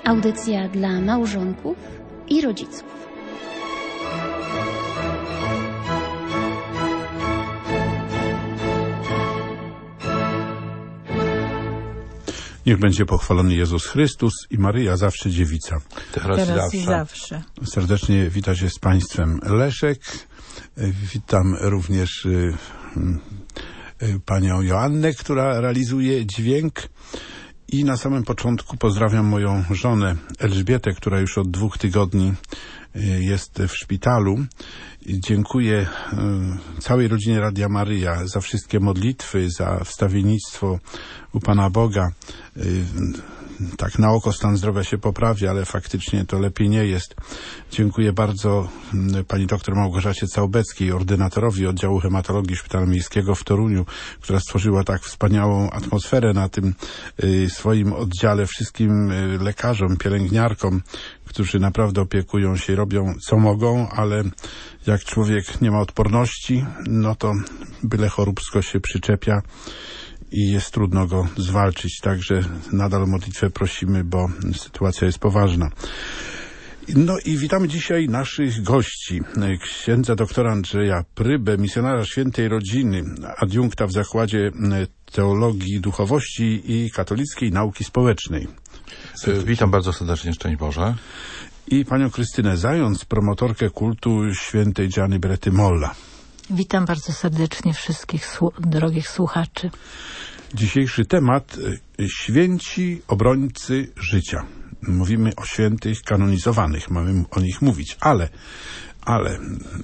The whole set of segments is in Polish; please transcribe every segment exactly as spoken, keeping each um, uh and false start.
Audycja dla małżonków i rodziców. Niech będzie pochwalony Jezus Chrystus i Maryja zawsze dziewica. Teraz, Teraz i zawsze. zawsze. Serdecznie wita się z Państwem Leszek. Witam również y, y, panią Joannę, która realizuje dźwięk. I na samym początku pozdrawiam moją żonę Elżbietę, która już od dwóch tygodni jest w szpitalu. Dziękuję całej rodzinie Radia Maryja za wszystkie modlitwy, za wstawiennictwo u Pana Boga. Tak na oko stan zdrowia się poprawia, ale faktycznie to lepiej nie jest. Dziękuję bardzo pani doktor Małgorzacie Całbeckiej, ordynatorowi oddziału hematologii Szpitala Miejskiego w Toruniu, która stworzyła tak wspaniałą atmosferę na tym y, swoim oddziale, wszystkim y, lekarzom, pielęgniarkom, którzy naprawdę opiekują się, robią co mogą, ale jak człowiek nie ma odporności, no to byle choróbsko się przyczepia i jest trudno go zwalczyć. Także nadal o modlitwę prosimy, bo sytuacja jest poważna. No i witamy dzisiaj naszych gości. Księdza doktora Andrzeja Prybę, misjonarza Świętej Rodziny, adiunkta w Zakładzie Teologii Duchowości i Katolickiej Nauki Społecznej. Witam bardzo serdecznie, szczęść Boże. I panią Krystynę Zając, promotorkę kultu Świętej Gianny Berety Molla. Witam bardzo serdecznie wszystkich słu- drogich słuchaczy. Dzisiejszy temat: święci obrońcy życia. Mówimy o świętych kanonizowanych, mamy o nich mówić, ale, ale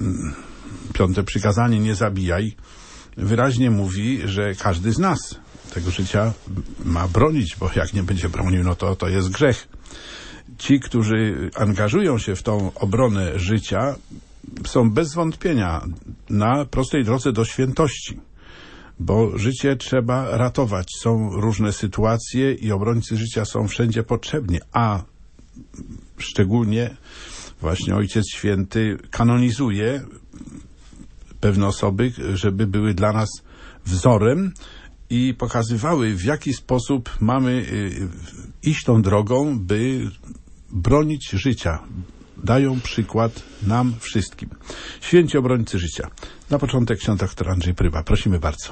piąte przykazanie, nie zabijaj, wyraźnie mówi, że każdy z nas tego życia ma bronić, bo jak nie będzie bronił, no to to jest grzech. Ci, którzy angażują się w tą obronę życia, są bez wątpienia na prostej drodze do świętości, bo życie trzeba ratować. Są różne sytuacje i obrońcy życia są wszędzie potrzebni, a szczególnie właśnie Ojciec Święty kanonizuje pewne osoby, żeby były dla nas wzorem i pokazywały, w jaki sposób mamy iść tą drogą, by bronić życia. Dają przykład nam wszystkim. Święci obrońcy życia. Na początek ksiądz doktor Andrzej Pryba. Prosimy bardzo.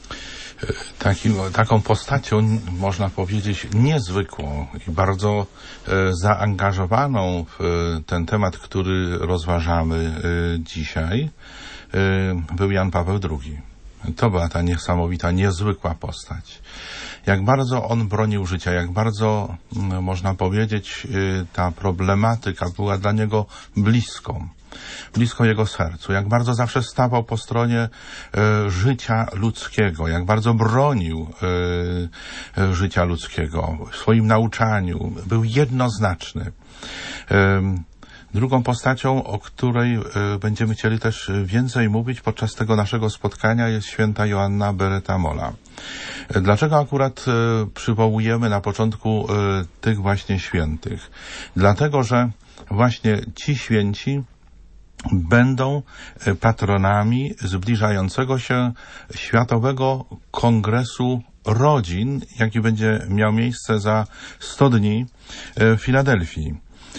Takim, taką postacią, można powiedzieć, niezwykłą i bardzo e, zaangażowaną w e, ten temat, który rozważamy e, dzisiaj, e, był Jan Paweł drugi. To była ta niesamowita, niezwykła postać. Jak bardzo on bronił życia, jak bardzo, m, można powiedzieć, e, ta problematyka była dla niego bliską. blisko jego sercu, jak bardzo zawsze stawał po stronie e, życia ludzkiego, jak bardzo bronił e, e, życia ludzkiego w swoim nauczaniu, był jednoznaczny. E, Drugą postacią, o której e, będziemy chcieli też więcej mówić podczas tego naszego spotkania, jest święta Joanna Bereta Molla. E, dlaczego akurat e, przywołujemy na początku e, tych właśnie świętych? Dlatego, że właśnie ci święci będą patronami zbliżającego się Światowego Kongresu Rodzin, jaki będzie miał miejsce za sto dni w Filadelfii.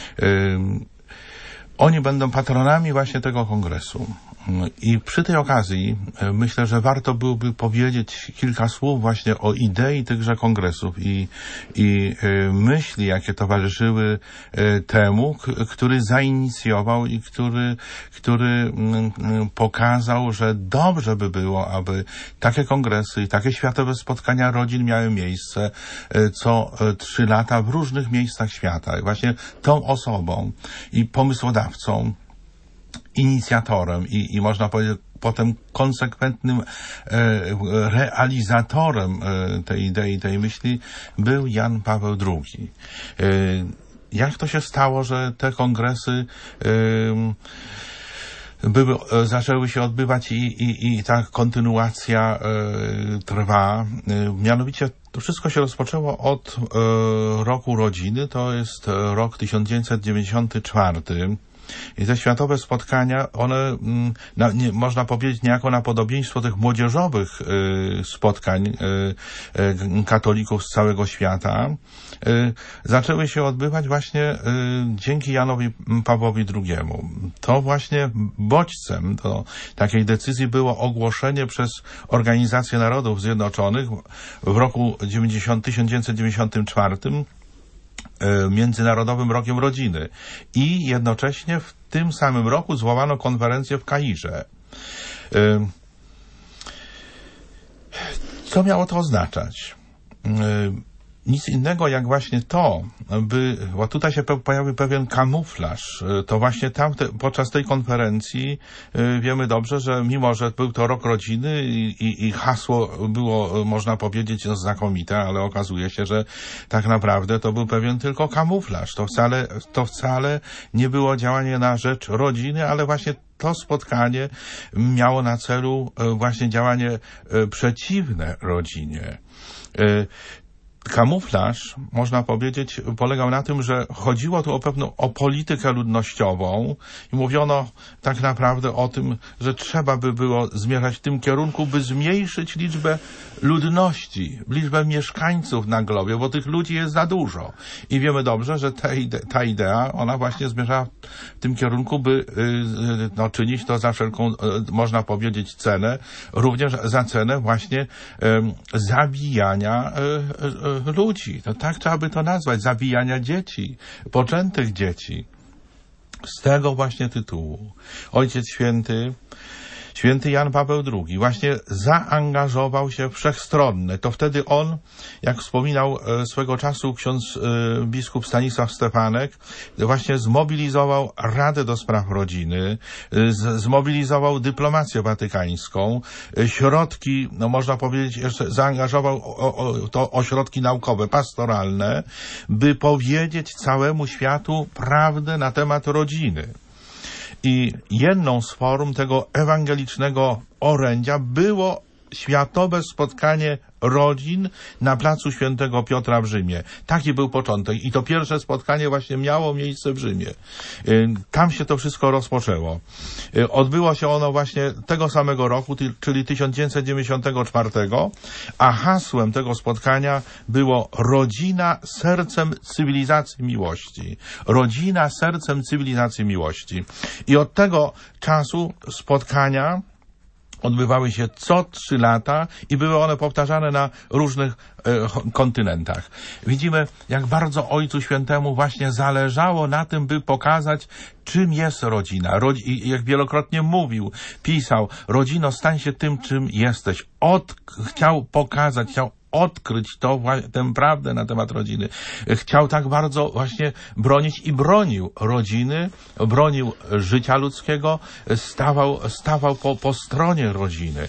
Oni będą patronami właśnie tego kongresu. I przy tej okazji myślę, że warto byłoby powiedzieć kilka słów właśnie o idei tychże kongresów i, i myśli, jakie towarzyszyły temu, który zainicjował i który, który pokazał, że dobrze by było, aby takie kongresy i takie światowe spotkania rodzin miały miejsce co trzy lata w różnych miejscach świata. I właśnie tą osobą i pomysłodawcą, inicjatorem i, i można powiedzieć potem konsekwentnym e, realizatorem e, tej idei, tej myśli był Jan Paweł drugi. E, jak to się stało, że te kongresy e, były, e, zaczęły się odbywać i, i, i ta kontynuacja e, trwa? E, mianowicie to wszystko się rozpoczęło od e, roku rodziny, to jest rok tysiąc dziewięćset dziewięćdziesiąty czwarty. I te światowe spotkania, one, na, nie, można powiedzieć, niejako na podobieństwo tych młodzieżowych y, spotkań y, y, katolików z całego świata, y, zaczęły się odbywać właśnie y, dzięki Janowi Pawłowi drugiemu. To właśnie bodźcem do takiej decyzji było ogłoszenie przez Organizację Narodów Zjednoczonych w roku tysiąc dziewięćset dziewięćdziesiątym czwartym Międzynarodowym Rokiem Rodziny i jednocześnie w tym samym roku zwołano konferencję w Kairze. Co miało to oznaczać? Nic innego jak właśnie to, by, bo tutaj się pojawił pewien kamuflaż. To właśnie tam te, podczas tej konferencji y, wiemy dobrze, że mimo, że był to rok rodziny i, i, i hasło było, można powiedzieć, no, znakomite, ale okazuje się, że tak naprawdę to był pewien tylko kamuflaż. To wcale, to wcale nie było działanie na rzecz rodziny, ale właśnie to spotkanie miało na celu właśnie działanie przeciwne rodzinie. Kamuflaż, można powiedzieć, polegał na tym, że chodziło tu o pewną o politykę ludnościową i mówiono tak naprawdę o tym, że trzeba by było zmierzać w tym kierunku, by zmniejszyć liczbę ludności, liczbę mieszkańców na globie, bo tych ludzi jest za dużo. I wiemy dobrze, że ta, ide ta idea, ona właśnie zmierzała w tym kierunku, by yy, no, czynić to za wszelką, yy, można powiedzieć, cenę, również za cenę właśnie yy, zabijania yy, yy, ludzi. To tak trzeba by to nazwać. Zabijania dzieci, poczętych dzieci. Z tego właśnie tytułu Ojciec Święty, Święty Jan Paweł drugi właśnie zaangażował się wszechstronnie. To wtedy on, jak wspominał e, swego czasu ksiądz e, biskup Stanisław Stefanek, właśnie zmobilizował Radę do Spraw Rodziny, e, z, zmobilizował dyplomację watykańską, e, środki, no można powiedzieć, jeszcze zaangażował o, o, to ośrodki naukowe, pastoralne, by powiedzieć całemu światu prawdę na temat rodziny. I jedną z form tego ewangelicznego orędzia było światowe spotkanie rodzin na placu Świętego Piotra w Rzymie. Taki był początek i to pierwsze spotkanie właśnie miało miejsce w Rzymie. Tam się to wszystko rozpoczęło. Odbyło się ono właśnie tego samego roku, czyli tysiąc dziewięćset dziewięćdziesiątego czwartego, a hasłem tego spotkania było rodzina sercem cywilizacji miłości. Rodzina sercem cywilizacji miłości. I od tego czasu spotkania odbywały się co trzy lata i były one powtarzane na różnych e, kontynentach. Widzimy, jak bardzo Ojcu Świętemu właśnie zależało na tym, by pokazać, czym jest rodzina. Rodzi- I jak wielokrotnie mówił, pisał, rodzino, stań się tym, czym jesteś. Od- chciał pokazać, chciał odkryć to, tę prawdę na temat rodziny. Chciał tak bardzo właśnie bronić i bronił rodziny, bronił życia ludzkiego, stawał, stawał po, po stronie rodziny.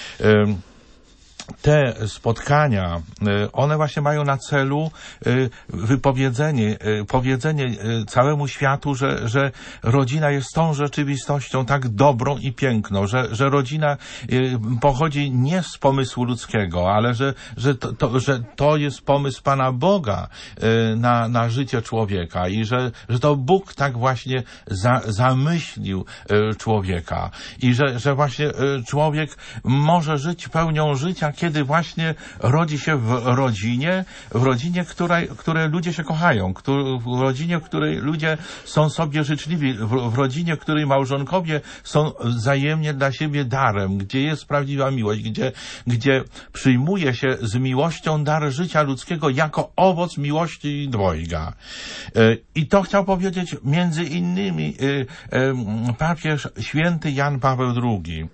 Te spotkania, one właśnie mają na celu wypowiedzenie, powiedzenie całemu światu, że, że rodzina jest tą rzeczywistością tak dobrą i piękną, że, że rodzina pochodzi nie z pomysłu ludzkiego, ale że, że, to, to, że to jest pomysł Pana Boga na, na życie człowieka i że, że to Bóg tak właśnie za, zamyślił człowieka i że, że właśnie człowiek może żyć pełnią życia, kiedy właśnie rodzi się w rodzinie, w rodzinie, której, której ludzie się kochają, w rodzinie, w której ludzie są sobie życzliwi, w, w rodzinie, w której małżonkowie są wzajemnie dla siebie darem, gdzie jest prawdziwa miłość, gdzie, gdzie przyjmuje się z miłością dar życia ludzkiego jako owoc miłości dwojga. I to chciał powiedzieć między innymi papież święty Jan Paweł drugi.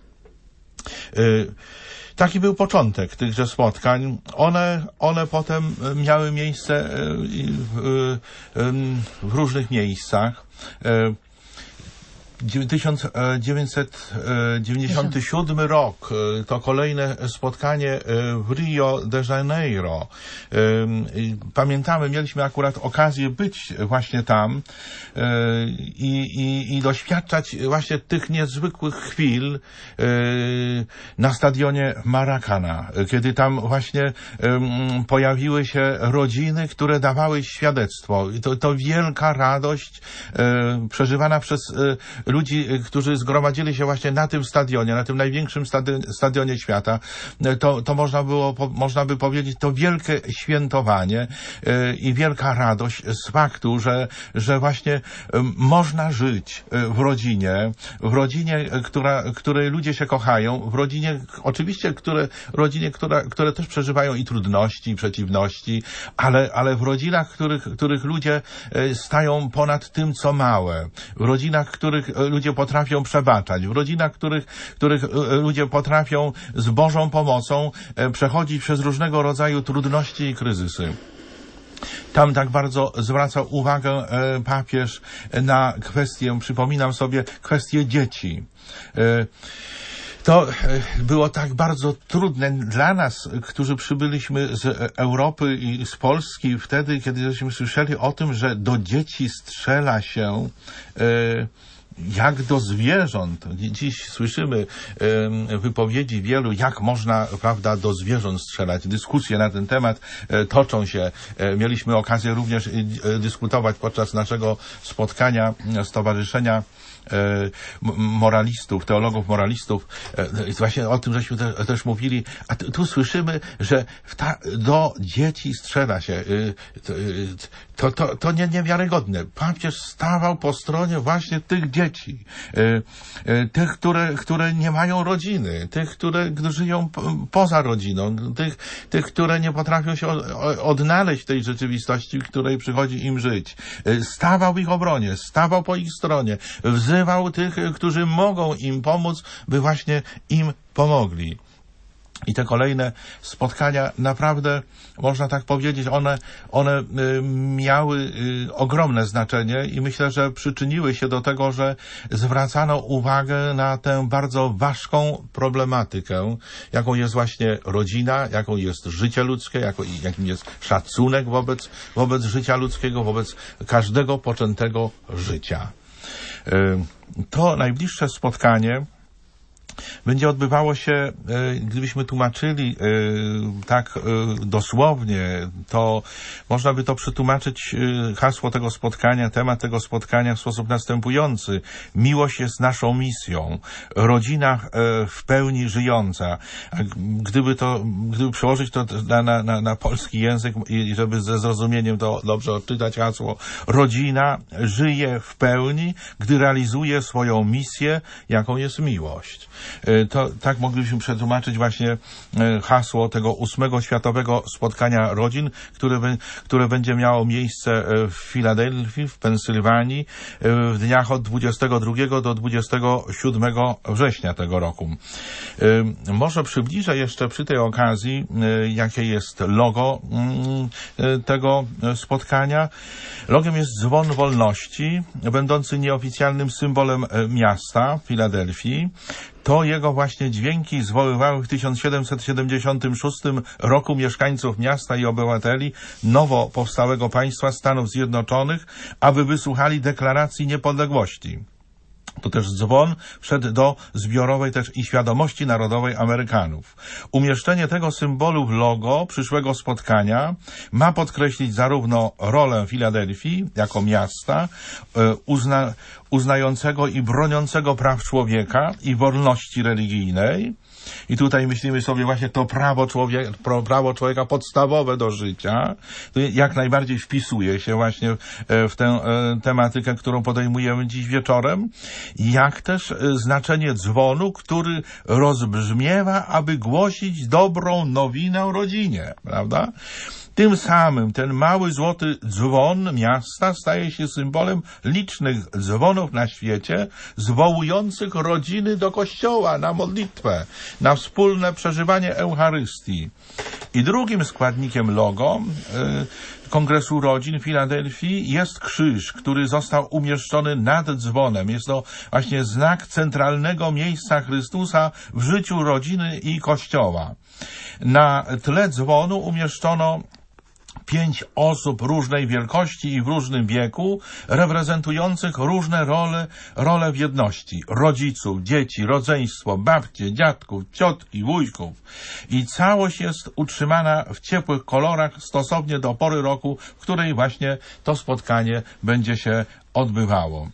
Taki był początek tychże spotkań. One, one potem miały miejsce w, w różnych miejscach. tysiąc dziewięćset dziewięćdziesiąty siódmy rok to kolejne spotkanie w Rio de Janeiro. Pamiętamy, mieliśmy akurat okazję być właśnie tam i, i, i doświadczać właśnie tych niezwykłych chwil na stadionie Maracana, kiedy tam właśnie pojawiły się rodziny, które dawały świadectwo. I to, to wielka radość przeżywana przez ludzi, którzy zgromadzili się właśnie na tym stadionie, na tym największym stadi- stadionie świata. To, to można było, po, można by powiedzieć, to wielkie świętowanie yy, i wielka radość z faktu, że, że właśnie yy, można żyć yy, w rodzinie, w rodzinie, która, której ludzie się kochają, w rodzinie, oczywiście, które, rodzinie, która, które też przeżywają i trudności, i przeciwności, ale, ale w rodzinach, których, których ludzie yy, stają ponad tym, co małe, w rodzinach, których ludzie potrafią przebaczać, w rodzinach, których, których ludzie potrafią z Bożą pomocą przechodzić przez różnego rodzaju trudności i kryzysy. Tam tak bardzo zwraca uwagę papież na kwestię, przypominam sobie, kwestię dzieci. To było tak bardzo trudne dla nas, którzy przybyliśmy z Europy i z Polski wtedy, kiedy żeśmy słyszeli o tym, że do dzieci strzela się jak do zwierząt. Dziś słyszymy e, wypowiedzi wielu, jak można, prawda, do zwierząt strzelać. Dyskusje na ten temat e, toczą się. E, mieliśmy okazję również e, dyskutować podczas naszego spotkania Stowarzyszenia e, moralistów, teologów moralistów. E, właśnie o tym żeśmy te, też mówili. A tu, tu słyszymy, że ta, do dzieci strzela się. E, to, to, to nie, niewiarygodne. Papież stawał po stronie właśnie tych dzieci. Dzieci, tych, które, które nie mają rodziny, tych, które żyją poza rodziną, tych, tych, które nie potrafią się odnaleźć w tej rzeczywistości, w której przychodzi im żyć. Stawał w ich obronie, stawał po ich stronie, wzywał tych, którzy mogą im pomóc, by właśnie im pomogli. I te kolejne spotkania naprawdę, można tak powiedzieć, one, one y, miały y, ogromne znaczenie i myślę, że przyczyniły się do tego, że zwracano uwagę na tę bardzo ważką problematykę, jaką jest właśnie rodzina, jaką jest życie ludzkie, jako, jakim jest szacunek wobec, wobec życia ludzkiego, wobec każdego poczętego życia. Y, to najbliższe spotkanie będzie odbywało się, gdybyśmy tłumaczyli tak dosłownie, to można by to przetłumaczyć hasło tego spotkania, temat tego spotkania w sposób następujący. Miłość jest naszą misją. Rodzina w pełni żyjąca. Gdyby to, gdyby przełożyć to na, na, na polski język i żeby ze zrozumieniem to dobrze odczytać hasło. Rodzina żyje w pełni, gdy realizuje swoją misję, jaką jest miłość. To tak moglibyśmy przetłumaczyć właśnie hasło tego ósmego światowego spotkania rodzin, które, które będzie miało miejsce w Filadelfii, w Pensylwanii w dniach od dwudziestego drugiego do dwudziestego siódmego września tego roku. Może przybliżę jeszcze przy tej okazji, jakie jest logo tego spotkania. Logiem jest dzwon wolności, będący nieoficjalnym symbolem miasta Filadelfii. To jego właśnie dźwięki zwoływały w tysiąc siedemset siedemdziesiątym szóstym roku mieszkańców miasta i obywateli nowo powstałego państwa Stanów Zjednoczonych, aby wysłuchali deklaracji niepodległości. To też dzwon wszedł do zbiorowej też i świadomości narodowej Amerykanów. Umieszczenie tego symbolu w logo przyszłego spotkania ma podkreślić zarówno rolę Filadelfii jako miasta uzna, uznającego i broniącego praw człowieka i wolności religijnej. I tutaj myślimy sobie właśnie to prawo człowieka, prawo człowieka podstawowe do życia, to jak najbardziej wpisuje się właśnie w tę tematykę, którą podejmujemy dziś wieczorem, jak też znaczenie dzwonu, który rozbrzmiewa, aby głosić dobrą nowinę rodzinie, prawda? Tym samym ten mały złoty dzwon miasta staje się symbolem licznych dzwonów na świecie, zwołujących rodziny do kościoła na modlitwę, na wspólne przeżywanie Eucharystii. I drugim składnikiem logo, Kongresu Rodzin w Filadelfii jest krzyż, który został umieszczony nad dzwonem. Jest to właśnie znak centralnego miejsca Chrystusa w życiu rodziny i Kościoła. Na tle dzwonu umieszczono pięć osób różnej wielkości i w różnym wieku, reprezentujących różne role, role w jedności. Rodziców, dzieci, rodzeństwo, babcie, dziadków, ciotki, wujków. I całość jest utrzymana w ciepłych kolorach stosownie do pory roku, w której właśnie to spotkanie będzie się odbywało.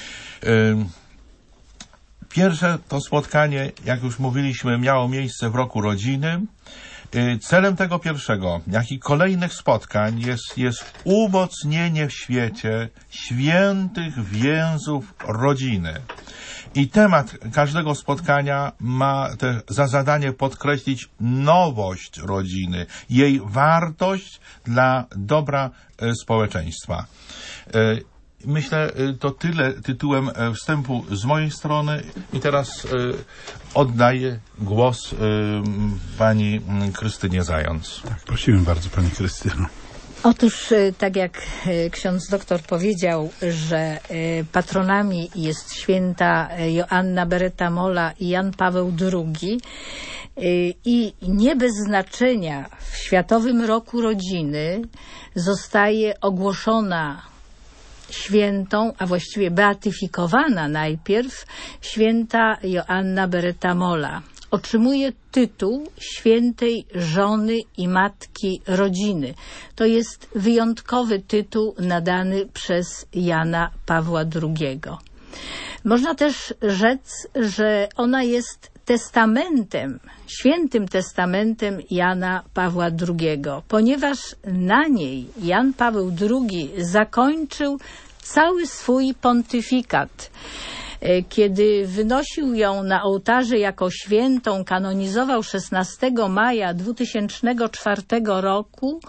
Pierwsze to spotkanie, jak już mówiliśmy, miało miejsce w roku rodziny. Celem tego pierwszego, jak i kolejnych spotkań jest, jest umocnienie w świecie świętych więzów rodziny. I temat każdego spotkania ma też za zadanie podkreślić nowość rodziny, jej wartość dla dobra społeczeństwa. Myślę, to tyle tytułem wstępu z mojej strony i teraz oddaję głos pani Krystynie Zając. Tak, prosimy bardzo pani Krystyno. Otóż, tak jak ksiądz doktor powiedział, że patronami jest święta Joanna Beretta Molla i Jan Paweł drugi i nie bez znaczenia w Światowym Roku Rodziny zostaje ogłoszona świętą, a właściwie beatyfikowana najpierw, święta Joanna Beretta Molla. Otrzymuje tytuł świętej żony i matki rodziny. To jest wyjątkowy tytuł nadany przez Jana Pawła drugiego. Można też rzec, że ona jest testamentem, świętym testamentem Jana Pawła drugiego, ponieważ na niej Jan Paweł drugi zakończył cały swój pontyfikat. Kiedy wynosił ją na ołtarze jako świętą, kanonizował szesnastego maja dwa tysiące czwartego roku,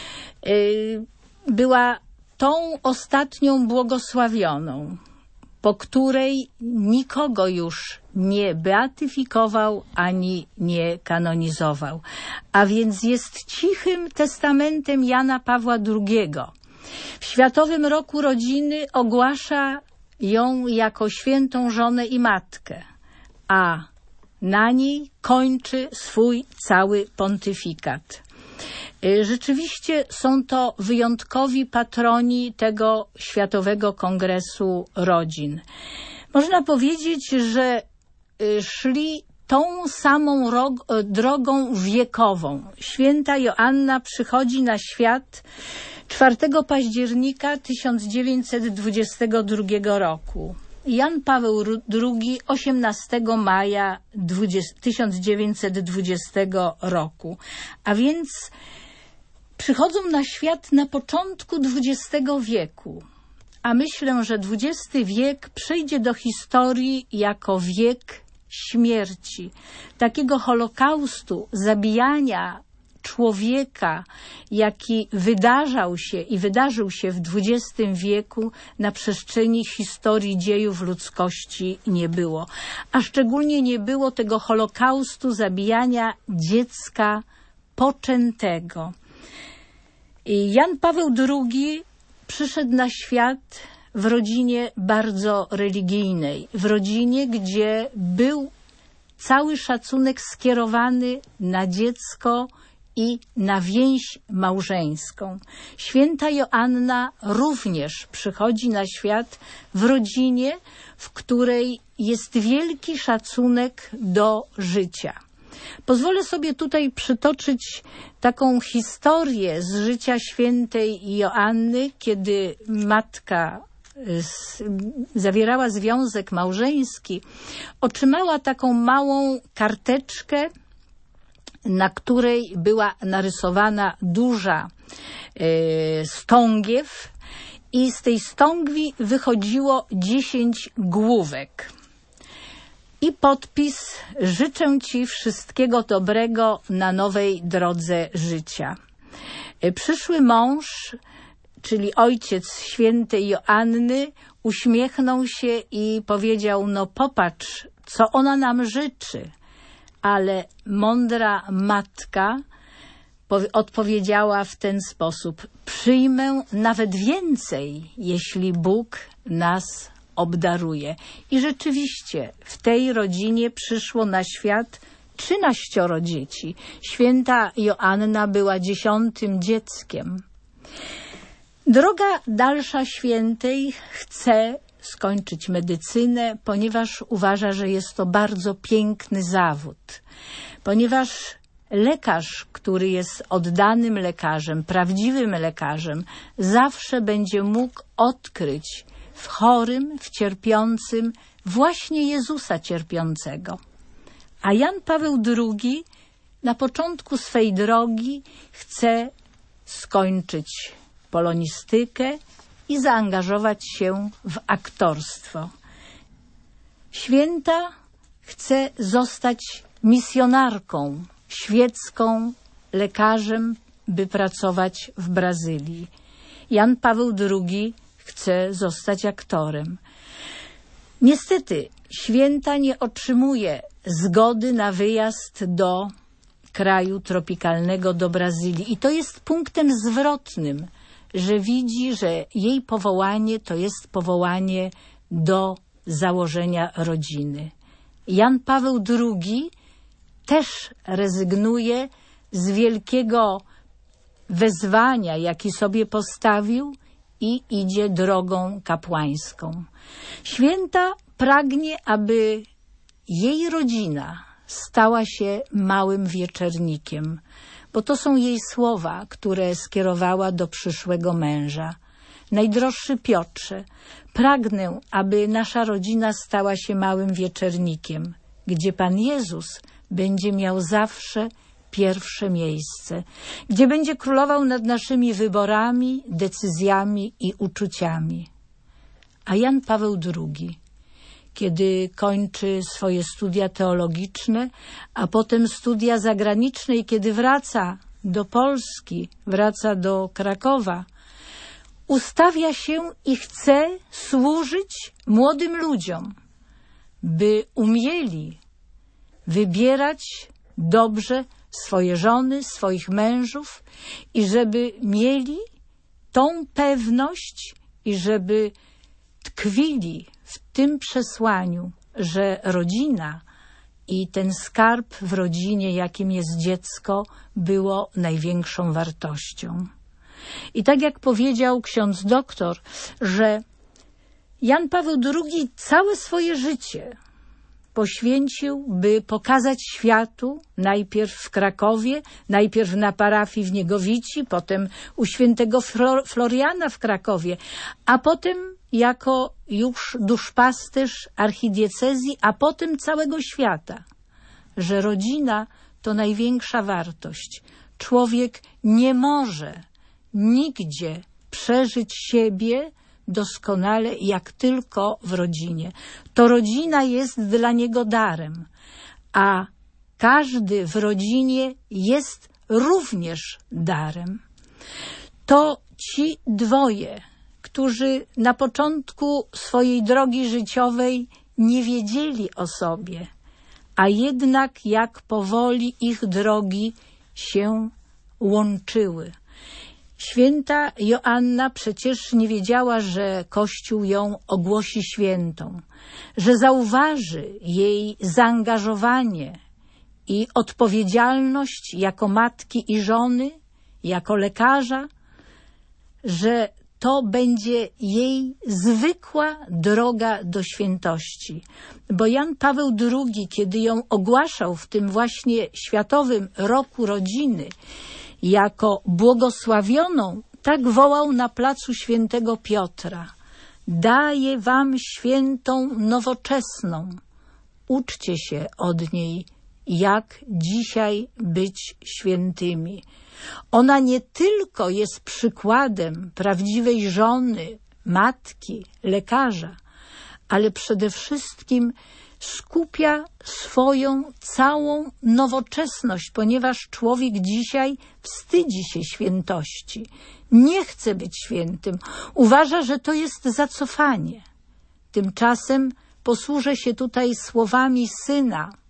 była tą ostatnią błogosławioną, po której nikogo już nie beatyfikował ani nie kanonizował. A więc jest cichym testamentem Jana Pawła drugiego. W Światowym Roku Rodziny ogłasza ją jako świętą żonę i matkę, a na niej kończy swój cały pontyfikat. Rzeczywiście są to wyjątkowi patroni tego Światowego Kongresu Rodzin. Można powiedzieć, że szli tą samą drogą wiekową. Święta Joanna przychodzi na świat czwartego października tysiąc dziewięćset dwudziestego drugiego roku. Jan Paweł drugi osiemnastego maja tysiąc dziewięćset dwudziestego roku. A więc przychodzą na świat na początku dwudziestego wieku. A myślę, że dwudziesty wiek przejdzie do historii jako wiek śmierci. Takiego holokaustu, zabijania człowieka, jaki wydarzał się i wydarzył się w dwudziestym wieku na przestrzeni historii dziejów ludzkości nie było. A szczególnie nie było tego holokaustu zabijania dziecka poczętego. I Jan Paweł drugi przyszedł na świat w rodzinie bardzo religijnej, w rodzinie, gdzie był cały szacunek skierowany na dziecko i na więź małżeńską. Święta Joanna również przychodzi na świat w rodzinie, w której jest wielki szacunek do życia. Pozwolę sobie tutaj przytoczyć taką historię z życia świętej Joanny, kiedy matka z, zawierała związek małżeński, otrzymała taką małą karteczkę, na której była narysowana duża y, stągiew i z tej stągwi wychodziło dziesięć główek. I podpis: życzę Ci wszystkiego dobrego na nowej drodze życia. Y, przyszły mąż, czyli ojciec świętej Joanny, uśmiechnął się i powiedział: no popatrz, co ona nam życzy. Ale mądra matka odpowiedziała w ten sposób: przyjmę nawet więcej, jeśli Bóg nas obdaruje. I rzeczywiście w tej rodzinie przyszło na świat trzynaścioro dzieci. Święta Joanna była dziesiątym dzieckiem. Droga dalsza świętej chce skończyć medycynę, ponieważ uważa, że jest to bardzo piękny zawód. Ponieważ lekarz, który jest oddanym lekarzem, prawdziwym lekarzem, zawsze będzie mógł odkryć w chorym, w cierpiącym właśnie Jezusa cierpiącego. A Jan Paweł drugi na początku swej drogi chce skończyć polonistykę i zaangażować się w aktorstwo. Święta chce zostać misjonarką świecką, lekarzem, by pracować w Brazylii. Jan Paweł drugi chce zostać aktorem. Niestety święta nie otrzymuje zgody na wyjazd do kraju tropikalnego, do Brazylii. I to jest punktem zwrotnym, że widzi, że jej powołanie to jest powołanie do założenia rodziny. Jan Paweł drugi też rezygnuje z wielkiego wezwania, jaki sobie postawił, i idzie drogą kapłańską. Święta pragnie, aby jej rodzina stała się małym wieczernikiem, bo to są jej słowa, które skierowała do przyszłego męża. Najdroższy Piotrze, pragnę, aby nasza rodzina stała się małym wieczernikiem, gdzie Pan Jezus będzie miał zawsze pierwsze miejsce, gdzie będzie królował nad naszymi wyborami, decyzjami i uczuciami. A Jan Paweł drugi, kiedy kończy swoje studia teologiczne, a potem studia zagraniczne i kiedy wraca do Polski, wraca do Krakowa, ustawia się i chce służyć młodym ludziom, by umieli wybierać dobrze swoje żony, swoich mężów i żeby mieli tą pewność i żeby tkwili w tym przesłaniu, że rodzina i ten skarb w rodzinie, jakim jest dziecko, było największą wartością. I tak jak powiedział ksiądz doktor, że Jan Paweł drugi całe swoje życie poświęcił, by pokazać światu, najpierw w Krakowie, najpierw na parafii w Niegowici, potem u świętego Flor- Floriana w Krakowie, a potem jako już duszpasterz archidiecezji, a potem całego świata, że rodzina to największa wartość. Człowiek nie może nigdzie przeżyć siebie doskonale, jak tylko w rodzinie. To rodzina jest dla niego darem, a każdy w rodzinie jest również darem. To ci dwoje, którzy na początku swojej drogi życiowej nie wiedzieli o sobie, a jednak jak powoli ich drogi się łączyły. Święta Joanna przecież nie wiedziała, że Kościół ją ogłosi świętą, że zauważy jej zaangażowanie i odpowiedzialność jako matki i żony, jako lekarza, że to będzie jej zwykła droga do świętości. Bo Jan Paweł drugi, kiedy ją ogłaszał w tym właśnie Światowym Roku Rodziny, jako błogosławioną, tak wołał na placu Świętego Piotra: daję wam świętą nowoczesną, uczcie się od niej, jak dzisiaj być świętymi. Ona nie tylko jest przykładem prawdziwej żony, matki, lekarza, ale przede wszystkim skupia swoją całą nowoczesność, ponieważ człowiek dzisiaj wstydzi się świętości, nie chce być świętym, uważa, że to jest zacofanie. Tymczasem posłużę się tutaj słowami syna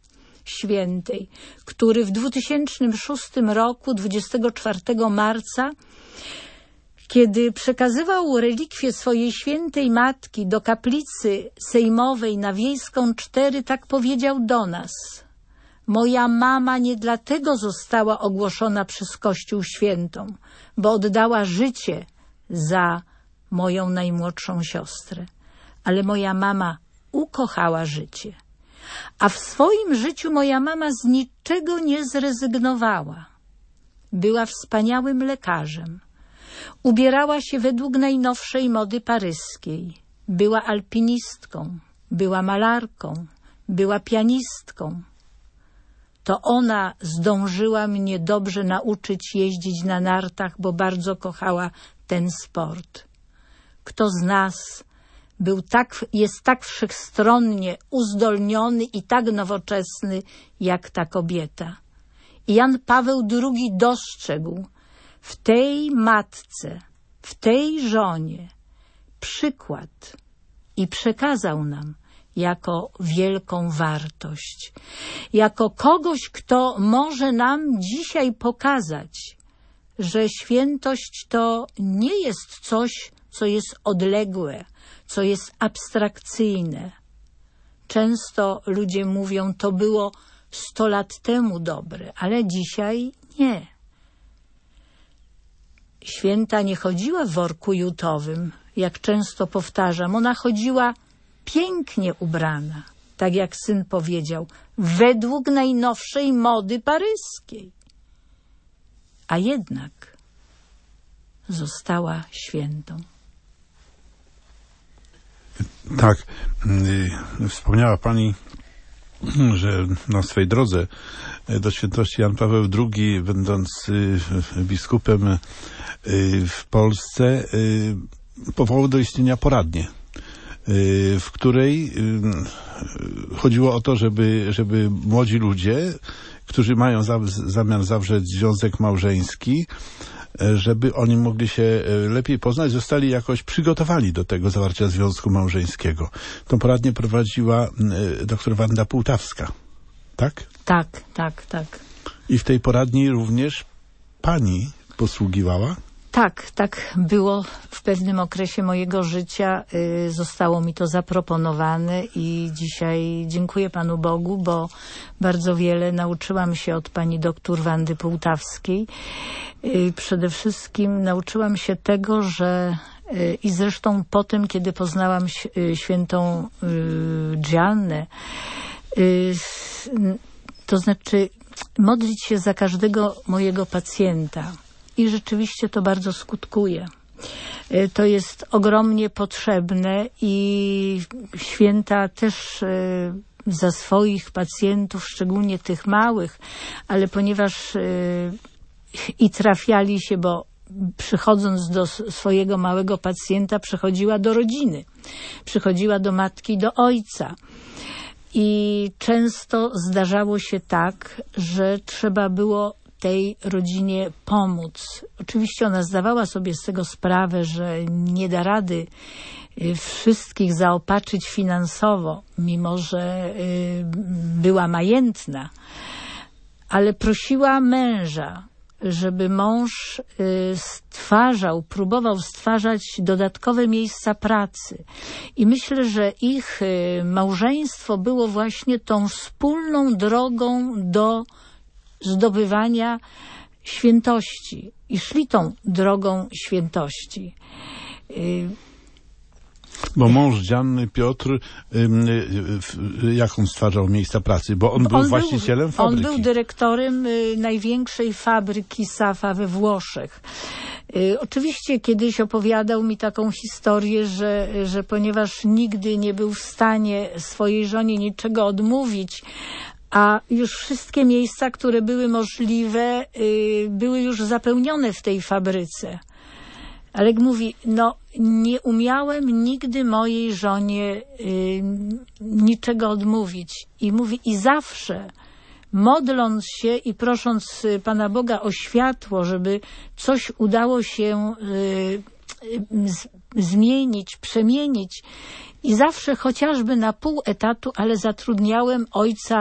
Świętej, który w dwa tysiące szóstym roku, dwudziestego czwartego marca, kiedy przekazywał relikwie swojej świętej matki do kaplicy sejmowej na Wiejską cztery, tak powiedział do nas: moja mama nie dlatego została ogłoszona przez Kościół świętą, bo oddała życie za moją najmłodszą siostrę, ale moja mama ukochała życie. A w swoim życiu moja mama z niczego nie zrezygnowała. Była wspaniałym lekarzem. Ubierała się według najnowszej mody paryskiej. Była alpinistką, była malarką, była pianistką. To ona zdążyła mnie dobrze nauczyć jeździć na nartach, bo bardzo kochała ten sport. Kto z nas był tak, jest tak wszechstronnie uzdolniony i tak nowoczesny jak ta kobieta? I Jan Paweł drugi dostrzegł w tej matce, w tej żonie przykład i przekazał nam jako wielką wartość, jako kogoś, kto może nam dzisiaj pokazać, że świętość to nie jest coś, co jest odległe, co jest abstrakcyjne. Często ludzie mówią, to było sto lat temu dobre, ale dzisiaj nie. Święta nie chodziła w worku jutowym, jak często powtarzam. Ona chodziła pięknie ubrana, tak jak syn powiedział, według najnowszej mody paryskiej. A jednak została świętą. Tak, yy, wspomniała pani, że na swej drodze do świętości Jan Paweł drugi, będąc yy, biskupem yy, w Polsce, yy, powołał do istnienia poradnię, yy, w której yy, chodziło o to, żeby, żeby młodzi ludzie, którzy mają za, zamiar zawrzeć związek małżeński, żeby oni mogli się lepiej poznać, zostali jakoś przygotowani do tego zawarcia związku małżeńskiego. Tą poradnię prowadziła doktor Wanda Półtawska, tak? Tak, tak, tak. I w tej poradni również pani posługiwała? Tak, tak było w pewnym okresie mojego życia. Y, zostało mi to zaproponowane i dzisiaj dziękuję Panu Bogu, bo bardzo wiele nauczyłam się od pani doktor Wandy Półtawskiej. Y, przede wszystkim nauczyłam się tego, że y, i zresztą potem, kiedy poznałam y, świętą y, Giannę, y, to znaczy modlić się za każdego mojego pacjenta. I rzeczywiście to bardzo skutkuje. To jest ogromnie potrzebne i święta też za swoich pacjentów, szczególnie tych małych, ale ponieważ i trafiali się, bo przychodząc do swojego małego pacjenta, przychodziła do rodziny, przychodziła do matki i do ojca. I często zdarzało się tak, że trzeba było tej rodzinie pomóc. Oczywiście ona zdawała sobie z tego sprawę, że nie da rady wszystkich zaopatrzyć finansowo, mimo że była majętna, ale prosiła męża, żeby mąż stwarzał, próbował stwarzać dodatkowe miejsca pracy. I myślę, że ich małżeństwo było właśnie tą wspólną drogą do zdobywania świętości i szli tą drogą świętości. Bo mąż Gianny, Piotr, ym, y, y, jaką stwarzał miejsca pracy? Bo on był on właścicielem był, fabryki. On był dyrektorem y, największej fabryki Safa we Włoszech. Y, oczywiście kiedyś opowiadał mi taką historię, że, że ponieważ nigdy nie był w stanie swojej żonie niczego odmówić, a już wszystkie miejsca, które były możliwe, y, były już zapełnione w tej fabryce. Ale jak mówi, no nie umiałem nigdy mojej żonie y, niczego odmówić. I mówi, i zawsze modląc się i prosząc Pana Boga o światło, żeby coś udało się y, y, z, zmienić, przemienić. I zawsze chociażby na pół etatu, ale zatrudniałem ojca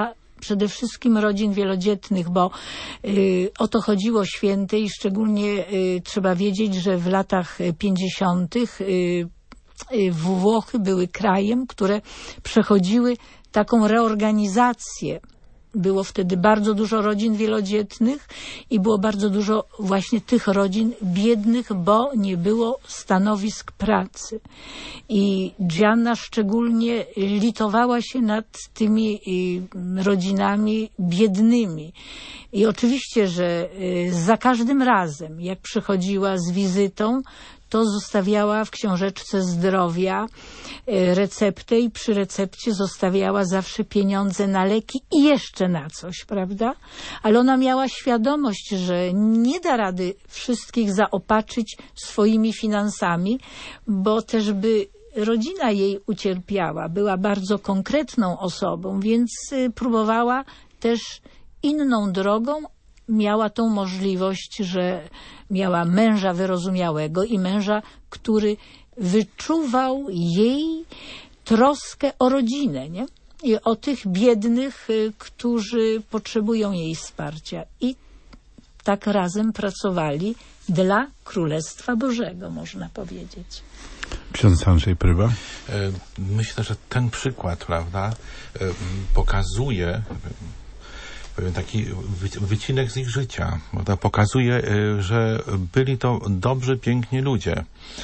przede wszystkim rodzin wielodzietnych, bo y, o to chodziło świętej i szczególnie y, trzeba wiedzieć, że w latach pięćdziesiątych y, y, Włochy były krajem, które przechodziły taką reorganizację. Było wtedy bardzo dużo rodzin wielodzietnych i było bardzo dużo właśnie tych rodzin biednych, bo nie było stanowisk pracy. I Gianna szczególnie litowała się nad tymi rodzinami biednymi. I oczywiście, że za każdym razem, jak przychodziła z wizytą, to zostawiała w książeczce zdrowia receptę i przy recepcie zostawiała zawsze pieniądze na leki i jeszcze na coś, prawda? Ale ona miała świadomość, że nie da rady wszystkich zaopatrzyć swoimi finansami, bo też by rodzina jej ucierpiała. Była bardzo konkretną osobą, więc próbowała też inną drogą. Miała tą możliwość, że miała męża wyrozumiałego i męża, który wyczuwał jej troskę o rodzinę, nie? I o tych biednych, którzy potrzebują jej wsparcia. I tak razem pracowali dla Królestwa Bożego, można powiedzieć. Ksiądz Andrzej Prywa. Myślę, że ten przykład, prawda, pokazuje pewien taki wycinek z ich życia. To pokazuje, że byli to dobrzy, piękni ludzie.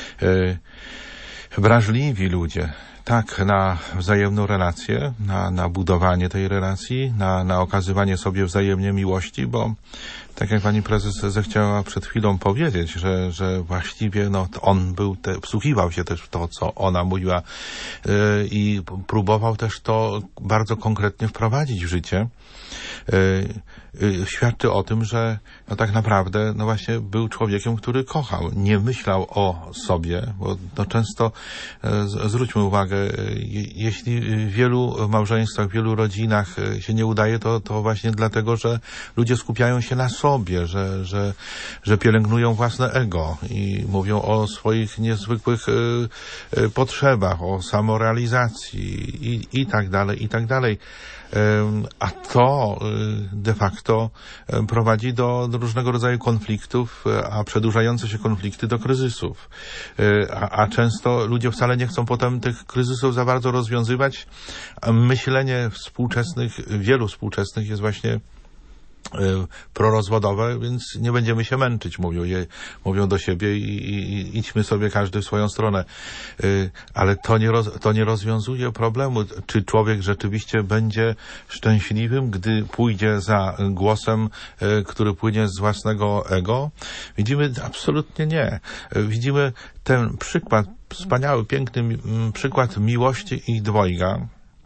Wrażliwi ludzie. Tak, na wzajemną relację, na, na budowanie tej relacji, na, na okazywanie sobie wzajemnie miłości, bo tak jak pani prezes zechciała przed chwilą powiedzieć, że, że właściwie no, on był te, wsłuchiwał się też w to, co ona mówiła yy, i próbował też to bardzo konkretnie wprowadzić w życie. Yy, yy, świadczy o tym, że no, tak naprawdę no właśnie był człowiekiem, który kochał, nie myślał o sobie, bo no, często yy, zwróćmy uwagę, yy, jeśli w wielu małżeństwach, w wielu rodzinach yy, się nie udaje, to, to właśnie dlatego, że ludzie skupiają się na sobie, że, że, że pielęgnują własne ego i mówią o swoich niezwykłych yy, yy, potrzebach, o samorealizacji i, i tak dalej, i tak dalej. A to de facto prowadzi do, do różnego rodzaju konfliktów, a przedłużające się konflikty do kryzysów. A, a często ludzie wcale nie chcą potem tych kryzysów za bardzo rozwiązywać. Myślenie współczesnych, wielu współczesnych jest właśnie prorozwodowe, więc nie będziemy się męczyć, mówią je, mówią do siebie i, i, i idźmy sobie każdy w swoją stronę. Ale to nie, roz, to nie rozwiązuje problemu, czy człowiek rzeczywiście będzie szczęśliwym, gdy pójdzie za głosem, który płynie z własnego ego. Widzimy, absolutnie nie. Widzimy ten przykład, wspaniały, piękny przykład miłości ich dwojga.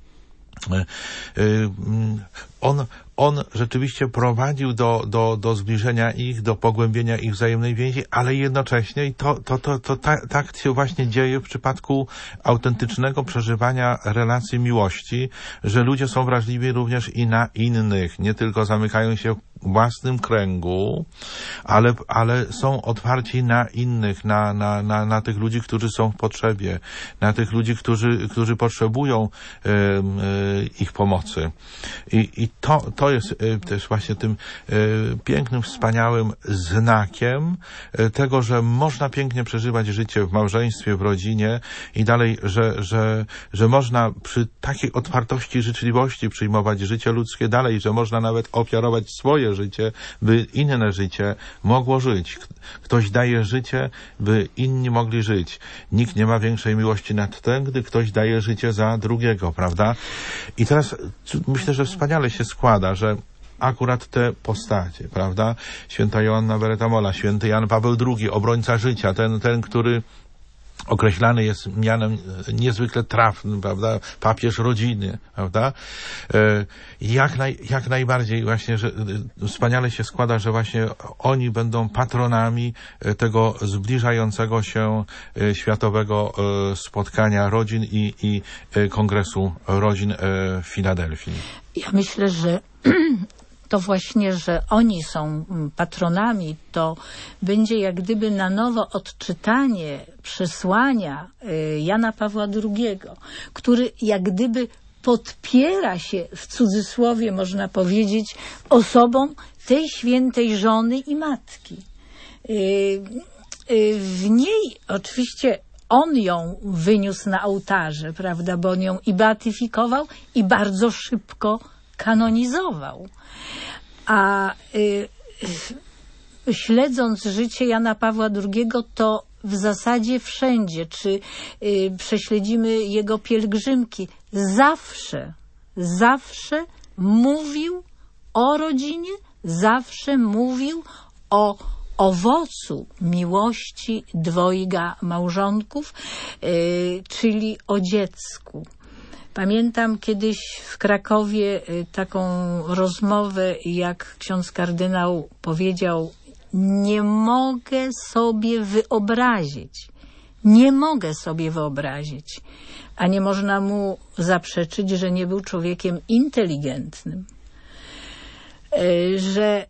On, on rzeczywiście prowadził do, do, do zbliżenia ich, do pogłębienia ich wzajemnej więzi, ale jednocześnie i to, to, to, to ta, tak się właśnie dzieje w przypadku autentycznego przeżywania relacji miłości, że ludzie są wrażliwi również i na innych, nie tylko zamykają się w własnym kręgu, ale, ale są otwarci na innych, na, na, na, na tych ludzi, którzy są w potrzebie, na tych ludzi, którzy, którzy potrzebują y, y, ich pomocy. I, i to, to jest y, też właśnie tym y, pięknym, wspaniałym znakiem y, tego, że można pięknie przeżywać życie w małżeństwie, w rodzinie i dalej, że, że, że można przy takiej otwartości, życzliwości przyjmować życie ludzkie dalej, że można nawet ofiarować swoje życie, by inne życie mogło żyć. Ktoś daje życie, by inni mogli żyć. Nikt nie ma większej miłości nad tym, gdy ktoś daje życie za drugiego, prawda? I teraz myślę, że wspaniale się składa, że akurat te postacie, prawda? Święta Joanna Beretta-Molla, święty Jan Paweł drugi, obrońca życia, ten, ten, który określany jest mianem niezwykle trafnym, prawda? Papież rodziny, prawda? Jak, naj, jak najbardziej właśnie, że wspaniale się składa, że właśnie oni będą patronami tego zbliżającego się światowego spotkania rodzin i, i Kongresu Rodzin w Filadelfii. Ja myślę, że to właśnie, że oni są patronami, to będzie jak gdyby na nowo odczytanie przesłania Jana Pawła drugiego, który jak gdyby podpiera się, w cudzysłowie można powiedzieć, osobą tej świętej żony i matki. W niej oczywiście on ją wyniósł na ołtarze, prawda, bo on ją i beatyfikował, i bardzo szybko kanonizował. A y, y, śledząc życie Jana Pawła drugiego, to w zasadzie wszędzie, czy y, prześledzimy jego pielgrzymki, zawsze, zawsze mówił o rodzinie, zawsze mówił o owocu miłości dwojga małżonków, y, czyli o dziecku. Pamiętam kiedyś w Krakowie taką rozmowę, jak ksiądz kardynał powiedział: nie mogę sobie wyobrazić, nie mogę sobie wyobrazić, a nie można mu zaprzeczyć, że nie był człowiekiem inteligentnym, że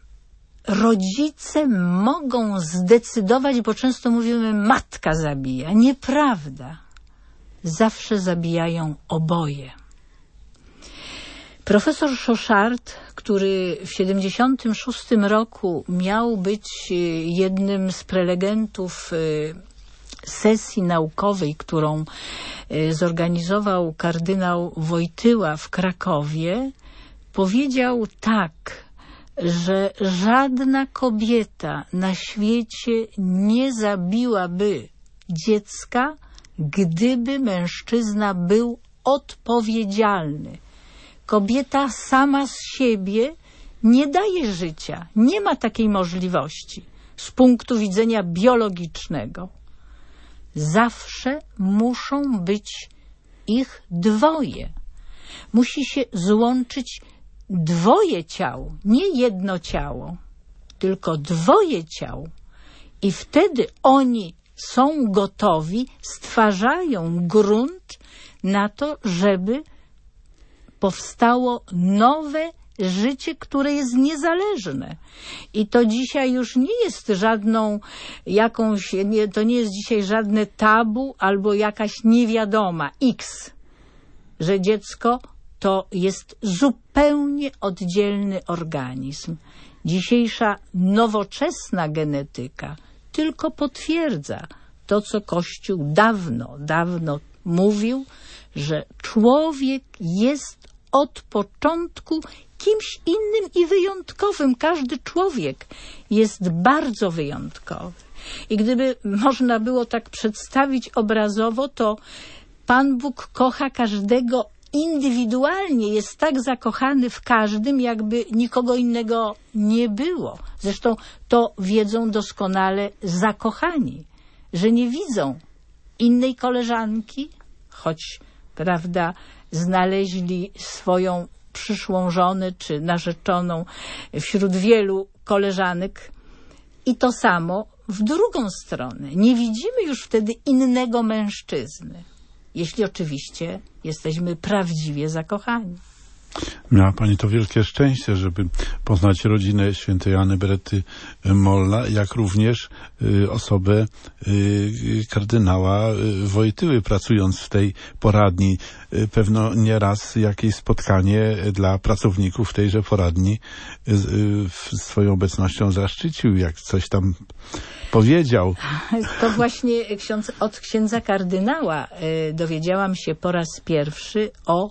rodzice mogą zdecydować, bo często mówimy, matka zabija. Nieprawda. Zawsze zabijają oboje. Profesor Chauchard, który w siedemdziesiątym szóstym roku miał być jednym z prelegentów sesji naukowej, którą zorganizował kardynał Wojtyła w Krakowie, powiedział tak, że żadna kobieta na świecie nie zabiłaby dziecka, gdyby mężczyzna był odpowiedzialny. Kobieta sama z siebie nie daje życia. Nie ma takiej możliwości z punktu widzenia biologicznego. Zawsze muszą być ich dwoje. Musi się złączyć dwoje ciał, nie jedno ciało, tylko dwoje ciał. I wtedy oni są gotowi, stwarzają grunt na to, żeby powstało nowe życie, które jest niezależne. I to dzisiaj już nie jest żadną jakąś, nie, to nie jest dzisiaj żadne tabu albo jakaś niewiadoma X, że dziecko to jest zupełnie oddzielny organizm. Dzisiejsza nowoczesna genetyka tylko potwierdza to, co Kościół dawno, dawno mówił, że człowiek jest od początku kimś innym i wyjątkowym. Każdy człowiek jest bardzo wyjątkowy. I gdyby można było tak przedstawić obrazowo, to Pan Bóg kocha każdego indywidualnie, jest tak zakochany w każdym, jakby nikogo innego nie było. Zresztą to wiedzą doskonale zakochani, że nie widzą innej koleżanki, choć, prawda, znaleźli swoją przyszłą żonę czy narzeczoną wśród wielu koleżanek. I to samo w drugą stronę. Nie widzimy już wtedy innego mężczyzny, jeśli oczywiście jesteśmy prawdziwie zakochani. Miała pani to wielkie szczęście, żeby poznać rodzinę świętej Anny Beretty Molla, jak również y, osobę y, kardynała y, Wojtyły, pracując w tej poradni. Y, pewno nieraz jakieś spotkanie dla pracowników tejże poradni y, y, swoją obecnością zaszczycił, jak coś tam powiedział. To właśnie ksiądz, od księdza kardynała y, dowiedziałam się po raz pierwszy o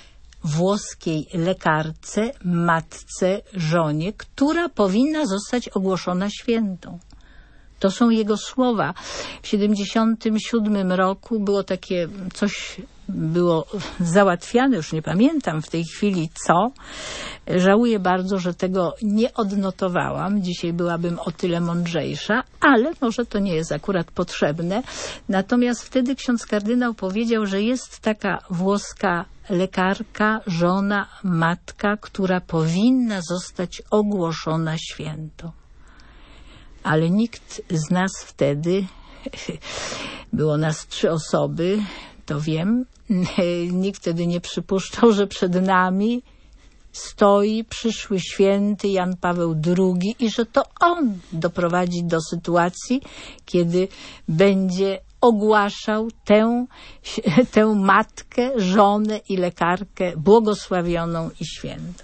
włoskiej lekarce, matce, żonie, która powinna zostać ogłoszona świętą. To są jego słowa. W siedemdziesiątym siódmym roku było takie coś, było załatwiane, już nie pamiętam w tej chwili co. Żałuję bardzo, że tego nie odnotowałam. Dzisiaj byłabym o tyle mądrzejsza, ale może to nie jest akurat potrzebne. Natomiast wtedy ksiądz kardynał powiedział, że jest taka włoska lekarka, żona, matka, która powinna zostać ogłoszona świętą. Ale nikt z nas wtedy, było nas trzy osoby, to wiem, nikt wtedy nie przypuszczał, że przed nami stoi przyszły święty Jan Paweł drugi i że to on doprowadzi do sytuacji, kiedy będzie ogłaszał tę, tę matkę, żonę i lekarkę błogosławioną i świętą.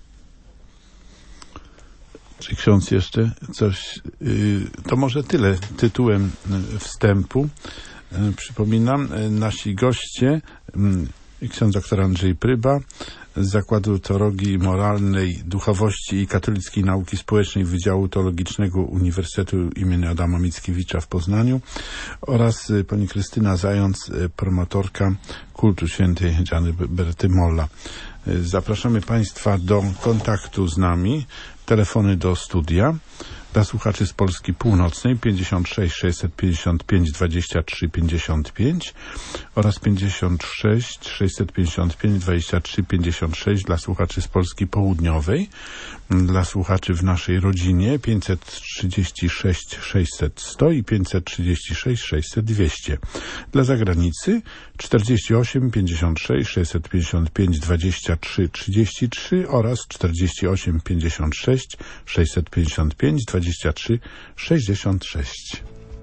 Czy ksiądz jeszcze coś? To może tyle tytułem wstępu. Przypominam, nasi goście, ksiądz doktor Andrzej Pryba z Zakładu Teologii Moralnej, Duchowości i Katolickiej Nauki Społecznej Wydziału Teologicznego Uniwersytetu im. Adama Mickiewicza w Poznaniu oraz pani Krystyna Zając, promotorka kultu świętej Dziany Berty Molla. Zapraszamy Państwa do kontaktu z nami. Telefony do studia dla słuchaczy z Polski Północnej pięćdziesiąt sześć sześćset pięćdziesiąt pięć dwadzieścia trzy pięćdziesiąt pięć oraz pięćdziesiąt sześć sześćset pięćdziesiąt pięć dwadzieścia trzy pięćdziesiąt sześć dla słuchaczy z Polski Południowej, dla słuchaczy w naszej rodzinie pięćset trzydzieści sześć sześćset sto i pięćset trzydzieści sześć sześćset dwieście. Dla zagranicy czterdzieści osiem pięćdziesiąt sześć sześćset pięćdziesiąt pięć dwadzieścia trzy trzydzieści trzy oraz czterdzieści osiem pięćdziesiąt sześć sześćset pięćdziesiąt pięć dwadzieścia trzy sześćdziesiąt sześć.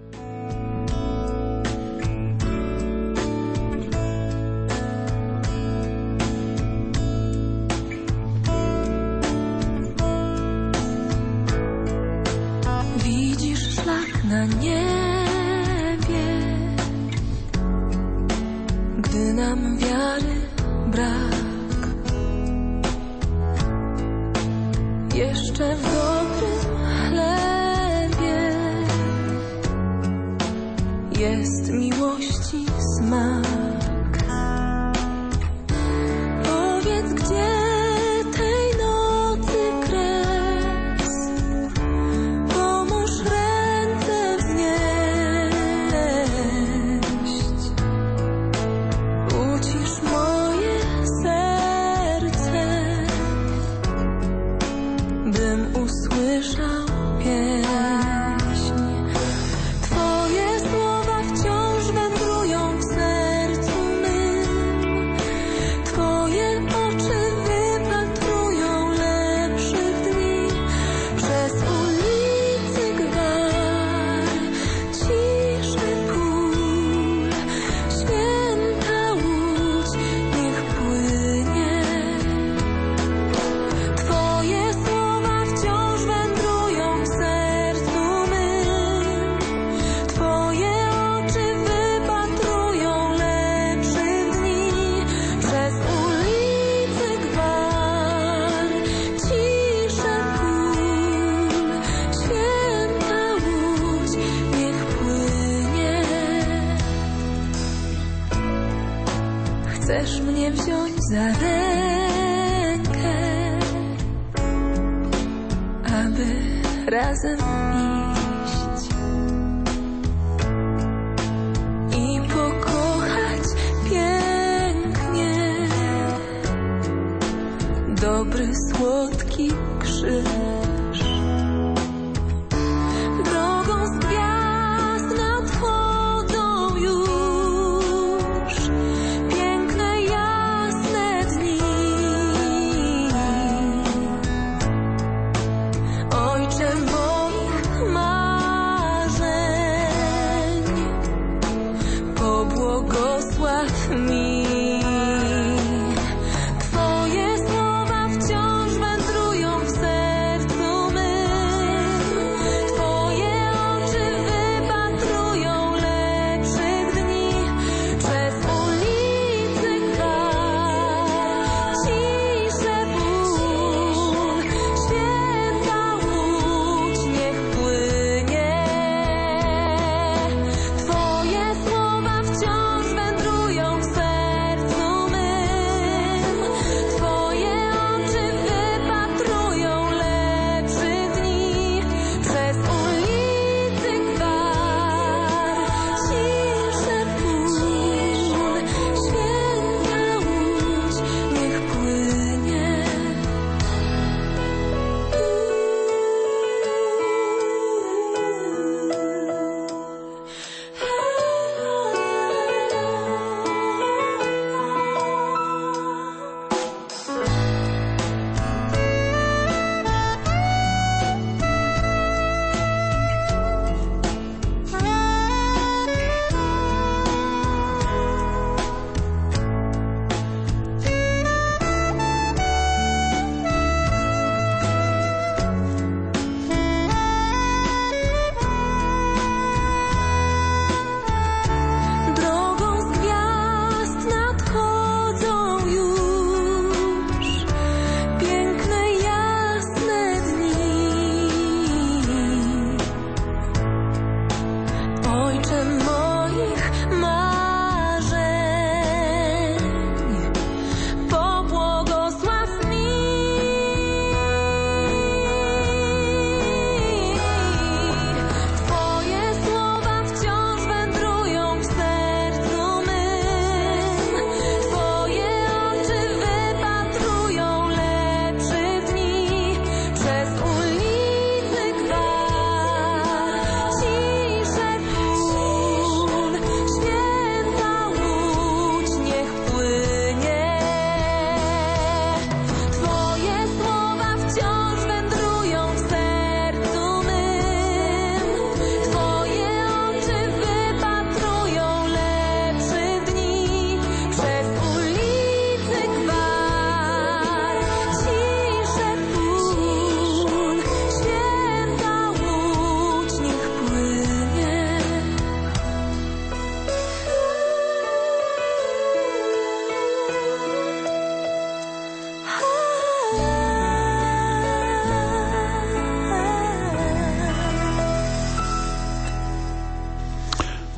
Widzisz szlak na niebie, gdy nam wiary brak. Jeszcze w dobrym chlebie jest miłości smak. Powiedz, gdzie tej nocy kres, pomóż ręce wznieść, ucisz moje serce, bym usłyszał pieśń. Twoje słowa wciąż wędrują w sercu mym. Twoje oczy wypatrują lepszych dni. Przez ulicy gwar, ciszy pól, święta łódź niech płynie. Twoje słowa wciąż wędrują w sercu mym. Twoje oczy wypatrują lepszych dni. Przez ulicy gwar, ciszę pól, święta łódź niech płynie. Chcesz mnie wziąć za rękę, aby razem iść i pokochać pięknie dobry, słodki krzyż. Drogą z gwiazd nadchodzą już piękne, jasne dni. Ojcze moich marzeń, pobłogosław mi. Twoje słowa wciąż wędrują w sercu mym. Twoje oczy wypatrują lepszych dni. Przez ulicy gwar, ciszę pól, święta łódź niech płynie. Twoje słowa wciąż wędrują w sercu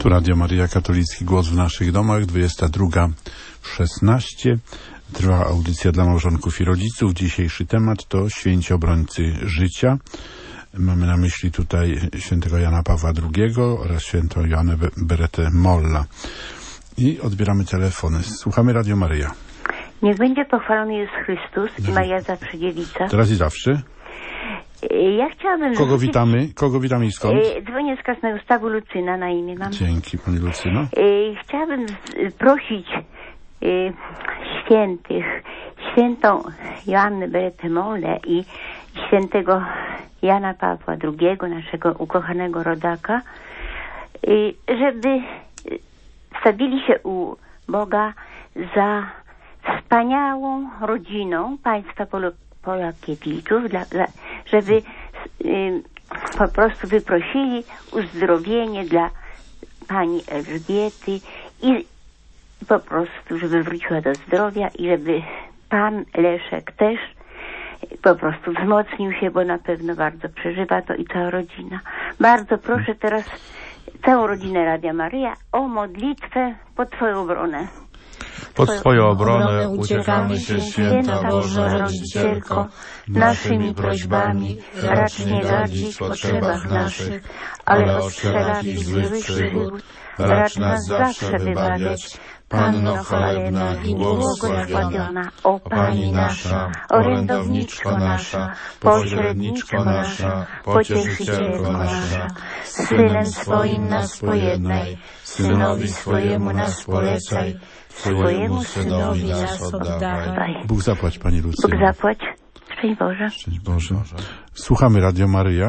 Tu Radio Maryja, katolicki głos w naszych domach, dwudziesta druga szesnaście. Trwa audycja dla małżonków i rodziców. Dzisiejszy temat to święci obrońcy życia. Mamy na myśli tutaj świętego Jana Pawła drugiego oraz świętą Joannę Beretę Molla. I odbieramy telefony. Słuchamy Radio Maryja. Niech będzie pochwalony Jezus Chrystus i Maria zawsze dziewica. Teraz i zawsze. Ja chciałabym... Kogo zwrócić... witamy? Kogo witamy i skąd? Dzwonię z Krasnego Stawu, Lucyna na imię mam. Dzięki, pani Lucyno. Chciałabym prosić świętych, świętą Joannę Beretę Mollę i świętego Jana Pawła drugiego, naszego ukochanego rodaka, żeby stawili się u Boga za wspaniałą rodziną państwa Polakiewiczów, dla, dla, żeby y, po prostu wyprosili uzdrowienie dla pani Elżbiety i po prostu, żeby wróciła do zdrowia i żeby pan Leszek też po prostu wzmocnił się, bo na pewno bardzo przeżywa to i cała rodzina. Bardzo proszę teraz całą rodzinę Radia Maryja o modlitwę pod Twoją obronę. Pod Twoją obronę obronę uciekamy się, święta Boża Rodzicielko, naszymi prośbami racz nie gadzić w potrzebach naszych, ale od wszelakich złych przygód racz nas zawsze wybawiać. Panno chwalebna i błogosławiona, o Pani nasza, orędowniczko nasza, pośredniczko nasza, pocieszycielko nasza, Synem swoim nas pojednaj, Synowi swojemu nas polecaj, swojemu Synowi nas oddawaj. Bóg zapłać, pani Lucyno. Bóg zapłać. Szczęść Boże. Szczęść Boże. Słuchamy Radio Maryja.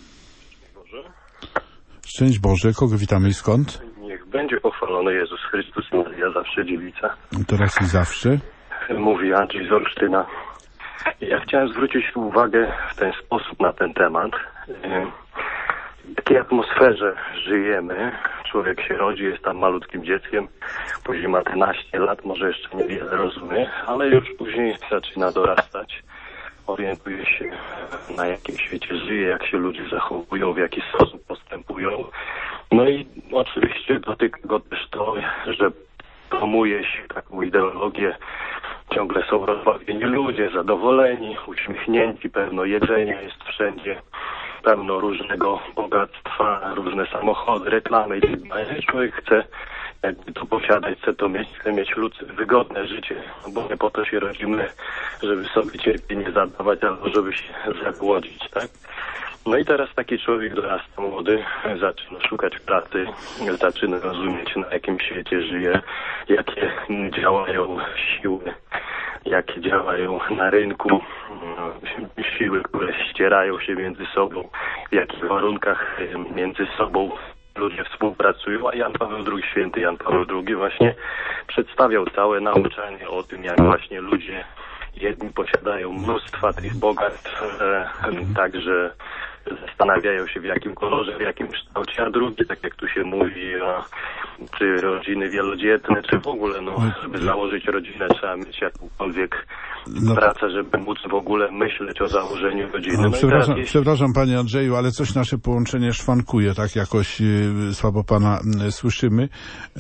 Szczęść Boże. Kogo witamy i skąd? Niech będzie pochwalony Jezus Chrystus i Maria zawsze dziewica. Teraz i zawsze. Mówi Andrzej z Olsztyna. Ja chciałem zwrócić uwagę w ten sposób na ten temat. W jakiej atmosferze żyjemy. Człowiek się rodzi, jest tam malutkim dzieckiem. Później ma trzynaście lat, może jeszcze niewiele rozumie, ale już później zaczyna dorastać. Orientuje się, na jakim świecie żyje, jak się ludzie zachowują, w jaki sposób postępują. No i oczywiście dotyka go też to, że promuje się taką ideologię. Ciągle są rozbawieni ludzie, zadowoleni, uśmiechnięci, pewno jedzenia jest wszędzie, pełno różnego bogactwa, różne samochody, reklamy i tak dalej. Człowiek chce jakby to posiadać, chce to mieć, chce mieć ludzkie, wygodne życie, bo nie po to się rodzimy, żeby sobie cierpienie zadawać, albo żeby się zagłodzić, tak? No i teraz taki człowiek dorasta młody, zaczyna szukać pracy, zaczyna rozumieć, na jakim świecie żyje, jakie działają siły, jakie działają na rynku, siły, które ścierają się między sobą, w jakich warunkach między sobą ludzie współpracują, a Jan Paweł drugi, święty Jan Paweł drugi właśnie przedstawiał całe nauczanie o tym, jak właśnie ludzie jedni posiadają mnóstwa tych bogactw, e, także zastanawiają się, w jakim kolorze, w jakim kształcie, a drugi, tak jak tu się mówi, a, czy rodziny wielodzietne, czy w ogóle, no, żeby założyć rodzinę, trzeba mieć jakąkolwiek no, pracę, żeby móc w ogóle myśleć o założeniu rodziny. No, no przepraszam, jeśli... przepraszam panie Andrzeju, ale coś nasze połączenie szwankuje, tak jakoś y, słabo pana y, słyszymy. Y,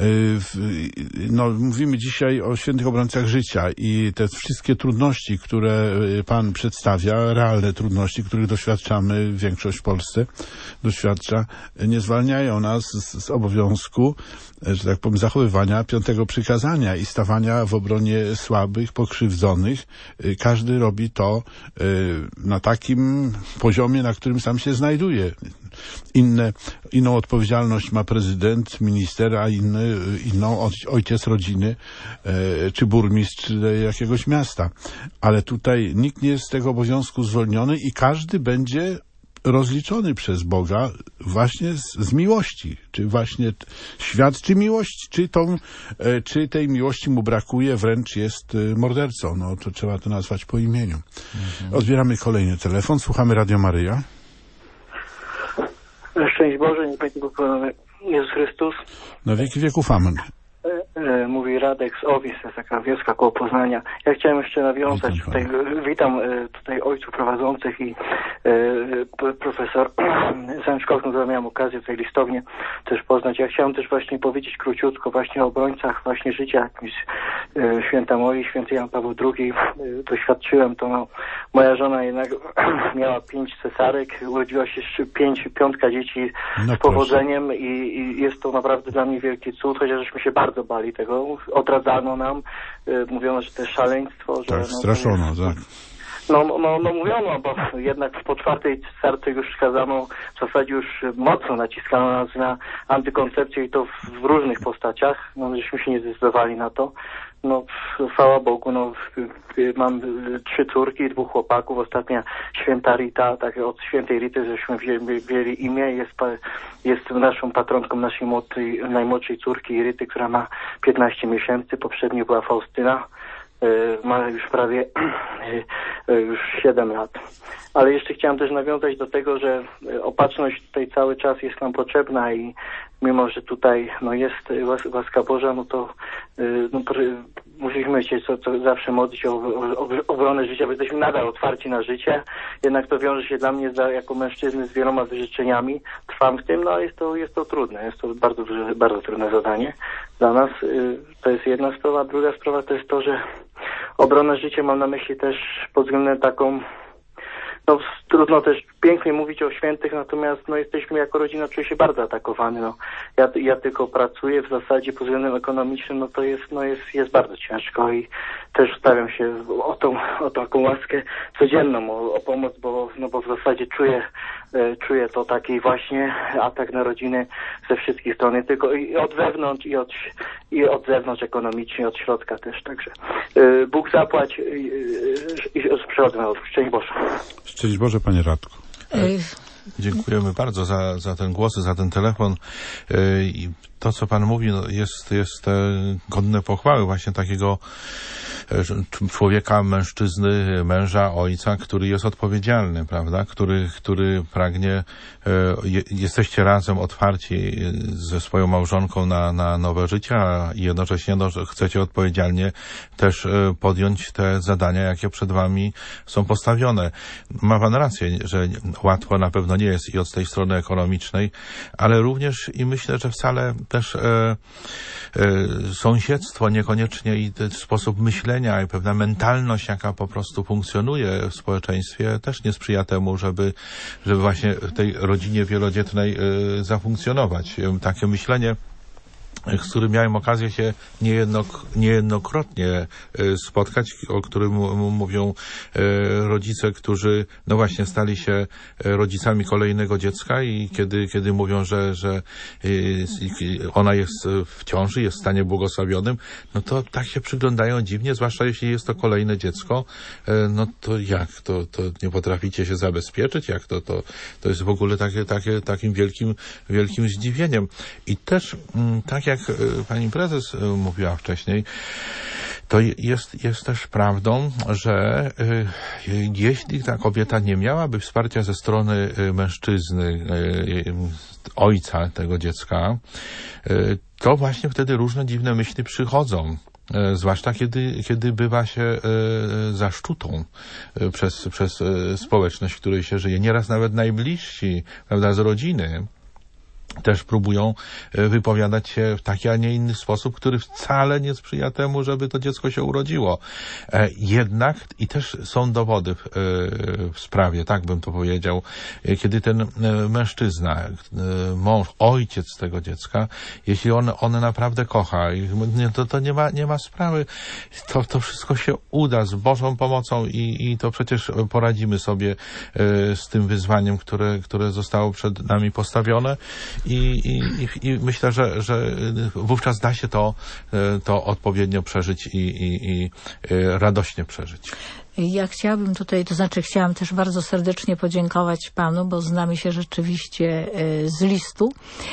no, mówimy dzisiaj o świętych obrońcach życia i te wszystkie trudności, które pan przedstawia, realne trudności, których doświadczamy, większość w Polsce doświadcza, nie zwalniają nas z, z obowiązku, że tak powiem, zachowywania piątego przykazania i stawania w obronie słabych, pokrzywdzonych. Każdy robi to na takim poziomie, na którym sam się znajduje. Inne, inną odpowiedzialność ma prezydent, minister, a inny, inną ojciec rodziny, czy burmistrz jakiegoś miasta. Ale tutaj nikt nie jest z tego obowiązku zwolniony i każdy będzie rozliczony przez Boga właśnie z, z miłości. Czy właśnie świadczy miłość, czy, tą, czy tej miłości mu brakuje, wręcz jest mordercą. No to trzeba to nazwać po imieniu. Mhm. Odbieramy kolejny telefon. Słuchamy Radio Maryja. Szczęść Boże, niech będzie pochwalony Jezus Chrystus. Na wieki wieków amen. E, e, mówi Radek z Owis, to jest taka wioska koło Poznania. Ja chciałem jeszcze nawiązać Witam tutaj, witam tutaj ojców prowadzących i e, profesor Zęczkowską, która miałem okazję tutaj listownie też poznać. Ja chciałem też właśnie powiedzieć króciutko właśnie o obrońcach właśnie życia jakimś e, święta Moi, święty Jan Paweł drugi. E, doświadczyłem to, no, moja żona jednak miała pięć cesarek, urodziła się jeszcze pięć, piątka dzieci no z powodzeniem i, i jest to naprawdę dla mnie wielki cud, chociaż żeśmy się bardzo bali tego. Odradzano nam, y, mówiono, że to jest szaleństwo. Że, tak, no, straszono, jest, tak. No, no, no mówiono, bo jednak po czwartej cesarce już kazano, w zasadzie już mocno naciskano nas na antykoncepcję i to w, w różnych postaciach. No, żeśmy się nie zdecydowali na to. No, chwała Bogu, no, mam trzy córki, dwóch chłopaków. Ostatnia święta Rita, tak od świętej Rity żeśmy wzięli, wzięli imię, jest, jest naszą patronką naszej młodszej, najmłodszej córki Ryty, która ma piętnaście miesięcy, poprzednio była Faustyna, ma już prawie już siedem lat. Ale jeszcze chciałem też nawiązać do tego, że opatrzność tutaj cały czas jest nam potrzebna i mimo, że tutaj no, jest łaska Boża, no to no, musimy się co, co zawsze modlić o, o, o obronę życia, bo jesteśmy nadal otwarci na życie. Jednak to wiąże się dla mnie za, jako mężczyzny z wieloma wyrzeczeniami. Trwam w tym, no jest to, jest to trudne. Jest to bardzo, bardzo trudne zadanie dla nas. To jest jedna sprawa. Druga sprawa to jest to, że obronę życia mam na myśli też pod względem taką, no trudno też pięknie mówić o świętych, natomiast no jesteśmy jako rodzina, czuję się bardzo atakowany. No. Ja, ja tylko pracuję w zasadzie pod względem ekonomicznym, no to jest, no jest, jest bardzo ciężko i też stawiam się o tą, o taką łaskę codzienną, o, o pomoc, bo, no bo w zasadzie czuję, e, czuję to taki właśnie atak na rodziny ze wszystkich stron, nie tylko i od wewnątrz i od, i od zewnątrz ekonomicznie, od środka też, także e, Bóg zapłać i, i, i przechodzę na odwrót. Szczęść Boże. Szczęść Boże, panie Radku. Dziękujemy bardzo za, za ten głos, za ten telefon. I to, co pan mówi, no jest, jest godne pochwały właśnie takiego człowieka, mężczyzny, męża, ojca, który jest odpowiedzialny, prawda? Który, który pragnie, je, jesteście razem otwarci ze swoją małżonką na, na nowe życie, a jednocześnie no, że chcecie odpowiedzialnie też podjąć te zadania, jakie przed wami są postawione. Ma pan rację, że łatwo na pewno nie jest i od tej strony ekonomicznej, ale również i myślę, że wcale też e, e, sąsiedztwo niekoniecznie i ten sposób myślenia i pewna mentalność, jaka po prostu funkcjonuje w społeczeństwie, też nie sprzyja temu, żeby, żeby właśnie w tej rodzinie wielodzietnej e, zafunkcjonować. Takie myślenie, z którym miałem okazję się niejednok, niejednokrotnie spotkać, o którym mówią rodzice, którzy no właśnie stali się rodzicami kolejnego dziecka i kiedy, kiedy mówią, że, że ona jest w ciąży, jest w stanie błogosławionym, no to tak się przyglądają dziwnie, zwłaszcza jeśli jest to kolejne dziecko, no to jak? To, to nie potraficie się zabezpieczyć? Jak to? To, to jest w ogóle takie, takie, takim wielkim, wielkim zdziwieniem. I też tak jak pani prezes mówiła wcześniej, to jest, jest też prawdą, że jeśli ta kobieta nie miałaby wsparcia ze strony mężczyzny, ojca tego dziecka, to właśnie wtedy różne dziwne myśli przychodzą. Zwłaszcza kiedy, kiedy bywa się e, zaszczutą przez, przez społeczność, w której się żyje. Nieraz nawet najbliżsi, prawda, z rodziny też próbują wypowiadać się w taki, a nie inny sposób, który wcale nie sprzyja temu, żeby to dziecko się urodziło. Jednak, i też są dowody w, w sprawie, tak bym to powiedział, kiedy ten mężczyzna, mąż, ojciec tego dziecka, jeśli on, on naprawdę kocha, to, to nie ma, nie ma sprawy, to, to wszystko się uda z Bożą pomocą i, i to przecież poradzimy sobie z tym wyzwaniem, które, które zostało przed nami postawione. I, i, i myślę, że, że wówczas da się to, to odpowiednio przeżyć i, i, i radośnie przeżyć. Ja chciałabym tutaj, to znaczy chciałam też bardzo serdecznie podziękować panu, bo znamy się rzeczywiście z listu,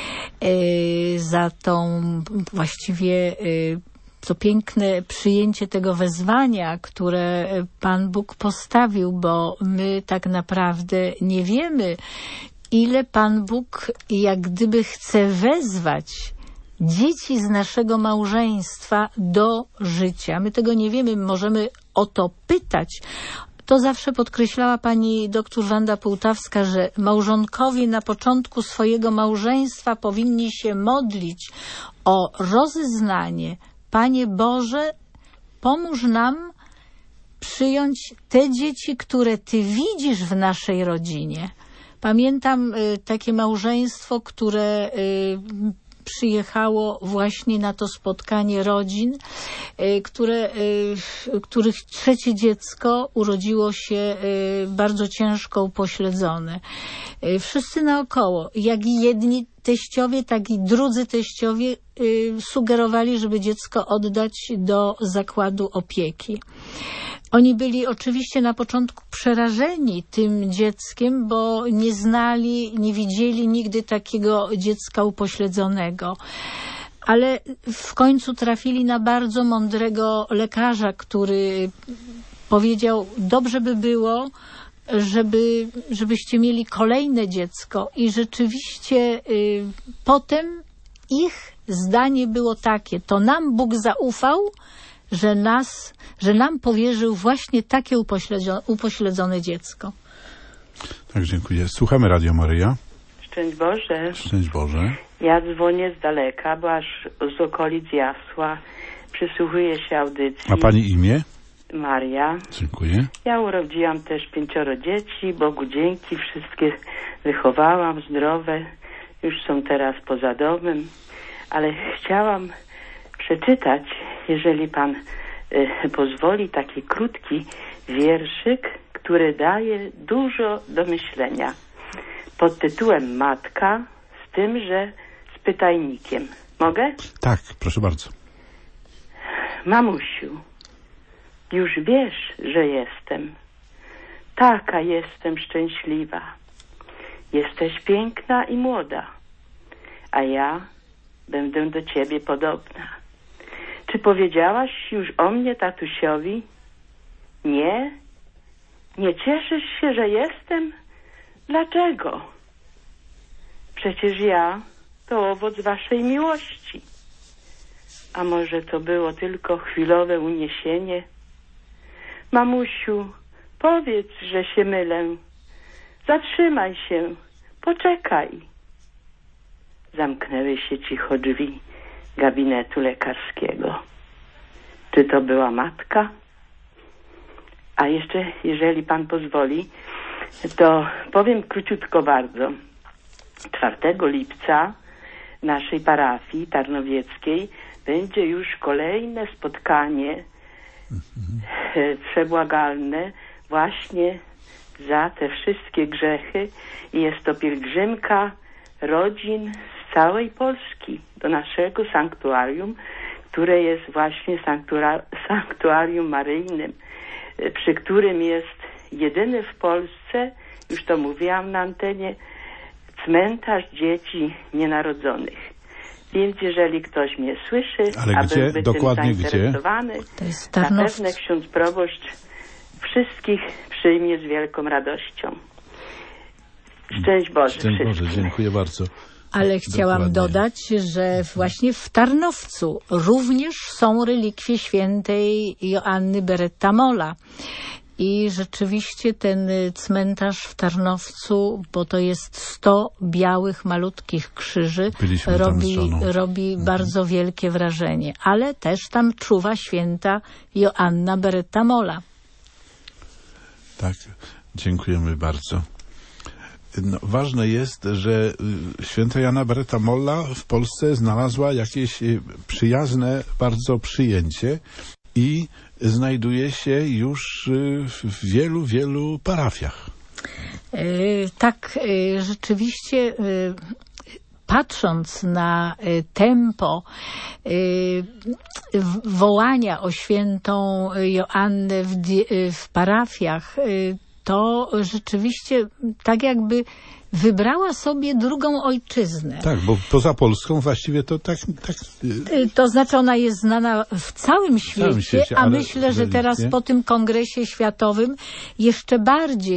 za tą właściwie to piękne przyjęcie tego wezwania, które Pan Bóg postawił, bo my tak naprawdę nie wiemy, ile Pan Bóg jak gdyby chce wezwać dzieci z naszego małżeństwa do życia. My tego nie wiemy, możemy o to pytać. To zawsze podkreślała pani doktor Wanda Półtawska, że małżonkowie na początku swojego małżeństwa powinni się modlić o rozeznanie. Panie Boże, pomóż nam przyjąć te dzieci, które Ty widzisz w naszej rodzinie. Pamiętam y, takie małżeństwo, które y, przyjechało właśnie na to spotkanie rodzin, y, które, y, których trzecie dziecko urodziło się y, bardzo ciężko upośledzone. Y, wszyscy naokoło, jak i jedni teściowie, tak i drudzy teściowie y, sugerowali, żeby dziecko oddać do zakładu opieki. Oni byli oczywiście na początku przerażeni tym dzieckiem, bo nie znali, nie widzieli nigdy takiego dziecka upośledzonego. Ale w końcu trafili na bardzo mądrego lekarza, który powiedział, dobrze by było, żeby, żebyście mieli kolejne dziecko. I rzeczywiście y, potem ich zdanie było takie, to nam Bóg zaufał, że nas, że nam powierzył właśnie takie upośledzone, upośledzone dziecko. Tak, dziękuję. Słuchamy Radio Maryja. Szczęść Boże. Szczęść Boże. Ja dzwonię z daleka, bo aż z okolic Jasła. Przysłuchuję się audycji. A pani imię? Maria. Dziękuję. Ja urodziłam też pięcioro dzieci. Bogu dzięki. Wszystkie wychowałam, zdrowe. Już są teraz poza domem. Ale chciałam przeczytać, jeżeli pan y, pozwoli, taki krótki wierszyk, który daje dużo do myślenia. Pod tytułem Matka, z tym, że z pytajnikiem. Mogę? Tak, proszę bardzo. Mamusiu, już wiesz, że jestem. Taka jestem szczęśliwa. Jesteś piękna i młoda, a ja będę do ciebie podobna. Czy powiedziałaś już o mnie tatusiowi? Nie? Nie cieszysz się, że jestem? Dlaczego? Przecież ja to owoc waszej miłości. A może to było tylko chwilowe uniesienie? Mamusiu, powiedz, że się mylę. Zatrzymaj się, poczekaj. Zamknęły się cicho drzwi gabinetu lekarskiego. Czy to była matka? A jeszcze, jeżeli pan pozwoli, to powiem króciutko bardzo. czwartego lipca w naszej parafii tarnowieckiej będzie już kolejne spotkanie mhm. przebłagalne właśnie za te wszystkie grzechy i jest to pielgrzymka rodzin z całej Polski do naszego sanktuarium, które jest właśnie sanktura, sanktuarium maryjnym, przy którym jest jedyny w Polsce, już to mówiłam na antenie, cmentarz dzieci nienarodzonych. Więc jeżeli ktoś mnie słyszy, ale aby gdzie? być Dokładnie tym zainteresowany, to jest zapewne ksiądz proboszcz wszystkich przyjmie z wielką radością. Szczęść Boże. Szczęść Boże, dziękuję bardzo. Ale chciałam Dokładnie. dodać, że właśnie w Tarnowcu również są relikwie świętej Joanny Beretta-Molla. I rzeczywiście ten cmentarz w Tarnowcu, bo to jest sto białych, malutkich krzyży, Byliśmy robi, tam robi mhm. bardzo wielkie wrażenie. Ale też tam czuwa święta Joanna Beretta-Molla. Tak, dziękujemy bardzo. No, ważne jest, że święta Joanna Beretta-Molla w Polsce znalazła jakieś przyjazne bardzo przyjęcie i znajduje się już w wielu, wielu parafiach. Yy, tak, yy, rzeczywiście yy, patrząc na y, tempo y, wołania o świętą Joannę w, y, w parafiach, y, to rzeczywiście tak jakby wybrała sobie drugą ojczyznę. Tak, bo poza Polską właściwie to tak... tak... To znaczy ona jest znana w całym świecie, w całym świecie a myślę, że teraz po tym kongresie światowym jeszcze bardziej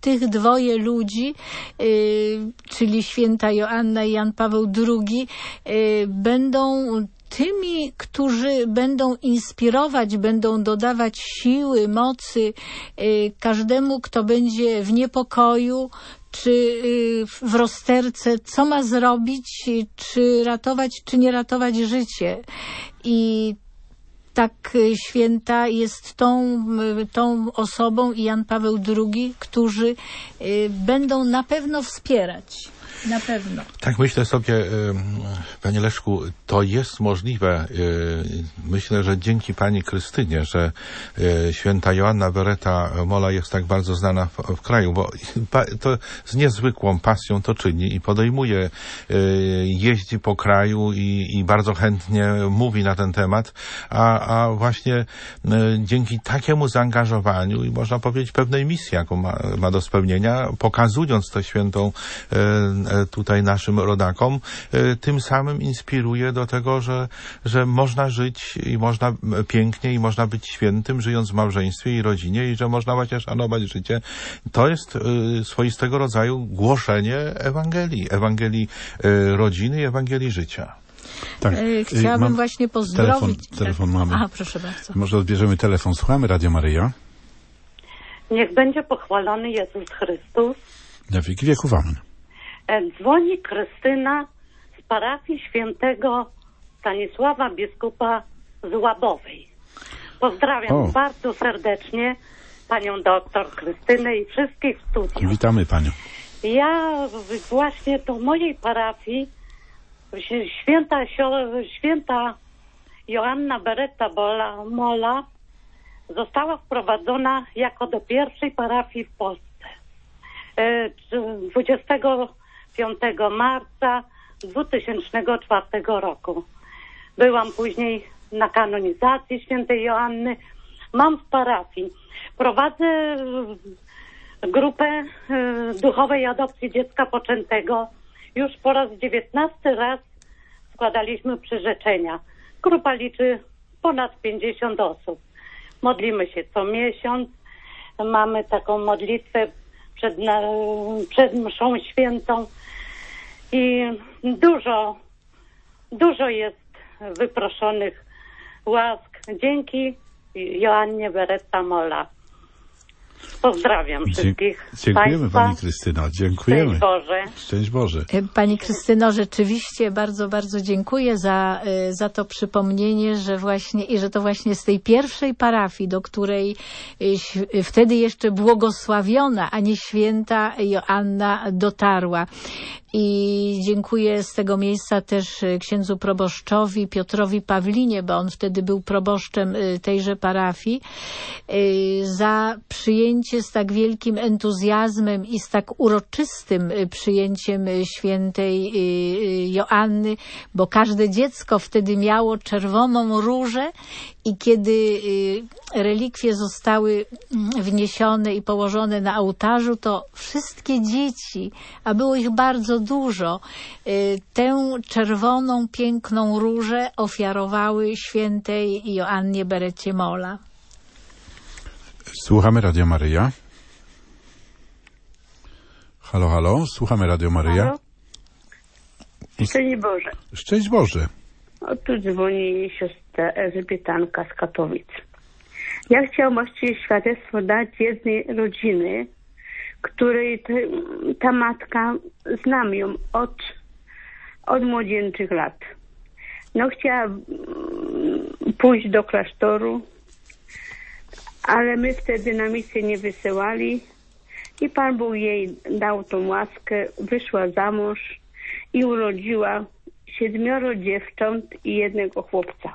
tych dwoje ludzi, czyli święta Joanna i Jan Paweł drugi, będą tymi, którzy będą inspirować, będą dodawać siły, mocy każdemu, kto będzie w niepokoju, czy w rozterce, co ma zrobić, czy ratować, czy nie ratować życie. I tak święta jest tą, tą osobą i Jan Paweł drugi, którzy będą na pewno wspierać. Na pewno. Tak myślę sobie, panie Leszku, to jest możliwe. Myślę, że dzięki pani Krystynie, że święta Joanna Beretta Molla jest tak bardzo znana w, w kraju, bo to z niezwykłą pasją to czyni i podejmuje, jeździ po kraju i, i bardzo chętnie mówi na ten temat, a, a właśnie dzięki takiemu zaangażowaniu i można powiedzieć pewnej misji, jaką ma, ma do spełnienia, pokazując tę świętą tutaj naszym rodakom, tym samym inspiruje do tego, że, że można żyć i można pięknie i można być świętym, żyjąc w małżeństwie i rodzinie i że można właśnie szanować życie. To jest swoistego rodzaju głoszenie Ewangelii, Ewangelii rodziny i Ewangelii życia. Tak. Chciałabym Mam właśnie pozdrowić. Telefon, telefon mamy. Aha, proszę bardzo. Może odbierzemy telefon. Słuchamy Radio Maryja. Niech będzie pochwalony Jezus Chrystus. Na wieki wieków amen. Dzwoni Krystyna z parafii świętego Stanisława biskupa z Łabowej. Pozdrawiam o. bardzo serdecznie panią doktor Krystynę i wszystkich w studiu. Witamy panią. Ja właśnie do mojej parafii święta, święta Joanna Beretta Molla została wprowadzona jako do pierwszej parafii w Polsce. dwudziestego piątego marca dwa tysiące czwartego roku. Byłam później na kanonizacji świętej Joanny. Mam w parafii. Prowadzę grupę duchowej adopcji dziecka poczętego. Już po raz dziewiętnasty raz składaliśmy przyrzeczenia. Grupa liczy ponad pięćdziesiąt osób. Modlimy się co miesiąc. Mamy taką modlitwę przed, na, przed mszą świętą i dużo, dużo jest wyproszonych łask dzięki Joannie Beretta Molla. Pozdrawiam wszystkich Dziękujemy Państwa. pani Krystyno, dziękujemy. Szczęść Boże. Szczęść Boże. Pani Krystyno, rzeczywiście bardzo, bardzo dziękuję za, za to przypomnienie, że właśnie i że to właśnie z tej pierwszej parafii, do której wtedy jeszcze błogosławiona, a nie święta Joanna dotarła. I dziękuję z tego miejsca też księdzu proboszczowi Piotrowi Pawlinie, bo on wtedy był proboszczem tejże parafii, za przyjęcie z tak wielkim entuzjazmem i z tak uroczystym przyjęciem świętej Joanny, bo każde dziecko wtedy miało czerwoną różę i kiedy relikwie zostały wniesione i położone na ołtarzu, to wszystkie dzieci, a było ich bardzo dużo, tę czerwoną, piękną różę ofiarowały świętej Joannie Beretcie Molla. Słuchamy Radio Maryja. Halo, halo, słuchamy Radio Maryja. Halo? Szczęść Boże. Szczęść Boże. O, tu dzwoni siostra Elżbietanka z Katowic. Ja chciałam właściwie świadectwo dać jednej rodziny, której te, ta matka, znam ją od, od młodzieńczych lat. No chciała pójść do klasztoru, ale my wtedy na misję nie wysyłali i Pan Bóg jej dał tą łaskę, wyszła za mąż i urodziła siedmioro dziewcząt i jednego chłopca.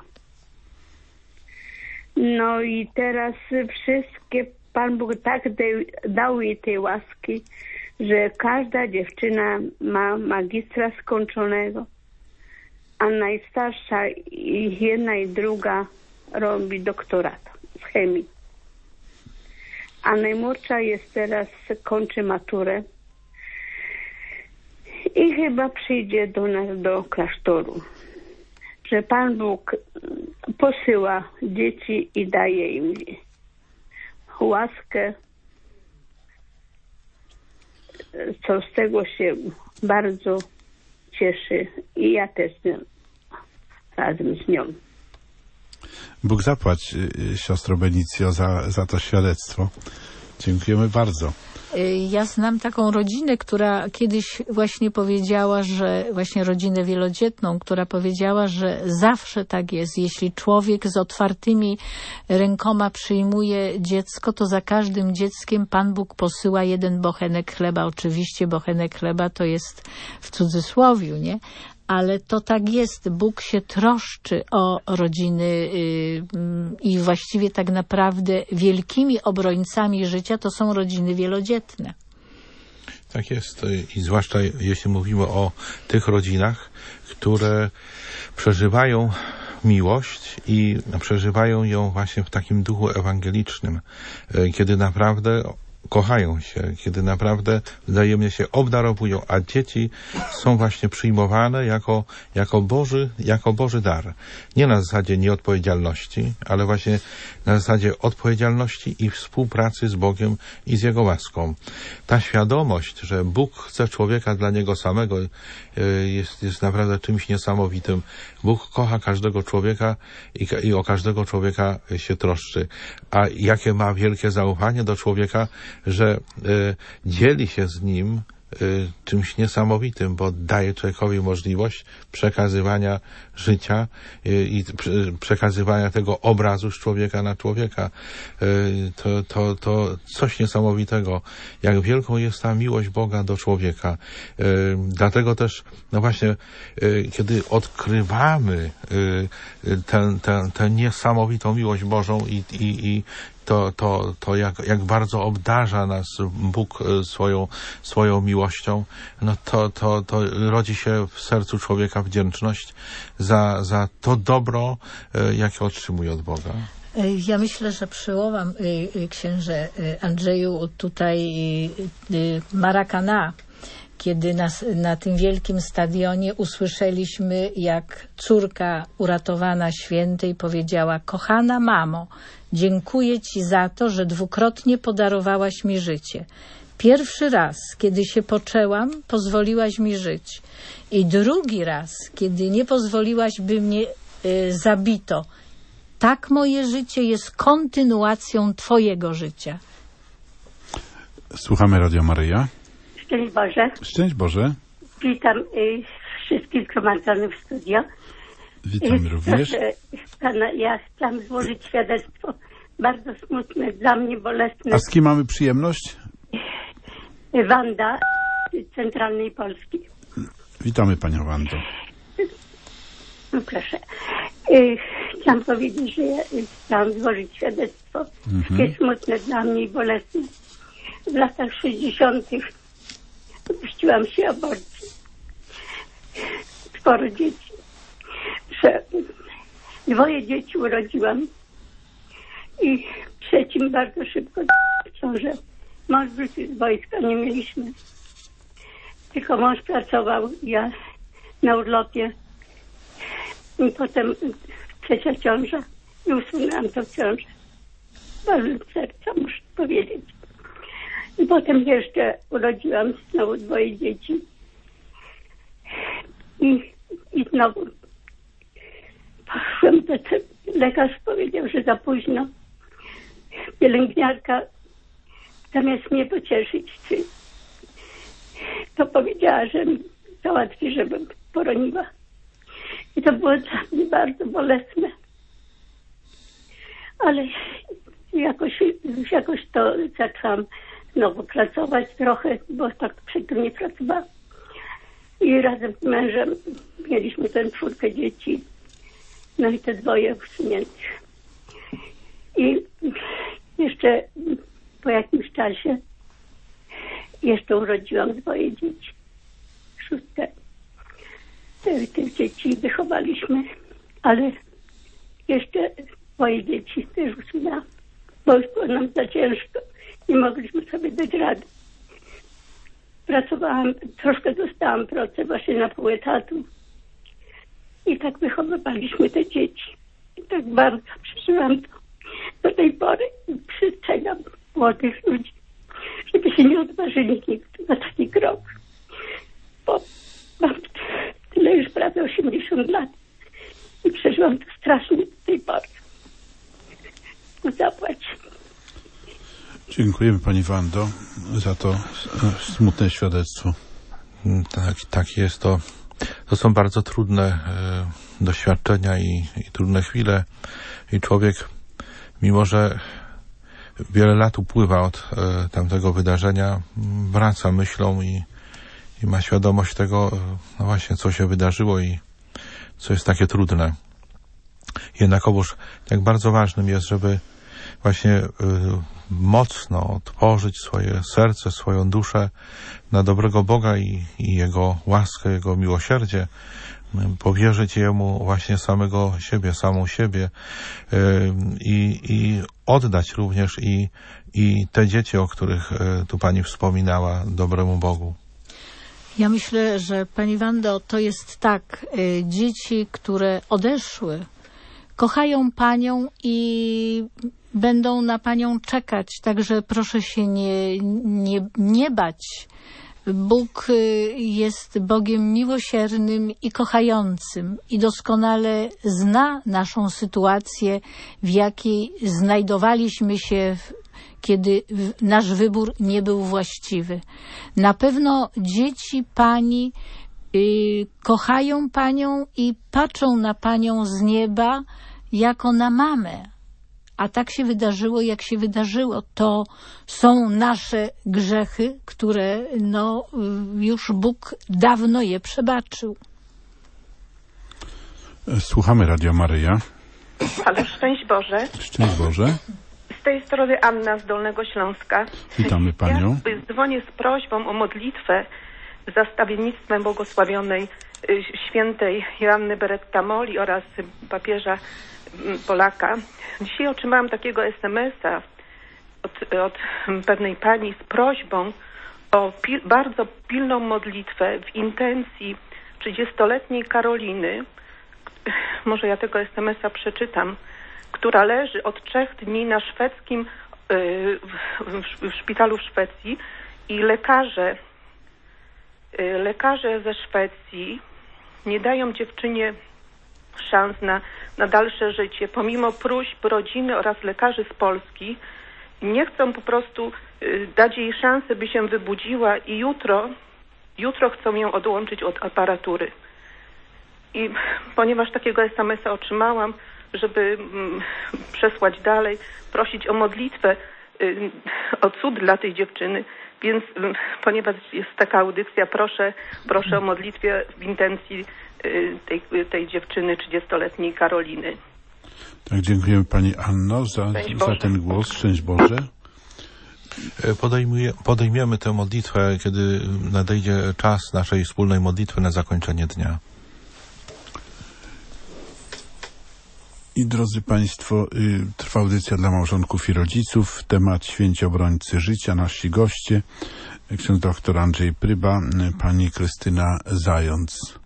No i teraz wszystkie, Pan Bóg tak dał jej tej łaski, że każda dziewczyna ma magistra skończonego, a najstarsza i jedna i druga robi doktorat z chemii. A najmłodsza jest teraz, kończy maturę i chyba przyjdzie do nas do klasztoru. Że Pan Bóg posyła dzieci i daje im łaskę co z tego się bardzo cieszy i ja też razem z nią. Bóg zapłać, siostro Benicjo, za, za to świadectwo. Dziękujemy bardzo. Ja znam taką rodzinę, która kiedyś właśnie powiedziała, że właśnie rodzinę wielodzietną, która powiedziała, że zawsze tak jest. Jeśli człowiek z otwartymi rękoma przyjmuje dziecko, to za każdym dzieckiem Pan Bóg posyła jeden bochenek chleba. Oczywiście bochenek chleba to jest w cudzysłowiu, nie? Ale to tak jest. Bóg się troszczy o rodziny yy, i właściwie tak naprawdę wielkimi obrońcami życia to są rodziny wielodzietne. Tak jest. I zwłaszcza jeśli mówimy o tych rodzinach, które przeżywają miłość i przeżywają ją właśnie w takim duchu ewangelicznym, kiedy naprawdę kochają się, kiedy naprawdę wzajemnie się obdarowują, a dzieci są właśnie przyjmowane jako, jako Boży, jako Boży dar. Nie na zasadzie nieodpowiedzialności, ale właśnie na zasadzie odpowiedzialności i współpracy z Bogiem i z Jego łaską. Ta świadomość, że Bóg chce człowieka dla Niego samego, jest, jest naprawdę czymś niesamowitym. Bóg kocha każdego człowieka i, i o każdego człowieka się troszczy. A jakie ma wielkie zaufanie do człowieka, że y, dzieli się z nim y, czymś niesamowitym, bo daje człowiekowi możliwość przekazywania życia y, i pr- przekazywania tego obrazu z człowieka na człowieka. Y, to, to, to coś niesamowitego. Jak wielką jest ta miłość Boga do człowieka. Y, dlatego też, no właśnie, y, kiedy odkrywamy y, tę, tę, tę niesamowitą miłość Bożą i, i, i to, to, to jak, jak bardzo obdarza nas Bóg swoją, swoją miłością, no to, to, to rodzi się w sercu człowieka wdzięczność za, za to dobro, jakie otrzymuje od Boga. Ja myślę, że przywołam, księże Andrzeju, tutaj Maracana, kiedy nas, na tym wielkim stadionie usłyszeliśmy, jak córka uratowana świętej powiedziała: kochana mamo, dziękuję Ci za to, że dwukrotnie podarowałaś mi życie. Pierwszy raz, kiedy się poczęłam, pozwoliłaś mi żyć. I drugi raz, kiedy nie pozwoliłaś, by mnie y, zabito. Tak moje życie jest kontynuacją Twojego życia. Słuchamy Radio Maryja. Szczęść Boże. Szczęść Boże. Witam y, wszystkich zgromadzonych w studio. Witam y, również. Proszę pana, ja chciałam złożyć świadectwo bardzo smutne, dla mnie bolesne. A z kim mamy przyjemność? Wanda z Centralnej Polski. Witamy Panią Wando. No proszę. Y, chciałam powiedzieć, że ja chciałam złożyć świadectwo, mhm. takie smutne dla mnie i bolesne. W latach sześćdziesiątych dopuściłam się aborcji. Sporo dzieci. Że dwoje dzieci urodziłam i trzecim bardzo szybko w ciążę. Mąż wrócił z wojska, nie mieliśmy. Tylko mąż pracował, ja na urlopie. I potem trzecia ciąża i usunęłam tą ciążę. Bolem serca, muszę powiedzieć. I potem jeszcze urodziłam znowu dwoje dzieci. I, i znowu poszłam do tego. Lekarz powiedział, że za późno. Pielęgniarka zamiast mnie pocieszyć, to powiedziała, że mi załatwi, żebym poroniła. I to było dla mnie bardzo bolesne. Ale jakoś, jakoś to zaczęłam znowu pracować trochę, bo tak przedtem nie pracowałam. I razem z mężem mieliśmy tę czwórkę dzieci. No i te dwoje usuniętych. I jeszcze po jakimś czasie jeszcze urodziłam dwoje dzieci. Szóstkę. Tych dzieci wychowaliśmy, ale jeszcze dwoje dzieci też usunęłam, bo już było nam za ciężko. Nie mogliśmy sobie dać rady. Pracowałam, troszkę dostałam pracę właśnie na pół etatu. I tak wychowywaliśmy te dzieci. I tak bardzo przeżyłam to do tej pory i przestrzegam młodych ludzi, żeby się nie odważyli nikt na taki Dziękujemy pani Wando za to smutne świadectwo. Tak, tak jest to. To są bardzo trudne e, doświadczenia i, i trudne chwile. I człowiek, mimo że wiele lat upływa od e, tamtego wydarzenia, wraca myślą i, i ma świadomość tego, no właśnie, co się wydarzyło i co jest takie trudne. Jednakowoż tak bardzo ważnym jest, żeby właśnie y, mocno otworzyć swoje serce, swoją duszę na dobrego Boga i, i Jego łaskę, Jego miłosierdzie, y, powierzyć Jemu właśnie samego siebie, samą siebie y, i, i oddać również i, i te dzieci, o których y, tu pani wspominała, dobremu Bogu. Ja myślę, że pani Wando, to jest tak, y, dzieci, które odeszły, kochają panią i będą na panią czekać, także proszę się nie, nie, nie bać. Bóg jest Bogiem miłosiernym i kochającym i doskonale zna naszą sytuację, w jakiej znajdowaliśmy się, kiedy nasz wybór nie był właściwy. Na pewno dzieci pani y, kochają panią i patrzą na panią z nieba jako na mamę. A tak się wydarzyło, jak się wydarzyło. To są nasze grzechy, które no, już Bóg dawno je przebaczył. Słuchamy Radio Maryja. Ale szczęść Boże. Szczęść Boże. Z tej strony Anna z Dolnego Śląska. Witamy panią. Ja dzwonię z prośbą o modlitwę za stawiennictwem błogosławionej świętej Joanny Beretta-Moli oraz papieża Polaka. Dzisiaj otrzymałam takiego es em es a od, od pewnej pani z prośbą o pil, bardzo pilną modlitwę w intencji trzydziestoletniej Karoliny. Może ja tego es em es a przeczytam, która leży od trzech dni na szwedzkim yy, w, w szpitalu w Szwecji i lekarze yy, lekarze ze Szwecji nie dają dziewczynie szans na, na dalsze życie, pomimo próśb rodziny oraz lekarzy z Polski. Nie chcą po prostu y, dać jej szansę, by się wybudziła i jutro, jutro chcą ją odłączyć od aparatury. I ponieważ takiego es em es a otrzymałam, żeby mm, przesłać dalej, prosić o modlitwę, y, o cud dla tej dziewczyny, więc y, ponieważ jest taka audycja, proszę, proszę o modlitwie w intencji Tej, tej dziewczyny trzydziestoletniej Karoliny. Tak, dziękujemy pani Anno za, za ten głos. Szczęść Boże. Podejmuje, podejmiemy tę modlitwę, kiedy nadejdzie czas naszej wspólnej modlitwy na zakończenie dnia. I drodzy państwo, trwa audycja dla małżonków i rodziców. Temat święci obrońcy życia. Nasi goście, ksiądz doktor Andrzej Pryba, pani Krystyna Zając.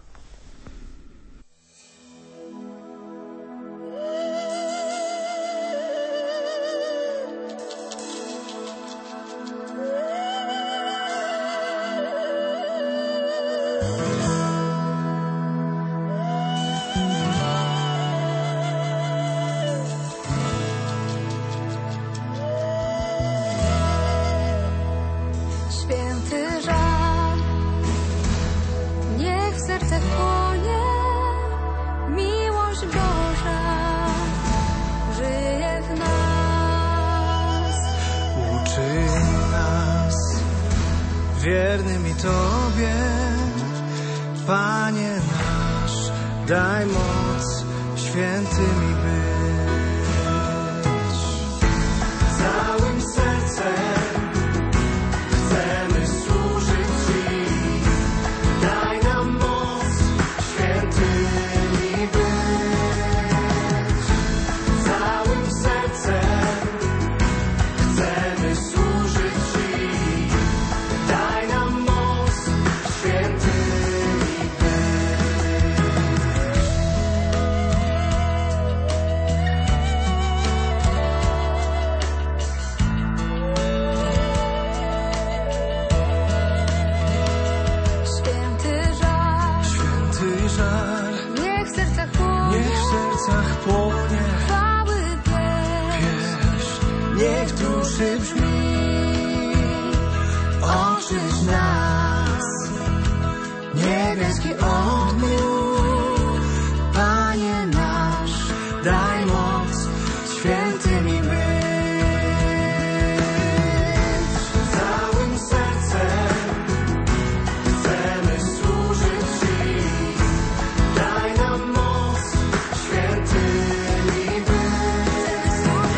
Wiernymi Tobie, Panie nasz, daj moc świętymi być. Całym sercem chcemy służyć Ci, daj nam moc świętymi być. Całym sercem chcemy służyć Ci, daj nam moc świętymi być. Święty żar, Święty żar, niech w sercach płonie, niech w sercach płonie, chwały pieśń, pieśń, niech w duszy brzmi. daj moc świętymi być. Całym sercem chcemy służyć Ci, daj nam moc świętymi być.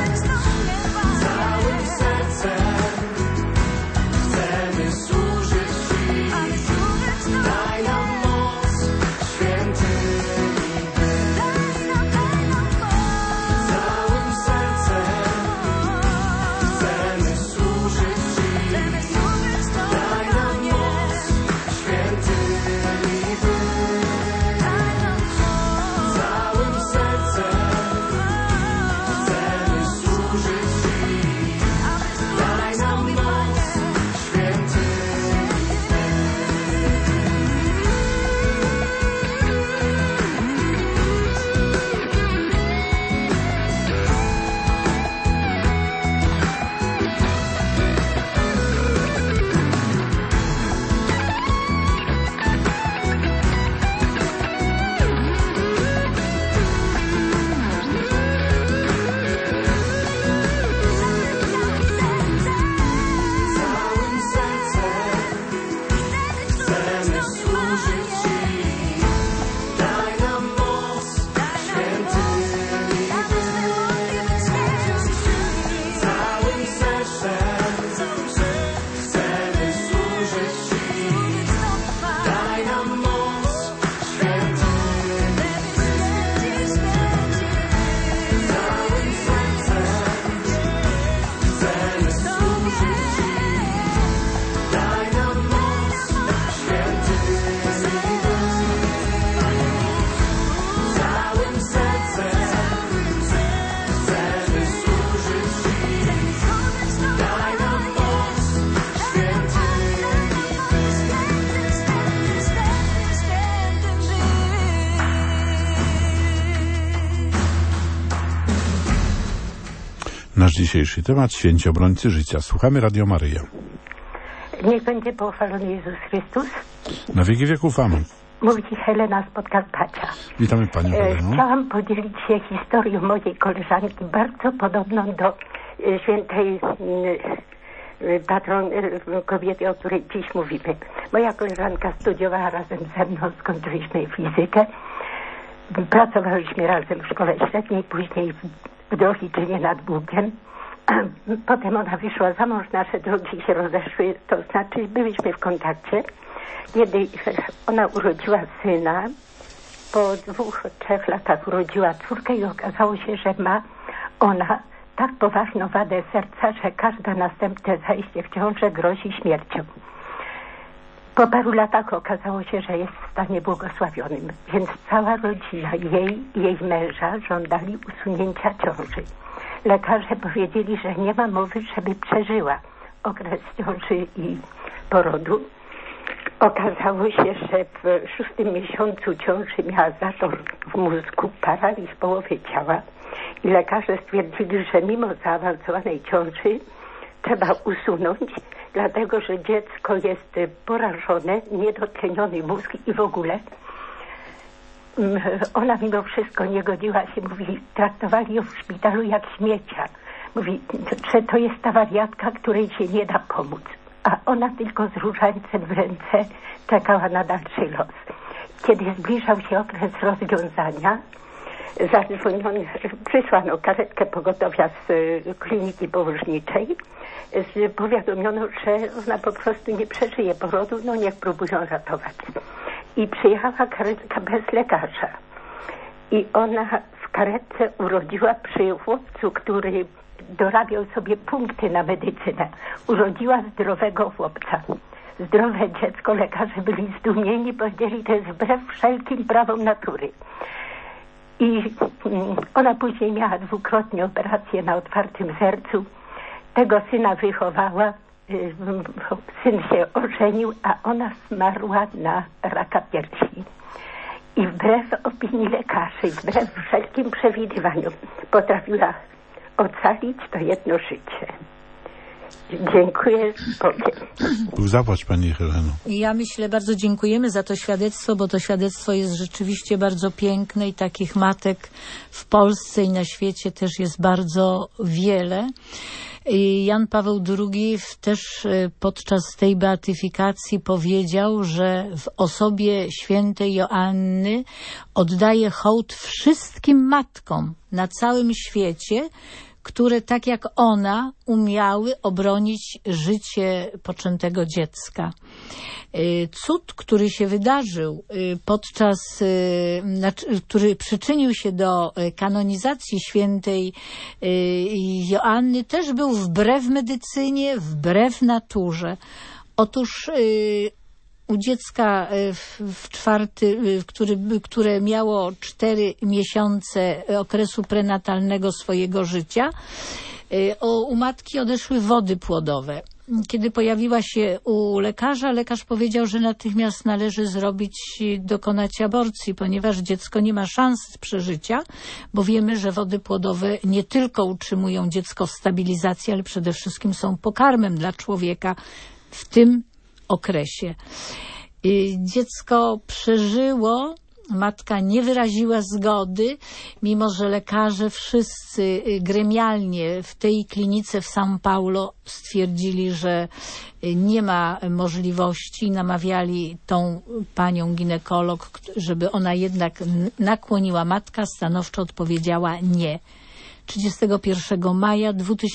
Całym sercem chcemy służyć Ci, daj nam moc świętymi być. Całym sercem chcemy służyć Ci, daj nam moc świętymi być. Całym sercem chcemy służyć Ci, daj nam moc świętymi Całym sercem chcemy służyć Ci, daj nam moc świętymi być. Całym sercem chcemy służyć Ci, daj nam moc świętymi być. Całym sercem chcemy służyć Ci, daj nam moc świętymi być. Całym sercem chcemy służyć Ci, daj nam moc Nasz dzisiejszy temat: święci obrońcy życia. Słuchamy Radio Maryja. Niech będzie pochwalony Jezus Chrystus. Na wieki wieków amen. Mówi Ci Helena z Podkarpacia. Witamy Panią E, Heleno. Chciałam podzielić się historią mojej koleżanki, bardzo podobną do e, świętej e, patron e, kobiety, o której dziś mówimy. Moja koleżanka studiowała razem ze mną, skończyliśmy fizykę. Pracowałyśmy razem w szkole średniej, później w Drohiczynie nad Bugiem. Potem ona wyszła za mąż, nasze drogi się rozeszły, to znaczy byliśmy w kontakcie. Kiedy ona urodziła syna, po dwóch, trzech latach urodziła córkę i okazało się, że ma ona tak poważną wadę serca, że każde następne zajście w ciążę grozi śmiercią. Po paru latach okazało się, że jest w stanie błogosławionym, więc cała rodzina jej i jej męża żądali usunięcia ciąży. Lekarze powiedzieli, że nie ma mowy, żeby przeżyła okres ciąży i porodu. Okazało się, że w szóstym miesiącu ciąży miała zator w mózgu, paraliż połowy ciała i lekarze stwierdzili, że mimo zaawansowanej ciąży trzeba usunąć, dlatego że dziecko jest porażone, niedotleniony mózg i w ogóle. Ona mimo wszystko nie godziła się, mówi, traktowali ją w szpitalu jak śmiecia. Mówi, że to jest ta wariatka, której się nie da pomóc. A ona tylko z różańcem w ręce czekała na dalszy los. Kiedy zbliżał się okres rozwiązania, zadzwoniono, przysłano karetkę pogotowia z kliniki położniczej. Powiadomiono, że ona po prostu nie przeżyje porodu, no niech próbują ratować. I przyjechała karetka bez lekarza. I ona w karetce urodziła przy chłopcu, który dorabiał sobie punkty na medycynę. Urodziła zdrowego chłopca. Zdrowe dziecko, lekarze byli zdumieni, powiedzieli, to jest wbrew wszelkim prawom natury. I ona później miała dwukrotnie operację na otwartym sercu. Tego syna wychowała, syn się ożenił, a ona zmarła na raka piersi. I wbrew opinii lekarzy, wbrew wszelkim przewidywaniom potrafiła ocalić to jedno życie. Dziękuję Bogiem. Zapłać pani Heleno. Ja myślę, bardzo dziękujemy za to świadectwo, bo to świadectwo jest rzeczywiście bardzo piękne i takich matek w Polsce i na świecie też jest bardzo wiele. I Jan Paweł drugi też podczas tej beatyfikacji powiedział, że w osobie świętej Joanny oddaje hołd wszystkim matkom na całym świecie, które tak jak ona umiały obronić życie poczętego dziecka. Cud, który się wydarzył podczas, który przyczynił się do kanonizacji świętej Joanny, też był wbrew medycynie, wbrew naturze. Otóż u dziecka w czwarty, który, które miało cztery miesiące okresu prenatalnego swojego życia, u matki odeszły wody płodowe. Kiedy pojawiła się u lekarza, lekarz powiedział, że natychmiast należy zrobić, dokonać aborcji, ponieważ dziecko nie ma szans przeżycia, bo wiemy, że wody płodowe nie tylko utrzymują dziecko w stabilizacji, ale przede wszystkim są pokarmem dla człowieka w tym okresie. Dziecko przeżyło, matka nie wyraziła zgody, mimo że lekarze wszyscy gremialnie w tej klinice w São Paulo stwierdzili, że nie ma możliwości, namawiali tą panią ginekolog, żeby ona jednak nakłoniła, matka stanowczo odpowiedziała nie. trzydziestego pierwszego maja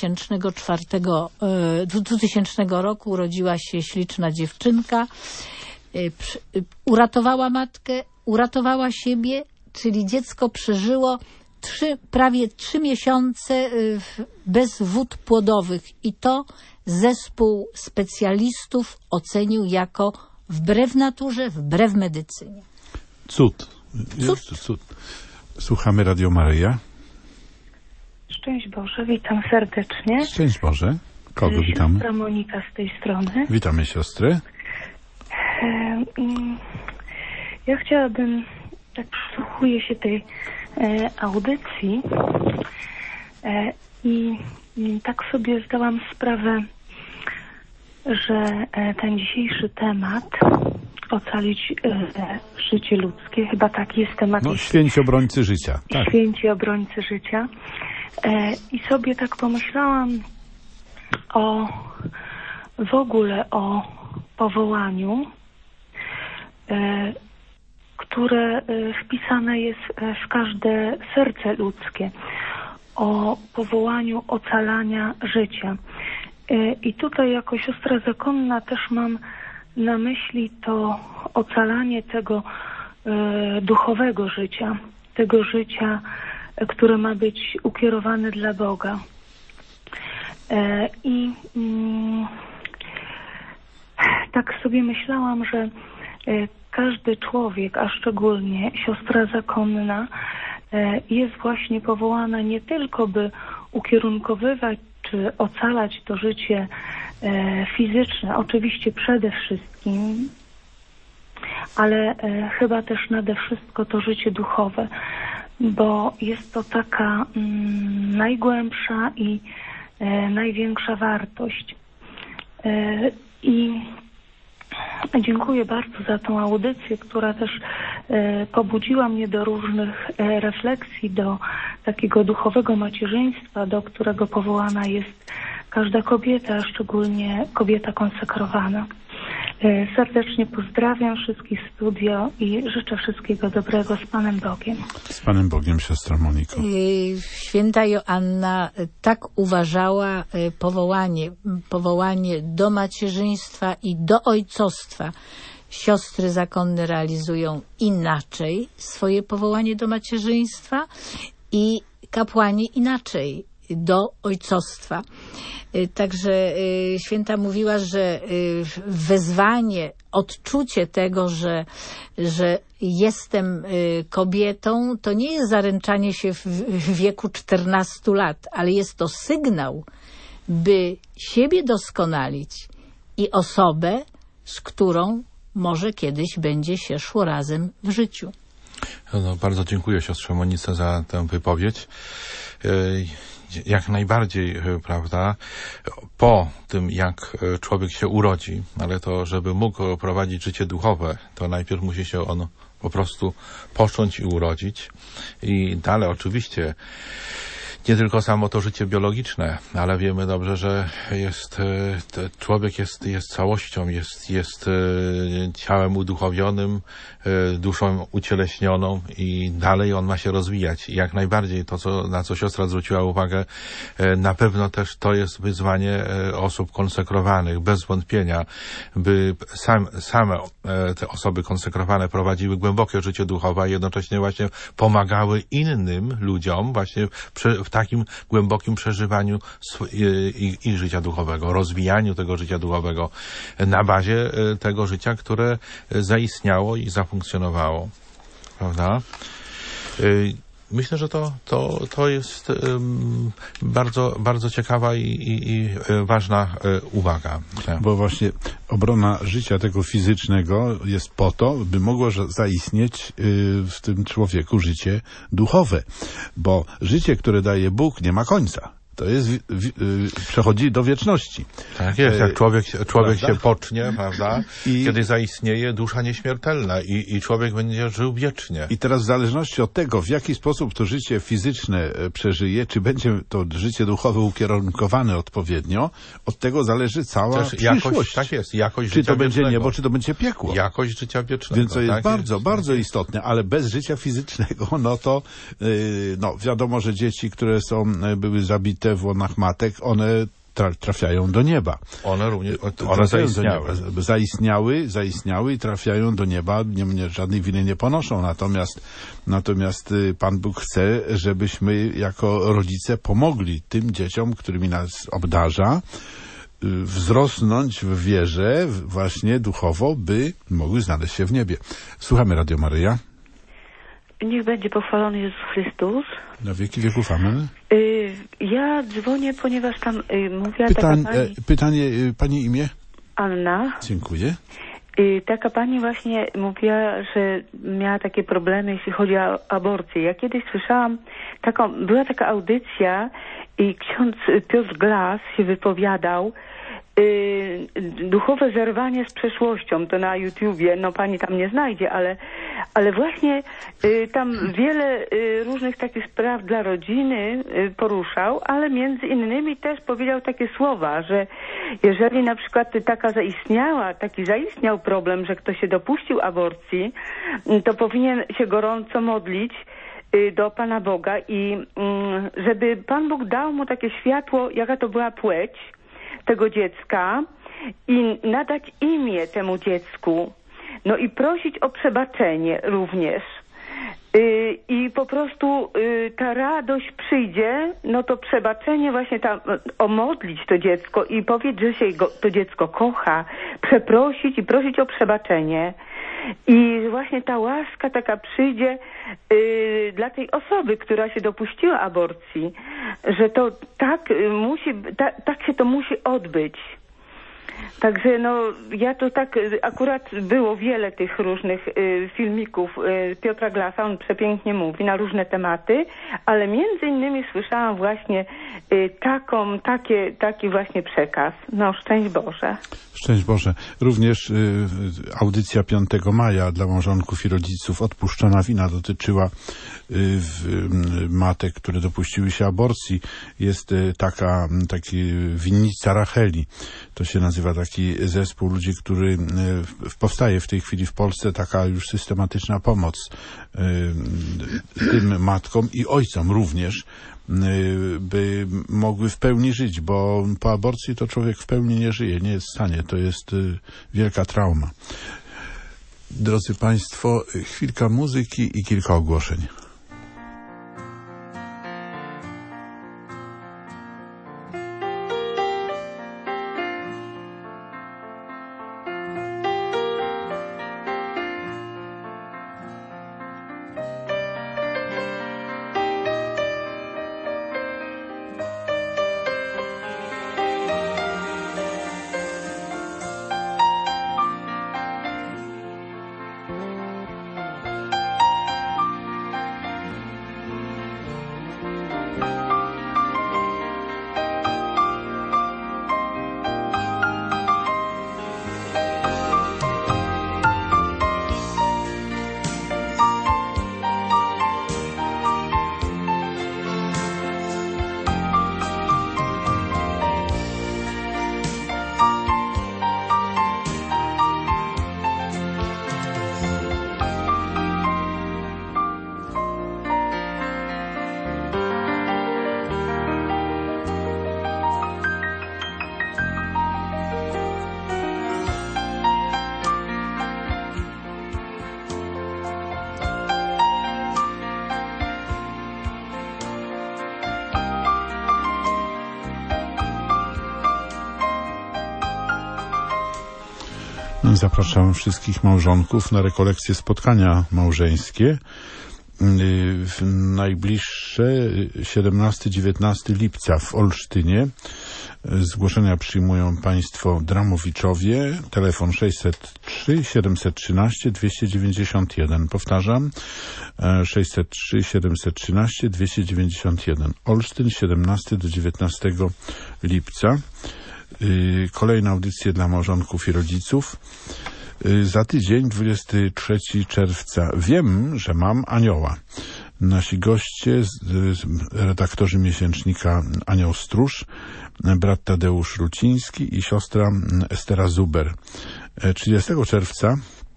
dwutysięcznego roku urodziła się śliczna dziewczynka. Uratowała matkę, uratowała siebie, czyli dziecko przeżyło trzy, prawie trzy miesiące bez wód płodowych i to zespół specjalistów ocenił jako wbrew naturze, wbrew medycynie. Cud. Cud. Cud. Słuchamy Radio Maryja. Szczęść Boże, witam serdecznie. Szczęść Boże. Kogo witamy? Siostra Monika z tej strony. Witamy siostrę. Ja chciałabym, tak przysłuchuję się tej e, audycji e, i tak sobie zdałam sprawę, że e, ten dzisiejszy temat ocalić e, życie ludzkie, chyba taki jest temat. No, święci obrońcy życia. Tak. Święci obrońcy życia. E, I sobie tak pomyślałam o w ogóle o powołaniu, e, które e, wpisane jest w każde serce ludzkie, o powołaniu ocalania życia. E, I tutaj jako siostra zakonna też mam na myśli to ocalanie tego e, duchowego życia, tego życia, e, które ma być ukierowane dla Boga. E, I mm, tak sobie myślałam, że e, każdy człowiek, a szczególnie siostra zakonna, e, jest właśnie powołana nie tylko, by ukierunkowywać czy ocalać to życie e, fizyczne, oczywiście przede wszystkim, ale e, chyba też nade wszystko to życie duchowe, bo jest to taka mm, najgłębsza i e, największa wartość. E, I dziękuję bardzo za tą audycję, która też e, pobudziła mnie do różnych e, refleksji, do takiego duchowego macierzyństwa, do którego powołana jest każda kobieta, a szczególnie kobieta konsekrowana. E, serdecznie pozdrawiam wszystkich studio i życzę wszystkiego dobrego z Panem Bogiem. Z Panem Bogiem, siostra Moniko. Święta Joanna tak uważała powołanie, powołanie do macierzyństwa i do ojcostwa. Siostry zakonne realizują inaczej swoje powołanie do macierzyństwa i kapłani inaczej do ojcostwa. Także święta mówiła, że wezwanie, odczucie tego, że, że jestem kobietą, to nie jest zaręczanie się w wieku czternastu lat, ale jest to sygnał, by siebie doskonalić i osobę, z którą może kiedyś będzie się szło razem w życiu. No, bardzo dziękuję siostrze Monice za tę wypowiedź. jak najbardziej, prawda, po tym, jak człowiek się urodzi, ale to, żeby mógł prowadzić życie duchowe, to najpierw musi się on po prostu począć i urodzić. I dalej oczywiście nie tylko samo to życie biologiczne, ale wiemy dobrze, że jest, człowiek jest, jest całością, jest, jest ciałem uduchowionym, duszą ucieleśnioną i dalej on ma się rozwijać. I jak najbardziej to, co, na co siostra zwróciła uwagę, na pewno też to jest wyzwanie osób konsekrowanych, bez wątpienia, by sam, same te osoby konsekrowane prowadziły głębokie życie duchowe, a jednocześnie właśnie pomagały innym ludziom właśnie w takim głębokim przeżywaniu ich, ich życia duchowego, rozwijaniu tego życia duchowego na bazie tego życia, które zaistniało i zafunkcjonowało. Prawda? Myślę, że to, to, to jest um, bardzo, bardzo ciekawa i, i, i ważna uwaga. Bo właśnie obrona życia tego fizycznego jest po to, by mogło zaistnieć w tym człowieku życie duchowe. Bo życie, które daje Bóg, nie ma końca. To jest, w, w, przechodzi do wieczności. Tak jest, jak człowiek, człowiek się pocznie, prawda? I kiedy zaistnieje dusza nieśmiertelna i, i człowiek będzie żył wiecznie. I teraz w zależności od tego, w jaki sposób to życie fizyczne przeżyje, czy będzie to życie duchowe ukierunkowane odpowiednio, od tego zależy cała Też przyszłość. Jakość, tak jest, jakość czy życia to będzie wiecznego. niebo, czy to będzie piekło. Jakość życia wiecznego. Więc to jest tak bardzo, jest, bardzo tak istotne, ale bez życia fizycznego, no to yy, no wiadomo, że dzieci, które są, były zabite w łonach matek, one trafiają do nieba. One również, one zaistniały. Zaistniały, zaistniały i trafiają do nieba, nie, nie, żadnej winy nie ponoszą. Natomiast, natomiast Pan Bóg chce, żebyśmy jako rodzice pomogli tym dzieciom, którymi nas obdarza, wzrosnąć w wierze właśnie duchowo, by mogły znaleźć się w niebie. Słuchamy Radio Maryja. Niech będzie pochwalony Jezus Chrystus. Na wieki wieków, amen. Y, ja dzwonię, ponieważ tam y, mówiła Pytań, taka pani... E, pytanie, y, pani imię? Anna. Dziękuję. Y, taka pani właśnie mówiła, że miała takie problemy, jeśli chodzi o aborcję. Ja kiedyś słyszałam taką, była taka audycja i ksiądz Piotr Glas się wypowiadał, Yy, duchowe zerwanie z przeszłością, to na YouTubie, no pani tam nie znajdzie, ale, ale właśnie yy, tam wiele yy, różnych takich spraw dla rodziny yy, poruszał, ale między innymi też powiedział takie słowa, że jeżeli na przykład taka zaistniała, taki zaistniał problem, że ktoś się dopuścił aborcji, yy, to powinien się gorąco modlić yy, do Pana Boga i yy, żeby Pan Bóg dał mu takie światło, jaka to była płeć tego dziecka i nadać imię temu dziecku, no i prosić o przebaczenie również. Yy, I po prostu yy, ta radość przyjdzie, no to przebaczenie właśnie tam, omodlić to dziecko i powiedzieć, że się go, to dziecko kocha, przeprosić i prosić o przebaczenie. I właśnie ta łaska taka przyjdzie yy, dla tej osoby, która się dopuściła aborcji, że to tak y, musi, ta, tak się to musi odbyć. Także no, ja to tak, akurat było wiele tych różnych y, filmików y, Piotra Glasa, on przepięknie mówi na różne tematy, ale między innymi słyszałam właśnie y, taką, takie, taki właśnie przekaz. No, szczęść Boże. Szczęść Boże. Również y, audycja piątego maja dla małżonków i rodziców Odpuszczona wina dotyczyła y, w, y, matek, które dopuściły się aborcji. Jest y, taka, taki winnica Racheli. To się nazywa taki zespół ludzi, który y, powstaje w tej chwili w Polsce, taka już systematyczna pomoc y, tym matkom i ojcom również, by mogły w pełni żyć, bo po aborcji to człowiek w pełni nie żyje, nie jest w stanie, to jest wielka trauma. Drodzy Państwo, chwilka muzyki i kilka ogłoszeń. Zapraszam wszystkich małżonków na rekolekcje spotkania małżeńskie w najbliższe siedemnastego do dziewiętnastego lipca w Olsztynie. Zgłoszenia przyjmują Państwo Dramowiczowie. Telefon sześćset trzy siedemset trzynaście dwieście dziewięćdziesiąt jeden. Powtarzam, sześćset trzy siedemset trzynaście dwieście dziewięćdziesiąt jeden. Olsztyn, siedemnastego do dziewiętnastego lipca. Kolejne audycje dla małżonków i rodziców. Za tydzień, dwudziestego trzeciego czerwca. Wiem, że mam anioła. Nasi goście, redaktorzy miesięcznika Anioł Stróż, brat Tadeusz Ruciński i siostra Estera Zuber. trzydziestego czerwca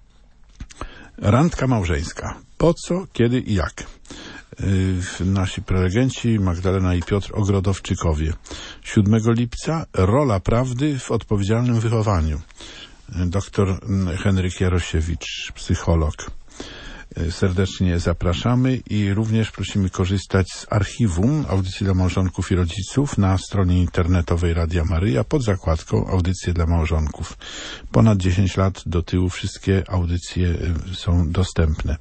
randka małżeńska. Po co, kiedy i jak? Nasi prelegenci Magdalena i Piotr Ogrodowczykowie. siódmego lipca rola prawdy w odpowiedzialnym wychowaniu. Doktor Henryk Jarosiewicz, psycholog. Serdecznie zapraszamy i również prosimy korzystać z archiwum audycji dla małżonków i rodziców na stronie internetowej Radia Maryja pod zakładką Audycje dla małżonków. Ponad dziesięć lat do tyłu wszystkie audycje są dostępne.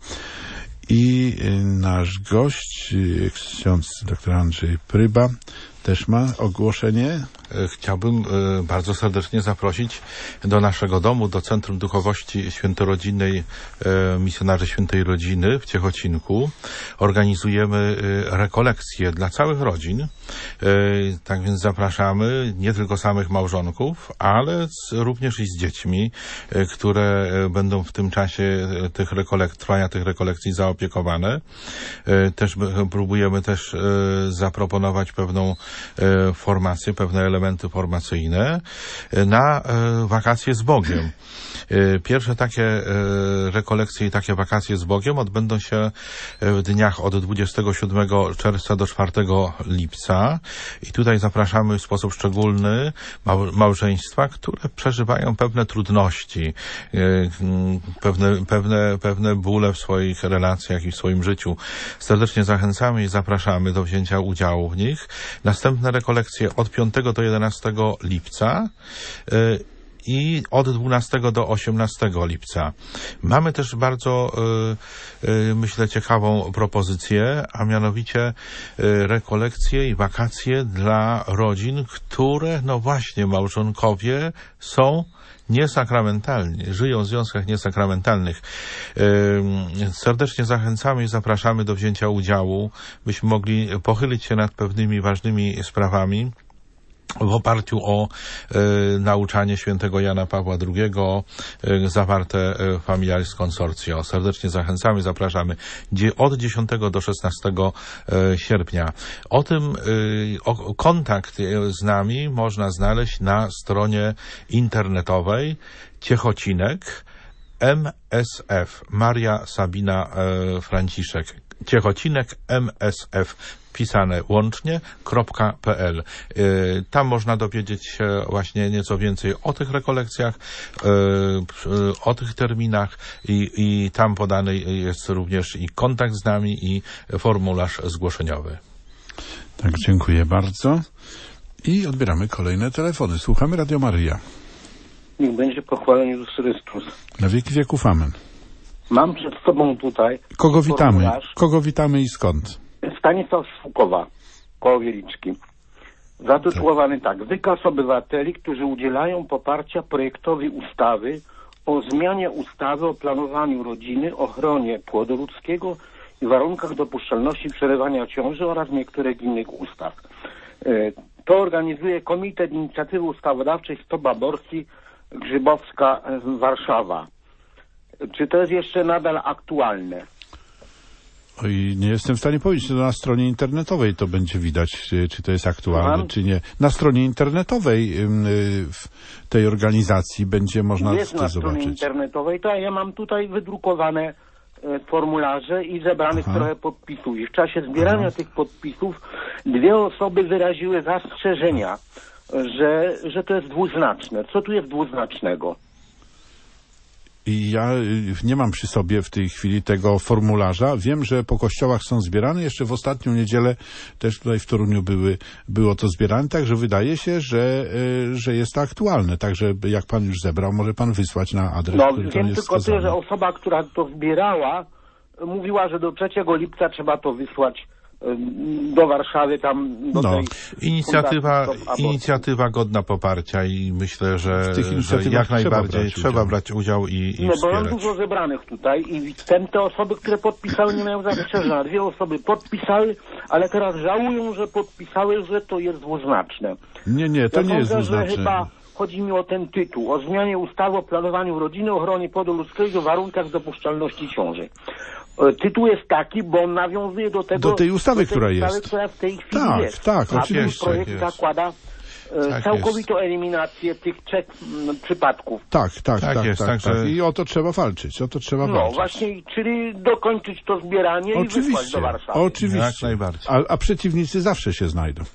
I nasz gość, ksiądz dr Andrzej Pryba, też ma ogłoszenie. Chciałbym bardzo serdecznie zaprosić do naszego domu, do Centrum Duchowości Świętorodzinnej Misjonarzy Świętej Rodziny w Ciechocinku. Organizujemy rekolekcje dla całych rodzin. Tak więc zapraszamy nie tylko samych małżonków, ale również i z dziećmi, które będą w tym czasie tych rekolek- trwania tych rekolekcji zaopiekowane. Też próbujemy też zaproponować pewną formacje, pewne elementy formacyjne na wakacje z Bogiem. Pierwsze takie rekolekcje i takie wakacje z Bogiem odbędą się w dniach od dwudziestego siódmego czerwca do czwartego lipca i tutaj zapraszamy w sposób szczególny małżeństwa, które przeżywają pewne trudności, pewne, pewne, pewne bóle w swoich relacjach i w swoim życiu. Serdecznie zachęcamy i zapraszamy do wzięcia udziału w nich. Następne rekolekcje od piątego do jedenastego lipca i od dwunastego do osiemnastego lipca. Mamy też bardzo, yy, myślę, ciekawą propozycję, a mianowicie yy, rekolekcje i wakacje dla rodzin, które, no właśnie, małżonkowie są niesakramentalni, żyją w związkach niesakramentalnych. Yy, serdecznie zachęcamy i zapraszamy do wzięcia udziału, byśmy mogli pochylić się nad pewnymi ważnymi sprawami w oparciu o y, nauczanie świętego Jana Pawła drugiego y, zawarte y, Familiaris Consortio. Serdecznie zachęcamy, zapraszamy dzie- od dziesiątego do szesnastego y, sierpnia. O tym y, o, kontakt z nami można znaleźć na stronie internetowej Ciechocinek M S F Maria Sabina y, Franciszek. Ciechocinek M S F pisane łącznie, .pl. Tam można dowiedzieć się właśnie nieco więcej o tych rekolekcjach, o tych terminach i, i tam podany jest również i kontakt z nami i formularz zgłoszeniowy. Tak, dziękuję bardzo. I odbieramy kolejne telefony. Słuchamy Radio Maryja. Niech będzie pochwalony Jezus Chrystus. Na wieki wieków amen. Mam przed sobą tutaj... Kogo witamy? Kogo witamy i skąd? Stanisław Sfukowa, koło Wieliczki. Zatytułowany tak. Wykaz obywateli, którzy udzielają poparcia projektowi ustawy o zmianie ustawy o planowaniu rodziny, ochronie płodu ludzkiego i warunkach dopuszczalności przerywania ciąży oraz niektórych innych ustaw. To organizuje Komitet Inicjatywy Ustawodawczej Stop Aborcji Grzybowska, Warszawa. Czy to jest jeszcze nadal aktualne? Oj, nie jestem w stanie powiedzieć, to na stronie internetowej to będzie widać, czy, czy to jest aktualne, Mam? czy nie. Na stronie internetowej yy, w tej organizacji będzie można jest to na zobaczyć. stronie internetowej, to ja mam tutaj wydrukowane e, formularze i zebranych Aha. trochę podpisów. I w czasie zbierania Aha. tych podpisów dwie osoby wyraziły zastrzeżenia, że, że to jest dwuznaczne. Co tu jest dwuznacznego? I ja y, nie mam przy sobie w tej chwili tego formularza. Wiem, że po kościołach są zbierane. Jeszcze w ostatnią niedzielę też tutaj w Toruniu były, było to zbierane, także wydaje się, że, y, że jest to aktualne. Także jak pan już zebrał, może pan wysłać na adres, No, który wiem tam jest tylko wskazany. tyle, że osoba, która to zbierała, mówiła, że do trzeciego lipca trzeba to wysłać do Warszawy, tam do no, tej inicjatywa, fundacji inicjatywa godna poparcia i myślę, że, że jak najbardziej trzeba brać, trzeba brać udział i, i No wspierać. bo mam dużo zebranych tutaj i ten, te osoby, które podpisały, nie mają zastrzeżenia. Dwie osoby podpisały, ale teraz żałują, że podpisały, że to jest dwuznaczne. Nie, nie, to ja nie jest sądzę, że dwuznaczne. chyba chodzi mi o ten tytuł, o zmianie ustawy o planowaniu rodziny, ochronie płodu ludzkiego, warunkach dopuszczalności ciąży. Tytuł jest taki, bo on nawiązuje do tego... Do tej ustawy, do tej która ustawy, jest. która w tej chwili Tak, jest. tak, A oczywiście. ten projekt jest. zakłada e, Tak całkowitą eliminację tych trzech m, przypadków. Tak, tak, Tak tak, jest, tak, także- tak. I o to trzeba walczyć, o to trzeba No walczyć. właśnie, czyli dokończyć to zbieranie i wysłać Oczywiście, do Warszawy. oczywiście. Jak najbardziej. A, a przeciwnicy zawsze się znajdą.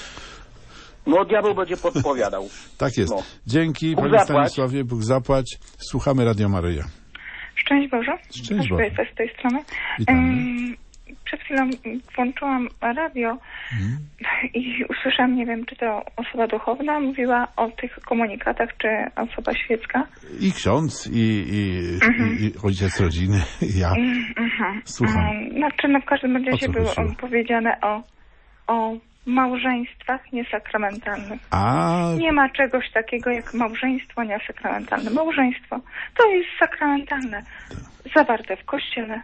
No diabeł będzie podpowiadał. Tak jest. No. Dzięki, Bóg panie zapłać. Stanisławie, Bóg zapłać. Słuchamy Radio Maryja. Szczęść Boże. Szczęść Boże. Boże. Z tej strony. Witamy. Um, przed chwilą włączyłam radio Mhm. i usłyszałam, nie wiem, czy to osoba duchowna mówiła o tych komunikatach, czy osoba świecka. I ksiądz, i, i, Mhm. i, i ojciec rodziny, i ja. Mhm. Słucham. Um, Znaczy, no w każdym O razie co było chodziło? powiedziane o, o małżeństwach niesakramentalnych. A, Nie ma czegoś takiego jak małżeństwo niesakramentalne. Małżeństwo to jest sakramentalne, zawarte w kościele,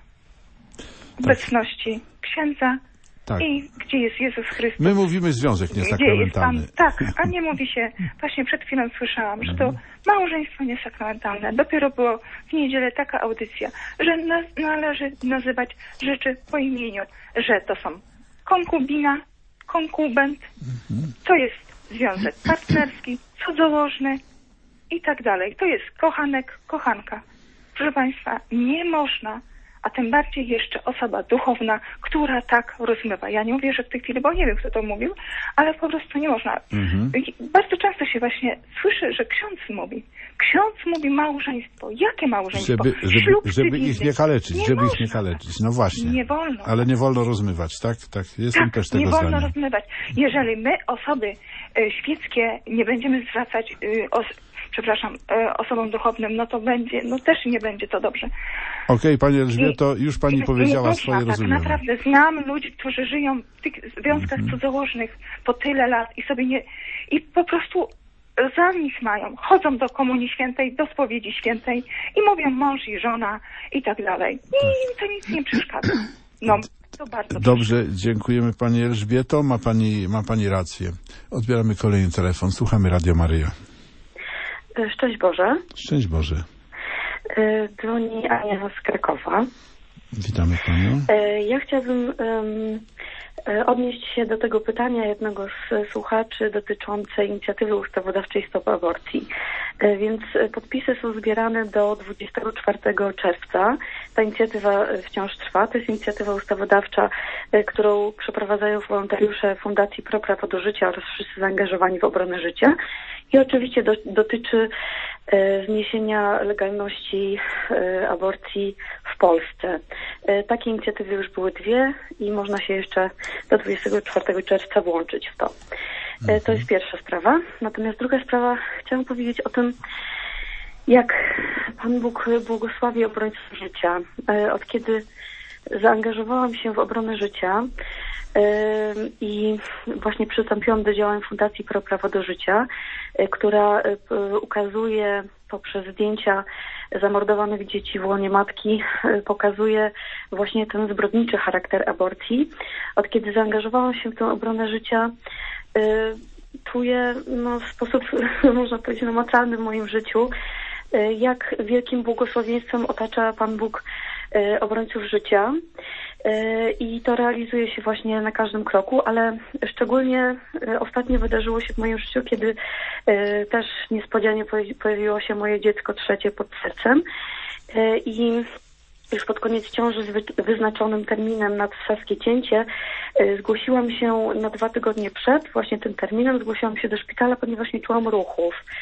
w obecności księdza tak. i gdzie jest Jezus Chrystus. My mówimy związek Gdzie jest niesakramentalny. Pan? Tak, a nie mówi się, właśnie przed chwilą słyszałam, że to małżeństwo niesakramentalne. Dopiero było w niedzielę taka audycja, że na, należy nazywać rzeczy po imieniu, że to są konkubina, konkubent, to jest związek partnerski, cudzołożny i tak dalej. To jest kochanek, kochanka. Proszę Państwa, nie można, a tym bardziej jeszcze osoba duchowna, która tak rozmywa. Ja nie mówię, że w tej chwili, bo nie wiem, kto to mówił, ale po prostu nie można. Mhm. I bardzo często się właśnie słyszy, że ksiądz mówi. Ksiądz mówi małżeństwo. Jakie małżeństwo? Żeby, żeby, Ślub żeby cywilny. ich nie kaleczyć, Nie żeby można. ich nie kaleczyć. No właśnie. Nie wolno. Ale nie wolno rozmywać, tak? Tak, jestem Tak, też tego nie wolno zdania. rozmywać. Jeżeli my, osoby e, świeckie, nie będziemy zwracać, e, os, przepraszam, e, osobom duchownym, no to będzie, no też nie będzie to dobrze. Okej, Pani Elżbieto, już Pani Nie powiedziała można, swoje, tak rozumiem. naprawdę znam ludzi, którzy żyją w tych związkach Mhm. cudzołożnych po tyle lat i sobie nie... i po prostu za nic mają. Chodzą do Komunii Świętej, do Spowiedzi Świętej i mówią mąż i żona i tak dalej. I im to nic nie przeszkadza. No, to bardzo Dobrze, dziękujemy Pani Elżbieto. Ma Pani, ma Pani rację. Odbieramy kolejny telefon. Słuchamy Radio Maryja. Szczęść Boże. Szczęść Boże. E, Dzwoni Ania z Krakowa. Witamy Panią. E, Ja chciałabym em, e, odnieść się do tego pytania jednego z słuchaczy dotyczące inicjatywy ustawodawczej Stop Aborcji. E, Więc e, podpisy są zbierane do dwudziestego czwartego czerwca. Ta inicjatywa e, wciąż trwa. To jest inicjatywa ustawodawcza, e, którą przeprowadzają wolontariusze Fundacji Pro Prawo do Życia oraz wszyscy zaangażowani w obronę życia. I oczywiście do, dotyczy e, zniesienia legalności e, aborcji w Polsce. E, takie inicjatywy już były dwie i można się jeszcze do dwudziestego czwartego czerwca włączyć w to. E, to jest pierwsza sprawa. Natomiast druga sprawa, chciałam powiedzieć o tym, jak Pan Bóg błogosławi obrońców życia. E, od kiedy zaangażowałam się w obronę życia, i właśnie przystąpiłam do działań Fundacji Pro Prawo do Życia, która ukazuje poprzez zdjęcia zamordowanych dzieci w łonie matki, pokazuje właśnie ten zbrodniczy charakter aborcji. Od kiedy zaangażowałam się w tę obronę życia, czuję no, w sposób, można powiedzieć, namacalny w moim życiu, jak wielkim błogosławieństwem otacza Pan Bóg obrońców życia. I to realizuje się właśnie na każdym kroku, ale szczególnie ostatnio wydarzyło się w moim życiu, kiedy też niespodzianie pojawiło się moje dziecko trzecie pod sercem i już pod koniec ciąży z wyznaczonym terminem na cesarkie cięcie zgłosiłam się na dwa tygodnie przed właśnie tym terminem, zgłosiłam się do szpitala, ponieważ nie czułam ruchów.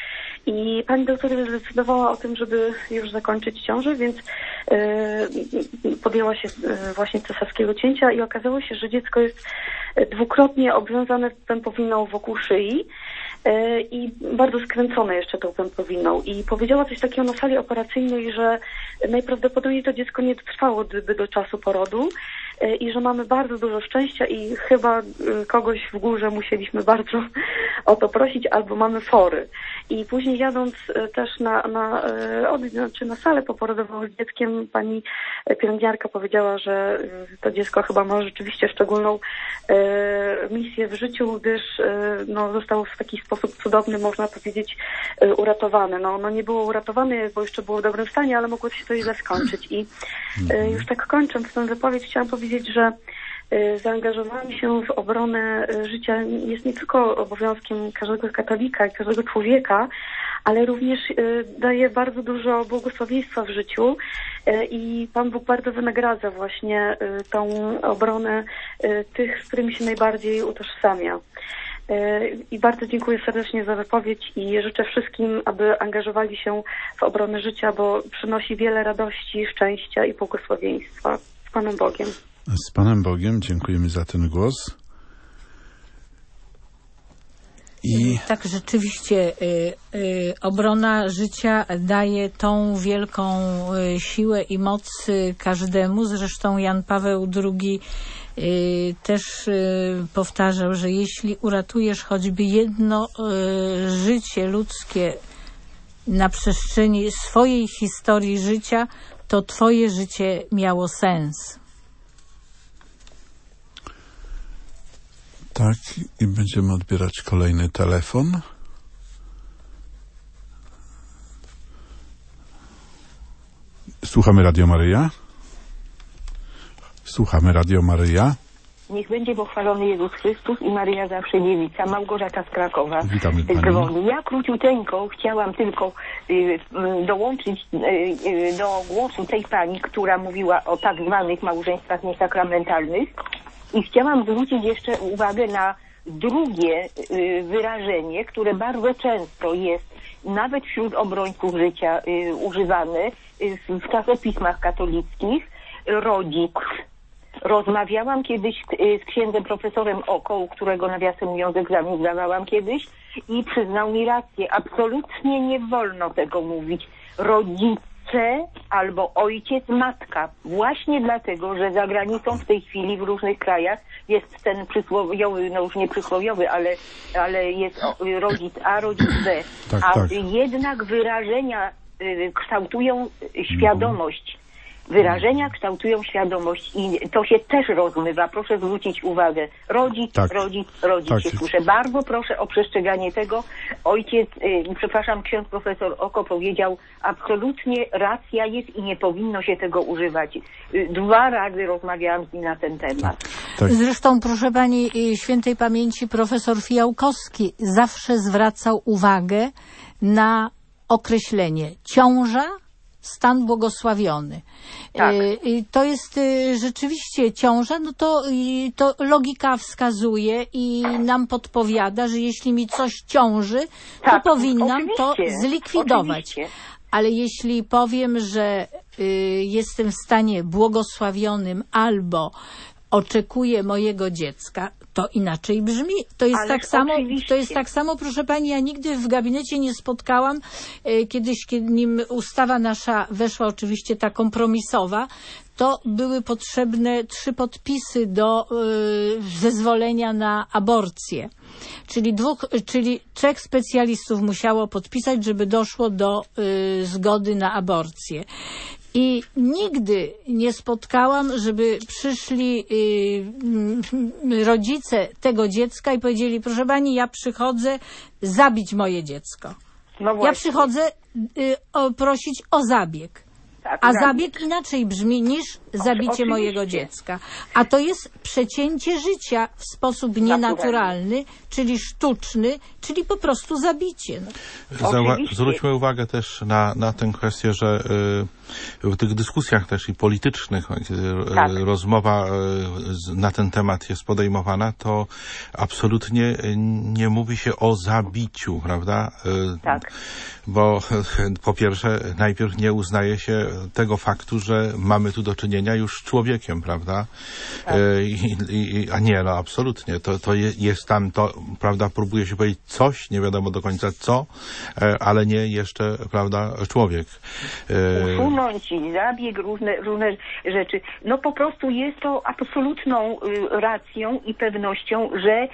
I pani doktor zdecydowała o tym, żeby już zakończyć ciążę, więc y, podjęła się y, właśnie cesarskiego cięcia i okazało się, że dziecko jest dwukrotnie obwiązane pępowiną wokół szyi i bardzo skręcone jeszcze tą pępowiną. I powiedziała coś takiego na sali operacyjnej, że najprawdopodobniej to dziecko nie dotrwało by do czasu porodu i że mamy bardzo dużo szczęścia i chyba kogoś w górze musieliśmy bardzo o to prosić, albo mamy fory. I później jadąc też na, na, czy na salę poporodową z dzieckiem, pani pielęgniarka powiedziała, że to dziecko chyba ma rzeczywiście szczególną misję w życiu, gdyż no, zostało w taki sposób cudowny, można powiedzieć, uratowane. No, no nie było uratowane, bo jeszcze było w dobrym stanie, ale mogło się to źle skończyć. I już tak kończąc tę wypowiedź, chciałam powiedzieć, że zaangażowanie się w obronę życia jest nie tylko obowiązkiem każdego katolika i każdego człowieka, ale również daje bardzo dużo błogosławieństwa w życiu i Pan Bóg bardzo wynagradza właśnie tą obronę tych, z którymi się najbardziej utożsamia. I bardzo dziękuję serdecznie za wypowiedź i życzę wszystkim, aby angażowali się w obronę życia, bo przynosi wiele radości, szczęścia i błogosławieństwa. Z Panem Bogiem. Z Panem Bogiem, dziękujemy za ten głos. I... Tak, rzeczywiście y, y, obrona życia daje tą wielką y, siłę i moc y, każdemu. Zresztą Jan Paweł drugi y, też y, powtarzał, że jeśli uratujesz choćby jedno y, życie ludzkie na przestrzeni swojej historii życia, to twoje życie miało sens. Tak, i będziemy odbierać kolejny telefon. Słuchamy Radio Maryja. Słuchamy Radio Maryja. Niech będzie pochwalony Jezus Chrystus i Maryja zawsze dziewica. Małgorzata z Krakowa. Witamy Pani. Ja króciuteńko chciałam tylko y, y, dołączyć y, y, do głosu tej pani, która mówiła o tak zwanych małżeństwach niesakramentalnych. I chciałam zwrócić jeszcze uwagę na drugie y, wyrażenie, które bardzo często jest nawet wśród obrońców życia y, używane y, w czasopismach katolickich. Rodzic. Rozmawiałam kiedyś y, z księdzem profesorem Oko, u którego nawiasem mówiąc egzamin zdawałam kiedyś i przyznał mi rację. Absolutnie nie wolno tego mówić. Rodzic. Albo ojciec, matka. Właśnie dlatego, że za granicą w tej chwili w różnych krajach jest ten przysłowiowy, no już nie przysłowiowy, ale, ale jest rodzic A, rodzic B. Tak, a tak. jednak wyrażenia y, kształtują świadomość. Wyrażenia kształtują świadomość i to się też rozmywa. Proszę zwrócić uwagę. Rodzic, tak. rodzic, rodzic Tak. się słyszę. Bardzo proszę o przestrzeganie tego. Ojciec, y, przepraszam, ksiądz profesor Oko powiedział, absolutnie racja jest i nie powinno się tego używać. Y, dwa razy rozmawiałam z nim na ten temat. Tak. Zresztą, proszę pani, świętej pamięci profesor Fijałkowski zawsze zwracał uwagę na określenie ciąża, stan błogosławiony. Tak. Y, to jest y, rzeczywiście ciąża, no to, y, to logika wskazuje i nam podpowiada, że jeśli mi coś ciąży, to Tak, powinnam to oczywiście, zlikwidować. oczywiście. Ale jeśli powiem, że y, jestem w stanie błogosławionym albo oczekuję mojego dziecka, to inaczej brzmi. To jest Ależ tak samo, oczywiście. to jest tak samo, proszę pani, ja nigdy w gabinecie nie spotkałam, e, kiedyś, kiedy nim ustawa nasza weszła, oczywiście ta kompromisowa, to były potrzebne trzy podpisy do e, zezwolenia na aborcję. Czyli dwóch, czyli trzech specjalistów musiało podpisać, żeby doszło do e, zgody na aborcję. I nigdy nie spotkałam, żeby przyszli y, rodzice tego dziecka i powiedzieli, proszę pani, ja przychodzę zabić moje dziecko. No ja przychodzę y, o, prosić o zabieg. Tak, A zabieg. zabieg inaczej brzmi niż zabicie oczywiście. mojego dziecka. A to jest przecięcie życia w sposób nienaturalny, czyli sztuczny, czyli po prostu zabicie. No. Zauwa- zwróćmy uwagę też na, na tę kwestię, że y, w tych dyskusjach też i politycznych, kiedy Tak. y, rozmowa y, z, na ten temat jest podejmowana, to absolutnie y, nie mówi się o zabiciu, prawda? Y, Tak. Bo y, po pierwsze najpierw nie uznaje się tego faktu, że mamy tu do czynienia już z człowiekiem, prawda? Tak. Y, i, i, a nie, no absolutnie. To, to je, jest tam, to, prawda, próbuje się powiedzieć coś, nie wiadomo do końca co, y, ale nie jeszcze, prawda, człowiek. Y, Usunąć i zabieg, różne, różne rzeczy. No po prostu jest to absolutną y, racją i pewnością, że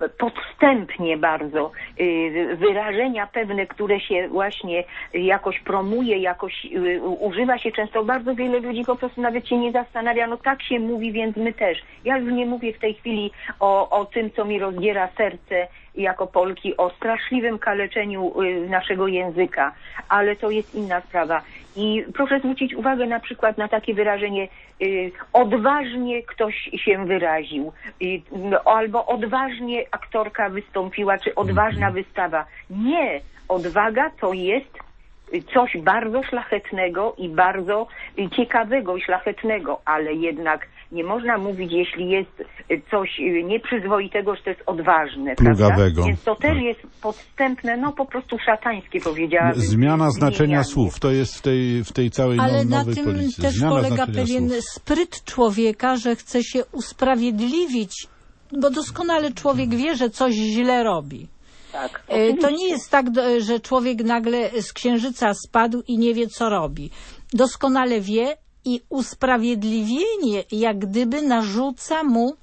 podstępnie bardzo y, wyrażenia pewne, które się właśnie jakoś promuje, jakoś y, używa się często. Bardzo wiele ludzi po prostu nawet się nie zastanawia, no tak się mówi, więc my też. Ja już nie mówię w tej chwili o, o tym, co mi rozdziera serce jako Polki, o straszliwym kaleczeniu y, naszego języka, ale to jest inna sprawa. I proszę zwrócić uwagę na przykład na takie wyrażenie y, odważnie ktoś się wyraził, y, no, albo odważnie aktorka wystąpiła, czy odważna wystawa. Nie, odwaga to jest coś bardzo szlachetnego i bardzo ciekawego i szlachetnego, ale jednak nie można mówić, jeśli jest coś nieprzyzwoitego, że to jest odważne, plugawego. Prawda? Więc to też jest podstępne, no po prostu szatańskie, powiedziałabym. Zmiana znaczenia Zmienianie. słów, to jest w tej, w tej całej Ale no, na nowej tym polityce. też Zmiana polega znaczenia pewien słów. spryt człowieka, że chce się usprawiedliwić, bo doskonale człowiek wie, że coś źle robi. Tak, E, To nie jest tak, do- że człowiek nagle z księżyca spadł i nie wie, co robi. Doskonale wie i usprawiedliwienie jak gdyby narzuca mu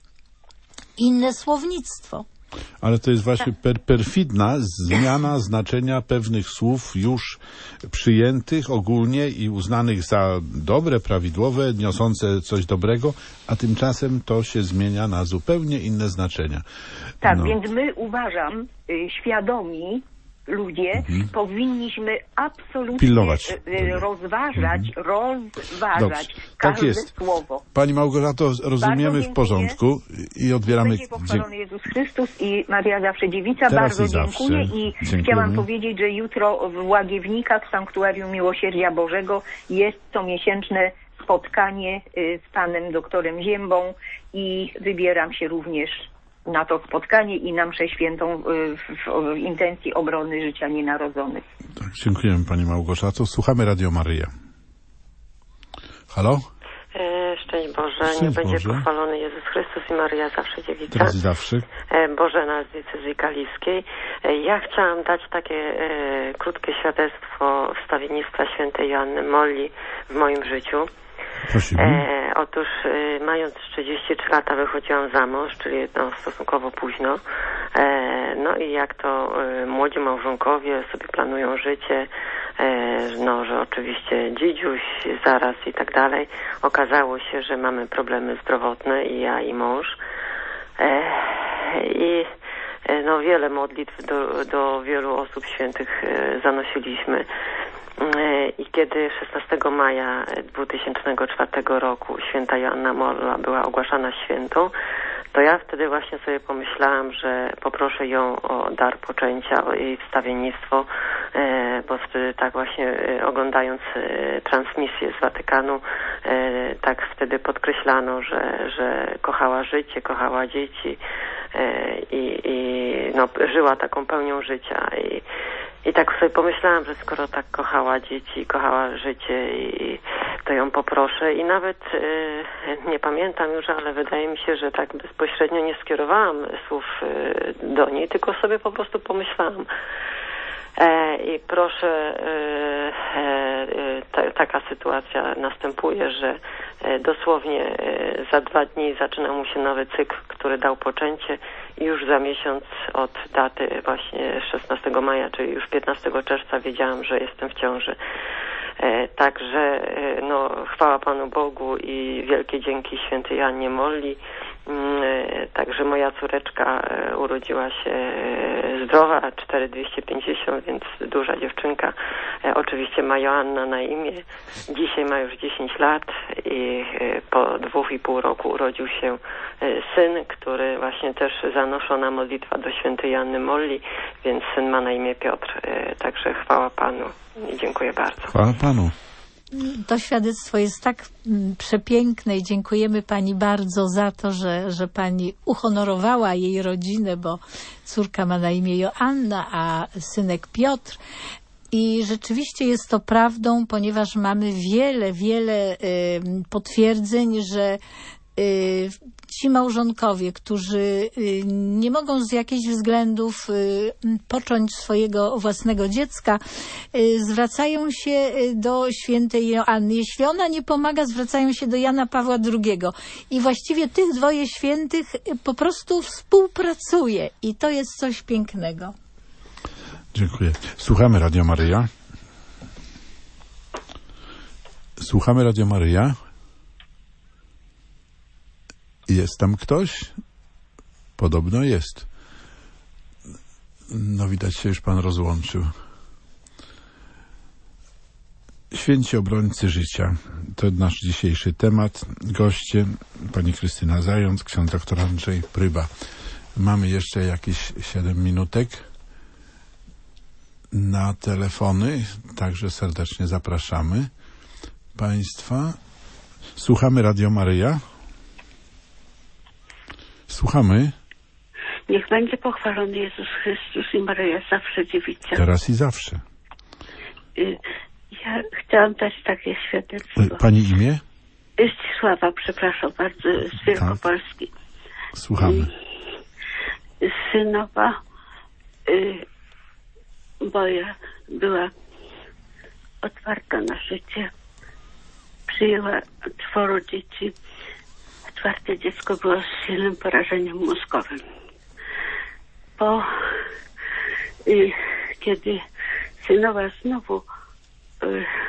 inne słownictwo. Ale to jest właśnie per, perfidna zmiana znaczenia pewnych słów już przyjętych ogólnie i uznanych za dobre, prawidłowe, niosące coś dobrego, a tymczasem to się zmienia na zupełnie inne znaczenia. Tak, No. więc my uważam, y, świadomi ludzie, Mhm. powinniśmy absolutnie Pilnować. y, y, rozważać, rozważać Dobrze, tak każde jest. słowo. Pani Małgorzato, rozumiemy Bardzo w dziękuję. porządku i odbieramy... Będzie pochwalony Jezus Chrystus i Maria Zawsze Dziewica. Teraz Bardzo i zawsze. dziękuję i Dziękujemy. chciałam powiedzieć, że jutro w Łagiewnikach w Sanktuarium Miłosierdzia Bożego jest comiesięczne spotkanie y, z panem doktorem Ziębą i wybieram się również na to spotkanie i na mszę świętą y, w, w, w intencji obrony życia nienarodzonych. Tak, dziękujemy Pani Małgorzato. Słuchamy Radio Maryja. Halo? E, Szczęść Boże, Szczęść niech będzie Boże. pochwalony Jezus Chrystus i Maria Zawsze Dziewica. Teraz i zawsze. E, Bożena z diecezji kaliskiej. E, Ja chciałam dać takie e, krótkie świadectwo wstawiennictwa świętej Joanny Molli w moim życiu. Prosimy. E, otóż e, mając trzydzieści trzy lata wychodziłam za mąż, czyli no, stosunkowo późno. E, no i jak to e, młodzi małżonkowie sobie planują życie, e, no, że oczywiście dzidziuś zaraz i tak dalej. Okazało się, że mamy problemy zdrowotne i ja i mąż. E, I e, no, wiele modlitw do, do wielu osób świętych e, zanosiliśmy. I kiedy szesnastego maja dwa tysiące czwartego roku święta Joanna Molla była ogłaszana świętą, to ja wtedy właśnie sobie pomyślałam, że poproszę ją o dar poczęcia, o jej wstawiennictwo, bo wtedy tak właśnie oglądając transmisję z Watykanu, tak wtedy podkreślano, że, że kochała życie, kochała dzieci i, i no, żyła taką pełnią życia. I, I tak sobie pomyślałam, że skoro tak kochała dzieci, kochała życie, i to ją poproszę. I nawet e, nie pamiętam już, ale wydaje mi się, że tak bezpośrednio nie skierowałam słów e, do niej, tylko sobie po prostu pomyślałam. E, I proszę, e, e, ta, taka sytuacja następuje, że e, dosłownie e, za dwa dni zaczyna mu się nowy cykl, który dał poczęcie i już za miesiąc od daty właśnie szesnastego maja, czyli już piętnastego czerwca wiedziałam, że jestem w ciąży. E, także e, no, chwała Panu Bogu i wielkie dzięki świętej Joannie Molli Także moja córeczka urodziła się zdrowa, cztery tysiące dwieście pięćdziesiąt, więc duża dziewczynka. Oczywiście ma Joanna na imię. Dzisiaj ma już dziesięć lat i po dwóch i pół roku urodził się syn, który właśnie też zanoszona modlitwa do świętej Joanny Molli, więc syn ma na imię Piotr. Także chwała Panu i dziękuję bardzo. Chwała Panu. To świadectwo jest tak przepiękne i dziękujemy Pani bardzo za to, że, że Pani uhonorowała jej rodzinę, bo córka ma na imię Joanna, a synek Piotr. I rzeczywiście jest to prawdą, ponieważ mamy wiele, wiele y, potwierdzeń, że y, ci małżonkowie, którzy y, nie mogą z jakichś względów y, począć swojego własnego dziecka, y, zwracają się do świętej Joanny. Jeśli ona nie pomaga, zwracają się do Jana Pawła drugiego. I właściwie tych dwoje świętych po prostu współpracuje. I to jest coś pięknego. Dziękuję. Słuchamy Radio Maryja. Słuchamy Radio Maryja. Jest tam ktoś? Podobno jest. No widać się już Pan rozłączył. Święci obrońcy życia. To nasz dzisiejszy temat. Goście pani Krystyna Zając, ksiądz doktor Andrzej Pryba. Mamy jeszcze jakieś siedem minutek na telefony, także serdecznie zapraszamy Państwa. Słuchamy Radio Maryja. Słuchamy. Niech będzie pochwalony Jezus Chrystus i Maryja zawsze dziewica. Teraz i zawsze. Ja chciałam dać takie świadectwo. Pani imię? Zdzisława, przepraszam bardzo, z Wielkopolski. Tak. Słuchamy. Synowa y, moja była otwarta na życie. Przyjęła czworo dzieci. Czwarte dziecko było z silnym porażeniem mózgowym. Po y, kiedy synowa znowu y,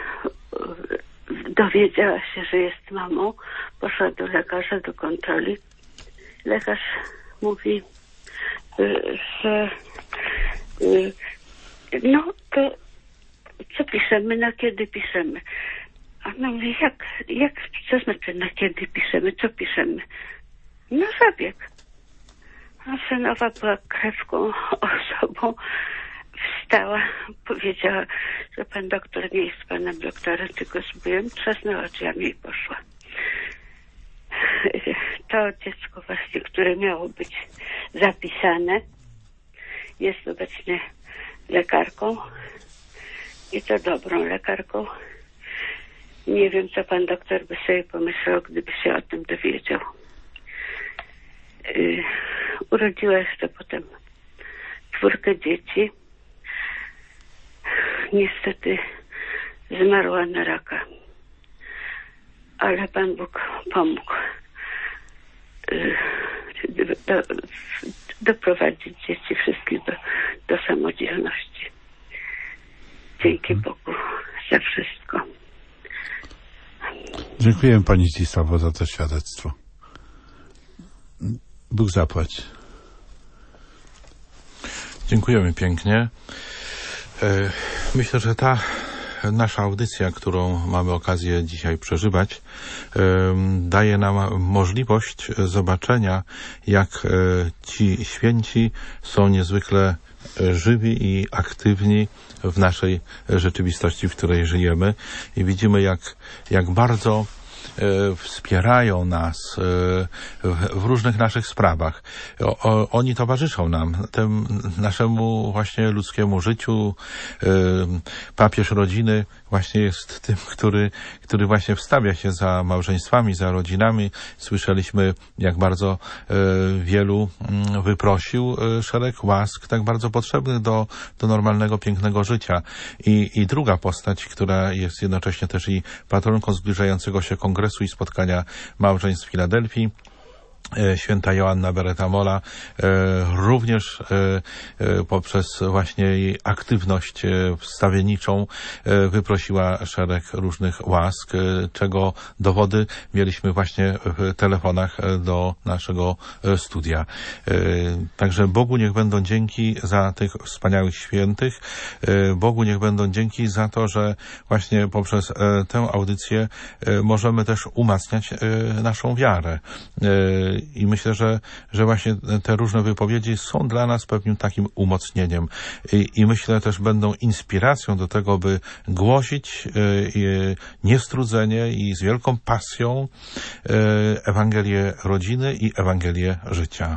y, dowiedziała się, że jest mamą, poszła do lekarza do kontroli. Lekarz mówi, y, że y, no to co piszemy, na kiedy piszemy? A no mówię, jak, jak, co znaczy na kiedy piszemy, co piszemy? Na zabieg. A synowa była krewką osobą, wstała, powiedziała, że pan doktor nie jest panem doktorem, tylko z bójem, trzasnęła drzwiami i poszła. To dziecko właśnie, które miało być zapisane, jest obecnie lekarką i to dobrą lekarką. Nie wiem, co pan doktor by sobie pomyślał, gdyby się o tym dowiedział. Yy, urodziła jeszcze potem czwórkę dzieci. Niestety zmarła na raka. Ale Pan Bóg pomógł yy, do, doprowadzić dzieci wszystkich do, do samodzielności. Dzięki Bogu za wszystko. Dziękuję Pani Zdzisławo za to świadectwo. Bóg zapłać. Dziękujemy pięknie. Myślę, że ta nasza audycja, którą mamy okazję dzisiaj przeżywać, daje nam możliwość zobaczenia, jak ci święci są niezwykle żywi i aktywni w naszej rzeczywistości, w której żyjemy, i widzimy, jak, jak bardzo wspierają nas w różnych naszych sprawach. Oni towarzyszą nam, temu naszemu właśnie ludzkiemu życiu. Papież rodziny właśnie jest tym, który, który właśnie wstawia się za małżeństwami, za rodzinami. Słyszeliśmy, jak bardzo wielu wyprosił szereg łask, tak bardzo potrzebnych do, do normalnego, pięknego życia. I, i druga postać, która jest jednocześnie też i patronką zbliżającego się kongresu i spotkania małżeństw w Filadelfii, święta Joanna Beretta-Molla również poprzez właśnie jej aktywność wstawienniczą wyprosiła szereg różnych łask, czego dowody mieliśmy właśnie w telefonach do naszego studia. Także Bogu niech będą dzięki za tych wspaniałych świętych. Bogu niech będą dzięki za to, że właśnie poprzez tę audycję możemy też umacniać naszą wiarę. I myślę, że, że właśnie te różne wypowiedzi są dla nas pewnym takim umocnieniem. I, i myślę też będą inspiracją do tego, by głosić y, niestrudzenie i z wielką pasją y, Ewangelię rodziny i Ewangelię życia.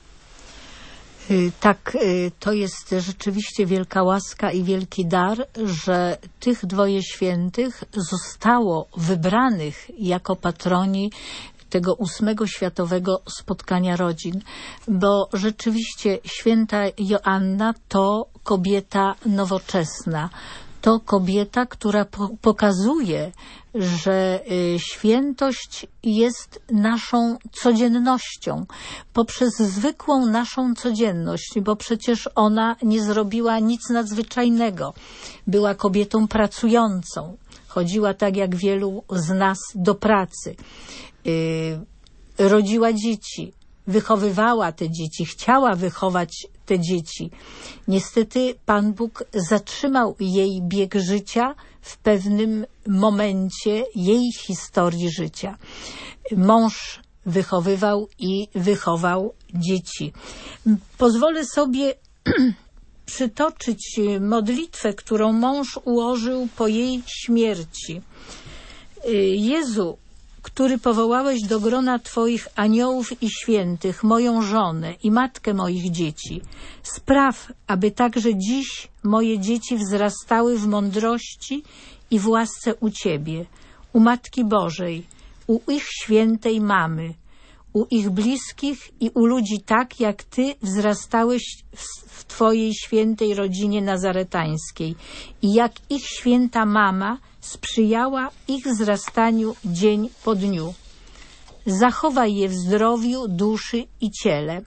Tak, to jest rzeczywiście wielka łaska i wielki dar, że tych dwoje świętych zostało wybranych jako patroni tego ósmego światowego spotkania rodzin, bo rzeczywiście święta Joanna to kobieta nowoczesna, to kobieta, która po pokazuje, że y, świętość jest naszą codziennością, poprzez zwykłą naszą codzienność, bo przecież ona nie zrobiła nic nadzwyczajnego. Była kobietą pracującą, chodziła tak jak wielu z nas do pracy. Yy, rodziła dzieci, wychowywała te dzieci, chciała wychować te dzieci. Niestety Pan Bóg zatrzymał jej bieg życia w pewnym momencie jej historii życia. Mąż wychowywał i wychował dzieci. Pozwolę sobie przytoczyć modlitwę, którą mąż ułożył po jej śmierci. Jezu, który powołałeś do grona Twoich aniołów i świętych, moją żonę i matkę moich dzieci. Spraw, aby także dziś moje dzieci wzrastały w mądrości i w łasce u Ciebie, u Matki Bożej, u ich świętej mamy, u ich bliskich i u ludzi tak, jak Ty wzrastałeś w Twojej świętej rodzinie nazaretańskiej i jak ich święta mama sprzyjała ich wzrastaniu dzień po dniu. Zachowaj je w zdrowiu duszy i ciele,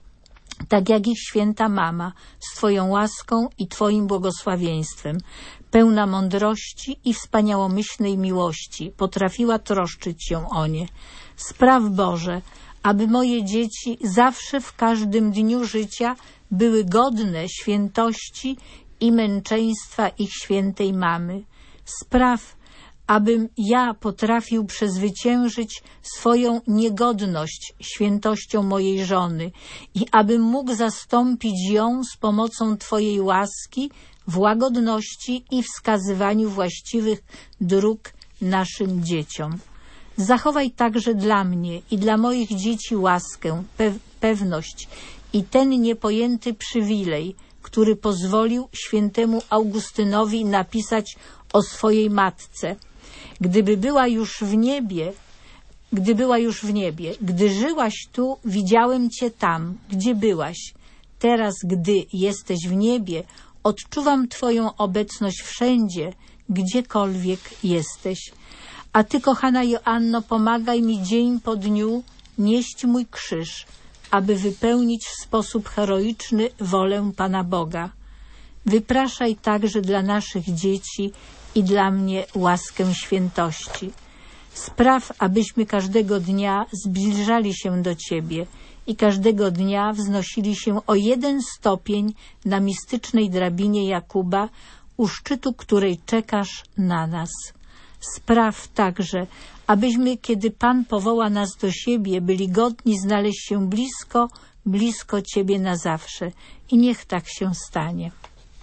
tak jak ich święta mama, z Twoją łaską i Twoim błogosławieństwem, pełna mądrości i wspaniałomyślnej miłości, potrafiła troszczyć się o nie. Spraw, Boże, aby moje dzieci zawsze w każdym dniu życia były godne świętości i męczeństwa ich świętej mamy. Spraw, abym ja potrafił przezwyciężyć swoją niegodność świętością mojej żony i abym mógł zastąpić ją z pomocą Twojej łaski w łagodności i wskazywaniu właściwych dróg naszym dzieciom. Zachowaj także dla mnie i dla moich dzieci łaskę, pe pewność i ten niepojęty przywilej, który pozwolił świętemu Augustynowi napisać o swojej matce. Gdyby była już w niebie, gdy była już w niebie, gdy żyłaś tu, widziałem Cię tam, gdzie byłaś. Teraz, gdy jesteś w niebie, odczuwam Twoją obecność wszędzie, gdziekolwiek jesteś. A Ty, kochana Joanno, pomagaj mi dzień po dniu nieść mój krzyż, aby wypełnić w sposób heroiczny wolę Pana Boga. Wypraszaj także dla naszych dzieci i dla mnie łaskę świętości. Spraw, abyśmy każdego dnia zbliżali się do Ciebie i każdego dnia wznosili się o jeden stopień na mistycznej drabinie Jakuba, u szczytu której czekasz na nas. Spraw także, abyśmy, kiedy Pan powoła nas do siebie, byli godni znaleźć się blisko, blisko Ciebie na zawsze. I niech tak się stanie.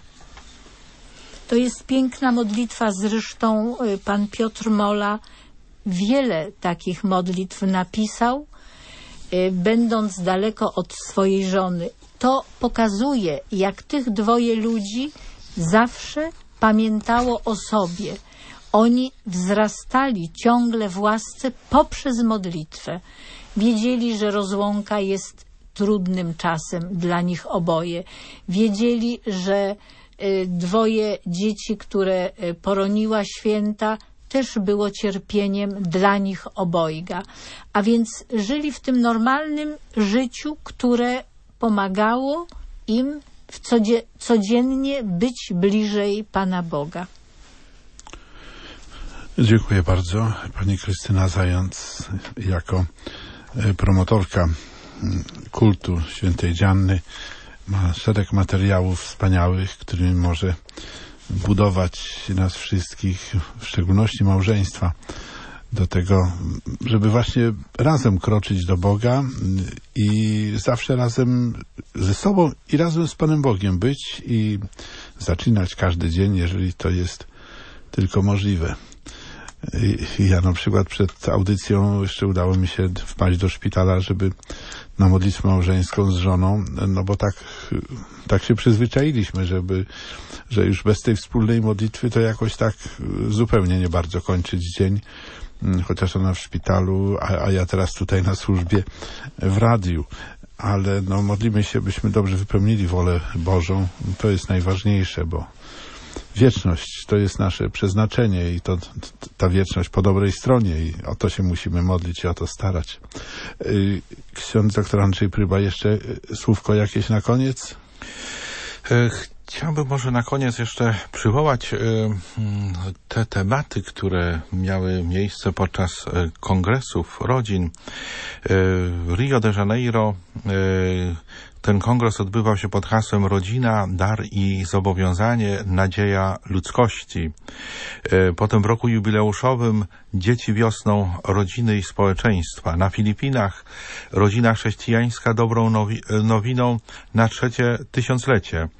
To jest piękna modlitwa, zresztą pan Piotr Mola wiele takich modlitw napisał, będąc daleko od swojej żony. To pokazuje, jak tych dwoje ludzi zawsze pamiętało o sobie. Oni wzrastali ciągle w łasce poprzez modlitwę. Wiedzieli, że rozłąka jest trudnym czasem dla nich oboje. Wiedzieli, że dwoje dzieci, które poroniła święta, też było cierpieniem dla nich obojga. A więc żyli w tym normalnym życiu, które pomagało im w codzie- codziennie być bliżej Pana Boga. Dziękuję bardzo. Pani Krystyna Zając jako promotorka kultu świętej Dzianny ma szereg materiałów wspaniałych, którymi może budować nas wszystkich, w szczególności małżeństwa, do tego, żeby właśnie razem kroczyć do Boga i zawsze razem ze sobą i razem z Panem Bogiem być i zaczynać każdy dzień, jeżeli to jest tylko możliwe. I ja na przykład przed audycją jeszcze udało mi się wpaść do szpitala, żeby na modlitwę małżeńską z żoną, no bo tak, tak się przyzwyczailiśmy, żeby, że już bez tej wspólnej modlitwy to jakoś tak zupełnie nie bardzo kończyć dzień, chociaż ona w szpitalu, a, a ja teraz tutaj na służbie w radiu. Ale no modlimy się, byśmy dobrze wypełnili wolę Bożą. To jest najważniejsze, bo wieczność to jest nasze przeznaczenie i to ta wieczność po dobrej stronie i o to się musimy modlić i o to starać. Ksiądz doktor Andrzej Pryba, jeszcze słówko jakieś na koniec? Chciałbym może na koniec jeszcze przywołać te tematy, które miały miejsce podczas kongresów rodzin. W Rio de Janeiro ten kongres odbywał się pod hasłem Rodzina, dar i zobowiązanie, nadzieja ludzkości. Potem w roku jubileuszowym Dzieci wiosną, rodziny i społeczeństwa. Na Filipinach rodzina chrześcijańska dobrą nowi nowiną na trzecie tysiąclecie.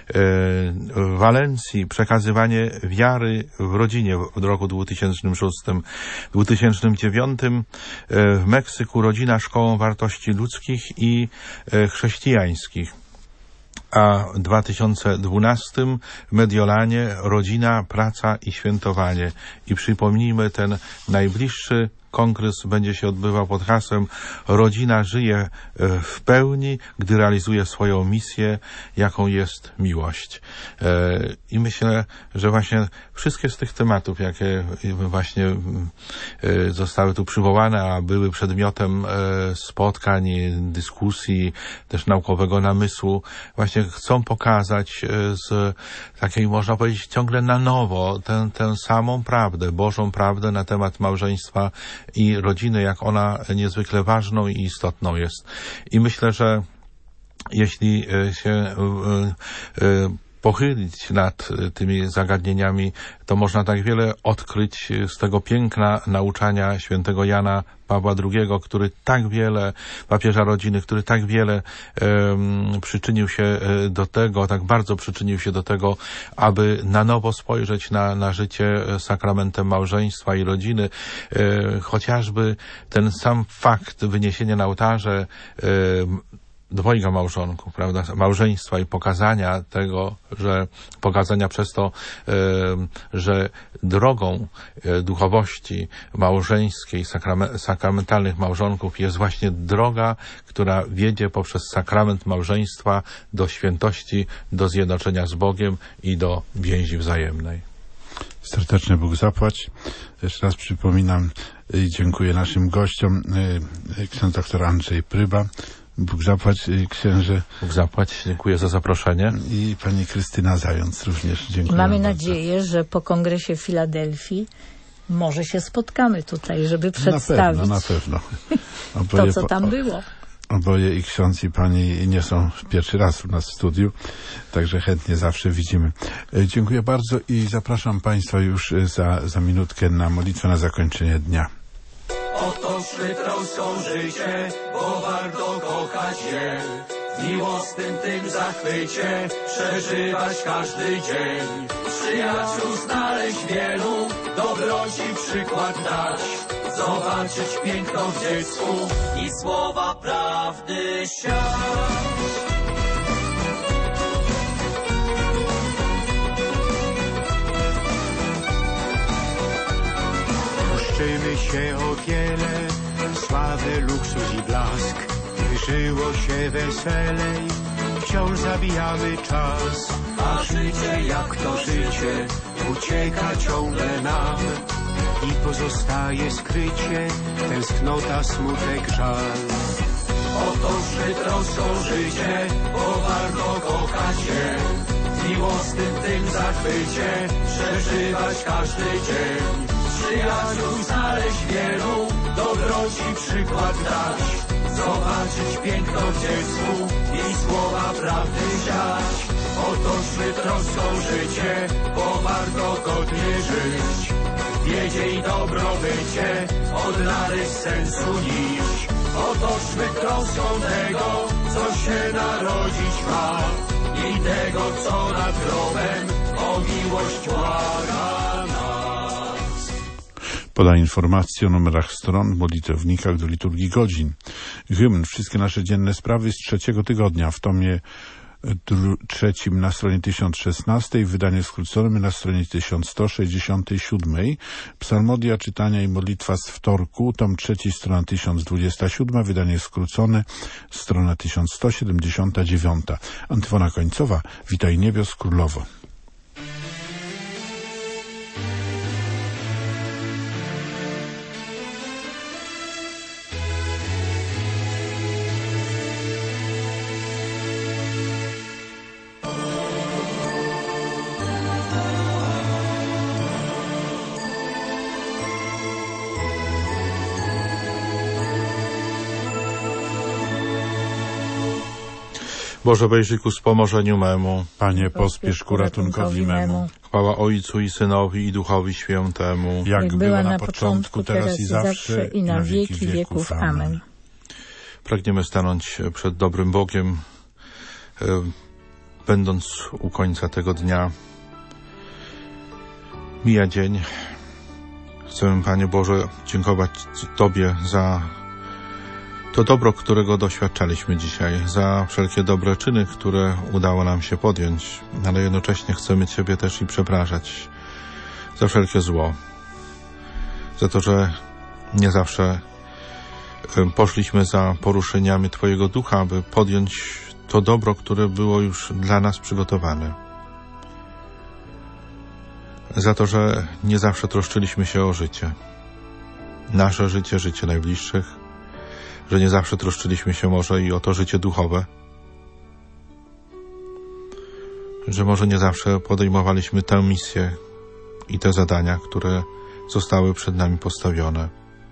W Walencji przekazywanie wiary w rodzinie w roku dwutysięcznym szóstym. W dwa tysiące dziewiątym w Meksyku rodzina szkołą wartości ludzkich i chrześcijańskich. A w dwa tysiące dwunastym w Mediolanie rodzina, praca i świętowanie. I przypomnijmy, ten najbliższy kongres będzie się odbywał pod hasłem Rodzina żyje w pełni, gdy realizuje swoją misję, jaką jest miłość. I myślę, że właśnie wszystkie z tych tematów, jakie właśnie zostały tu przywołane, a były przedmiotem spotkań, dyskusji, też naukowego namysłu, właśnie chcą pokazać z takiej, można powiedzieć, ciągle na nowo tę, tę samą prawdę, Bożą prawdę na temat małżeństwa i rodziny, jak ona niezwykle ważną i istotną jest. I myślę, że jeśli się pochylić nad tymi zagadnieniami, to można tak wiele odkryć z tego piękna nauczania świętego Jana Pawła drugiego, który tak wiele, papieża rodziny, który tak wiele um, przyczynił się do tego, tak bardzo przyczynił się do tego, aby na nowo spojrzeć na, na życie sakramentem małżeństwa i rodziny. E, chociażby ten sam fakt wyniesienia na ołtarze e, dwojga małżonków, prawda, małżeństwa i pokazania tego, że pokazania przez to, e, że drogą e, duchowości małżeńskiej, sakrame, sakramentalnych małżonków jest właśnie droga, która wiedzie poprzez sakrament małżeństwa do świętości, do zjednoczenia z Bogiem i do więzi wzajemnej. Serdecznie Bóg zapłać. Jeszcze raz przypominam i dziękuję naszym gościom, ksiądz doktor Andrzej Pryba. Bóg zapłać, księże. Bóg zapłać, dziękuję za zaproszenie. I pani Krystyna Zając również dziękuję. Mamy bardzo. nadzieję, że po kongresie w Filadelfii może się spotkamy tutaj, żeby przedstawić na pewno, na pewno. to, co tam było. Oboje i ksiądz i pani nie są pierwszy raz u nas w studiu, także chętnie zawsze widzimy. Dziękuję bardzo i zapraszam państwa już za, za minutkę na modlitwę na zakończenie dnia. Otoczmy troską życie, bo warto kochać je. W miłosnym tym zachwycie przeżywać każdy dzień. Przyjaciół znaleźć wielu, dobroci przykład dać. Zobaczyć piękno w dziecku i słowa prawdy siać. Troszczymy się o wiele, sławę, luksus i blask. Żyło się weselej, wciąż zabijamy czas. A życie jak to życie, ucieka ciągle nam. i pozostaje skrycie tęsknota, smutek, żal. Otoż wytroską życie, bo warto kochać je, w miłosnym tym zachwycie przeżywać każdy dzień. Przyjaciół znaleźć wielu, dobroci przykład dać, zobaczyć piękno w dziecku i słowa prawdy siać. Otoż wytroską życie, bo warto godnie żyć, wiedzie i dobrobycie odnaleźć sensu niż. Otoż wytroską tego, co się narodzić ma i tego, co nad grobem o miłość błaga nas. Poda informacje o numerach stron, modlitewnikach do liturgii godzin. Hymn, wszystkie nasze dzienne sprawy z trzeciego tygodnia w tomie trzecim na stronie tysiąc szesnaście, wydanie skrócone na stronie tysiąc sto sześćdziesiąt siedem, psalmodia, czytania i modlitwa z wtorku, tom trzeci, strona tysiąc dwadzieścia siedem, wydanie skrócone, strona tysiąc sto siedemdziesiąt dziewięć. Antyfona końcowa, witaj niebios królowo. Boże, wejrzyj ku wspomożeniu memu. Panie, pospiesz ku ratunkowi memu. Chwała Ojcu i Synowi i Duchowi Świętemu. Jak, Jak była na początku, teraz i zawsze, i na wieki wieków. Amen. Pragniemy stanąć przed dobrym Bogiem, będąc u końca tego dnia. Mija dzień. Chcemy, Panie Boże, dziękować Tobie za to dobro, którego doświadczaliśmy dzisiaj, za wszelkie dobre czyny, które udało nam się podjąć, ale jednocześnie chcemy Ciebie też i przepraszać za wszelkie zło, za to, że nie zawsze poszliśmy za poruszeniami Twojego ducha, aby podjąć to dobro, które było już dla nas przygotowane. Za to, że nie zawsze troszczyliśmy się o życie, nasze życie, życie najbliższych, że nie zawsze troszczyliśmy się może i o to życie duchowe, że może nie zawsze podejmowaliśmy tę misję i te zadania, które zostały przed nami postawione.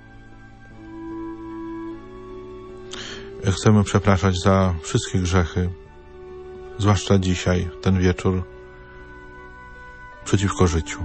Chcemy przepraszać za wszystkie grzechy, zwłaszcza dzisiaj, ten wieczór, przeciwko życiu.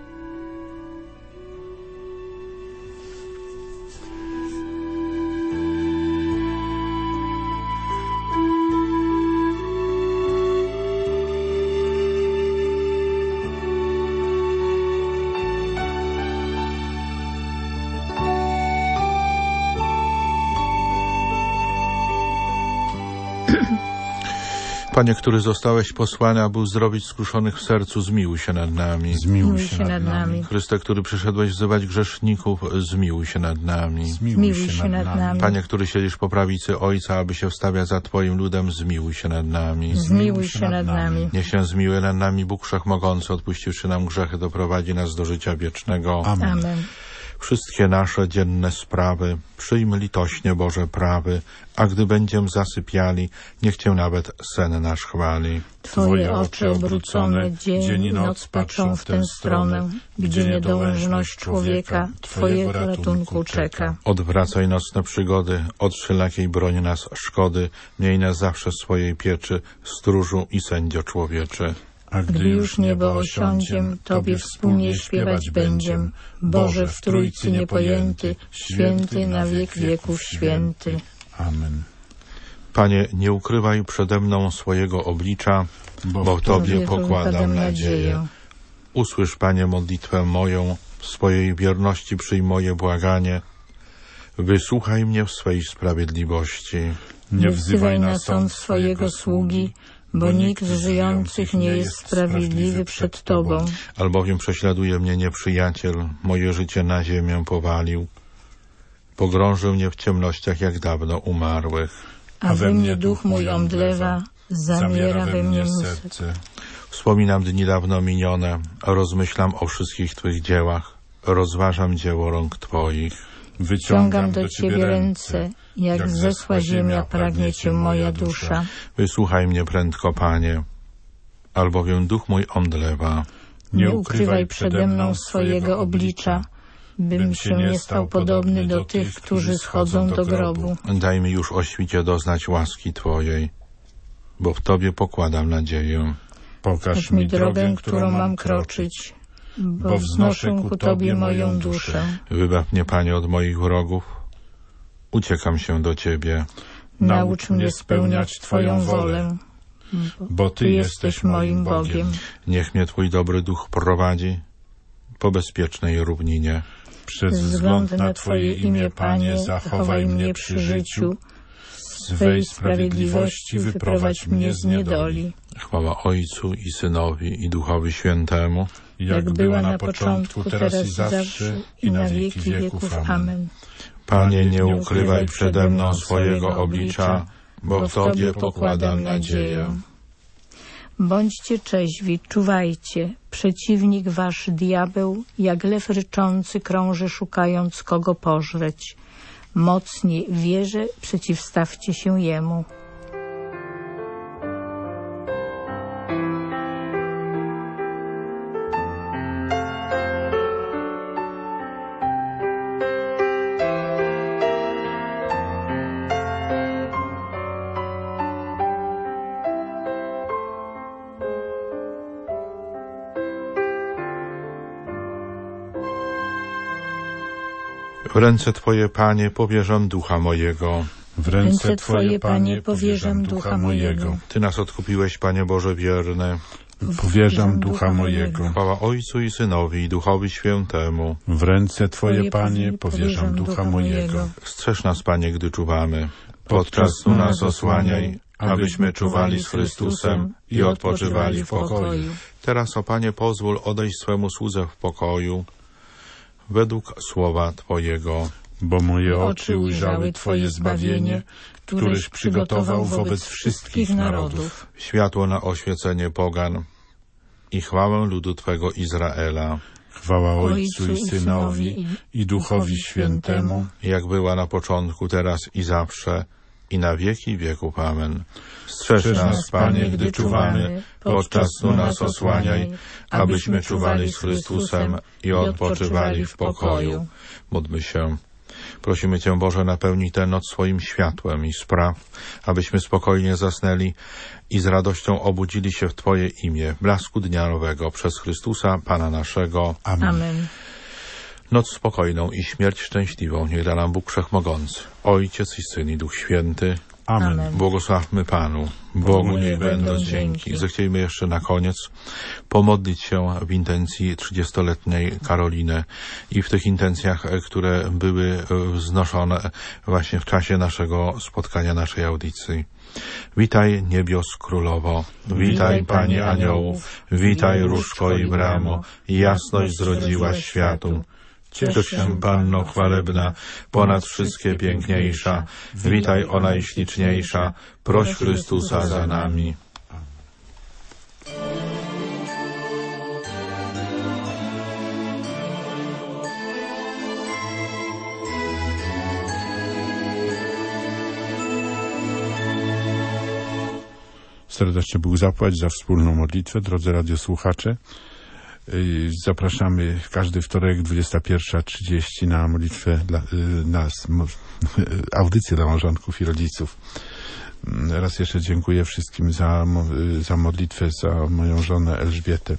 Panie, który zostałeś posłany, aby uzdrowić skruszonych w sercu, zmiłuj się nad nami. Zmiłuj się nad nami. Chryste, który przyszedłeś wzywać grzeszników, zmiłuj się nad nami. Zmiłuj się nad nami. Panie, który siedzisz po prawicy Ojca, aby się wstawiać za Twoim ludem, zmiłuj się nad nami. Zmiłuj się nad nami. Niech się zmiłuje nad nami Bóg Wszechmogący, odpuściwszy nam grzechy, doprowadzi nas do życia wiecznego. Amen. Amen. Wszystkie nasze dzienne sprawy przyjm litośnie Boże prawy, a gdy będziemy zasypiali, niech Cię nawet sen nasz chwali. Twoje oczy obrócone dzień i noc patrzą w tę stronę, gdzie niedołężność człowieka Twojego ratunku czeka. Odwracaj nocne przygody, od wszelakiej broni nas szkody, miej nas zawsze swojej pieczy, stróżu i sędzio człowieczy. A gdy już niebo osiądziem, Tobie wspólnie śpiewać będziem. Boże w Trójcy niepojęty, święty na wiek wieków święty. Amen. Panie, nie ukrywaj przede mną swojego oblicza, bo, bo w Tobie pokładam nadzieję. Usłysz, Panie, modlitwę moją, w swojej wierności przyjm moje błaganie. Wysłuchaj mnie w swej sprawiedliwości. Nie wzywaj na sąd swojego sługi, bo nikt z żyjących nie jest sprawiedliwy przed Tobą. Albowiem prześladuje mnie nieprzyjaciel, moje życie na ziemię powalił. Pogrążył mnie w ciemnościach jak dawno umarłych. A we mnie duch mój omdlewa, zamiera we mnie serce. Wspominam dni dawno minione, rozmyślam o wszystkich Twych dziełach. rozważam dzieło rąk Twoich. Wyciągam do Ciebie ręce, jak zesła ziemia pragnie Cię moja dusza. Wysłuchaj mnie prędko, Panie, albowiem duch mój omdlewa. Nie ukrywaj przede mną swojego oblicza, bym się nie stał podobny do tych, którzy schodzą do grobu. Daj mi już o świcie doznać łaski Twojej, bo w Tobie pokładam nadzieję. Pokaż mi drogę, którą mam kroczyć, bo wznoszę ku Tobie moją duszę. Wybaw mnie, Panie, od moich wrogów. Uciekam się do Ciebie. Naucz mnie spełniać Twoją wolę, bo Ty jesteś moim Bogiem. Niech mnie Twój dobry duch prowadzi po bezpiecznej równinie. Przez wzgląd na Twoje imię, Panie, zachowaj mnie przy życiu. Z swej sprawiedliwości wyprowadź mnie z niedoli. Chwała Ojcu i Synowi i Duchowi Świętemu, jak była na początku, teraz i zawsze, i na wieki wieków. Amen. Panie, nie ukrywaj przede mną swojego oblicza, bo w Tobie pokładam nadzieję. Bądźcie trzeźwi, czuwajcie. Przeciwnik wasz diabeł, jak lew ryczący, krąży szukając kogo pożreć. Mocniej w wierze przeciwstawcie się jemu. W ręce Twoje, Panie, powierzam ducha mojego. W ręce Twoje, Panie, powierzam ducha mojego. Ty nas odkupiłeś, Panie Boże wierny. Powierzam ducha mojego. Chwała Ojcu i Synowi i Duchowi Świętemu. W ręce Twoje, Panie, powierzam ducha mojego. Strzeż nas, Panie, gdy czuwamy. Podczas snu nas osłaniaj, abyśmy czuwali z Chrystusem i odpoczywali w pokoju. Teraz, o Panie, pozwól odejść swemu słudze w pokoju, według słowa Twojego. Bo moje oczy ujrzały Twoje zbawienie, któreś przygotował wobec wszystkich narodów. Światło na oświecenie pogan i chwałę ludu Twego Izraela. Chwała Ojcu i Synowi i Duchowi Świętemu, jak była na początku, teraz i zawsze, i na wieki wieków. Amen. Strzeż nas, Panie, gdy czuwamy, podczas snu nas osłaniaj, abyśmy czuwali z Chrystusem i odpoczywali w pokoju. Módlmy się. Prosimy Cię, Boże, napełnij tę noc swoim światłem i spraw, abyśmy spokojnie zasnęli i z radością obudzili się w Twoje imię, w blasku dnia nowego, przez Chrystusa, Pana naszego. Amen. Amen. Noc spokojną i śmierć szczęśliwą niech da nam Bóg Wszechmogący, Ojciec i Syn i Duch Święty. Amen. Amen. Błogosławmy Panu, Bogu niech będą dzięki. Zechciejmy jeszcze na koniec pomodlić się w intencji trzydziestoletniej Karoliny i w tych intencjach, które były wznoszone właśnie w czasie naszego spotkania, naszej audycji. Witaj, niebios królowo, witaj, Panie aniołów, witaj, różko i bramo, jasność zrodziłaś światu. Ciesz się, Panno chwalebna, ponad wszystkie piękniejsza, witaj o najśliczniejsza, proś Chrystusa za nami. Serdecznie Bóg zapłać za wspólną modlitwę, drodzy radiosłuchacze. Zapraszamy każdy wtorek dwudziesta pierwsza trzydzieści na modlitwę dla, na audycję dla małżonków i rodziców. Raz jeszcze dziękuję wszystkim za, za modlitwę za moją żonę Elżbietę.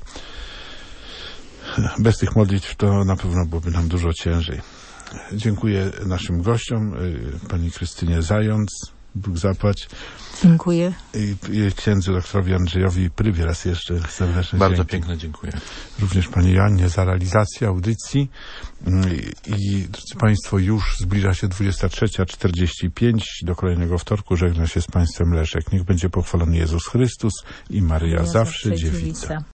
Bez tych modlitw to na pewno byłoby nam dużo ciężej. Dziękuję naszym gościom, pani Krystynie Zając, Bóg zapłać. Dziękuję. I, i księdzu doktorowi Andrzejowi Prybie raz jeszcze serdecznie Bardzo dzięki. piękne dziękuję. Również pani Joannie za realizację audycji. I, i drodzy Państwo, już zbliża się dwudziesta trzecia czterdzieści pięć. Do kolejnego wtorku żegna się z Państwem Leszek. Niech będzie pochwalony Jezus Chrystus i Maryja, Maryja zawsze, zawsze dziewica. dziewica.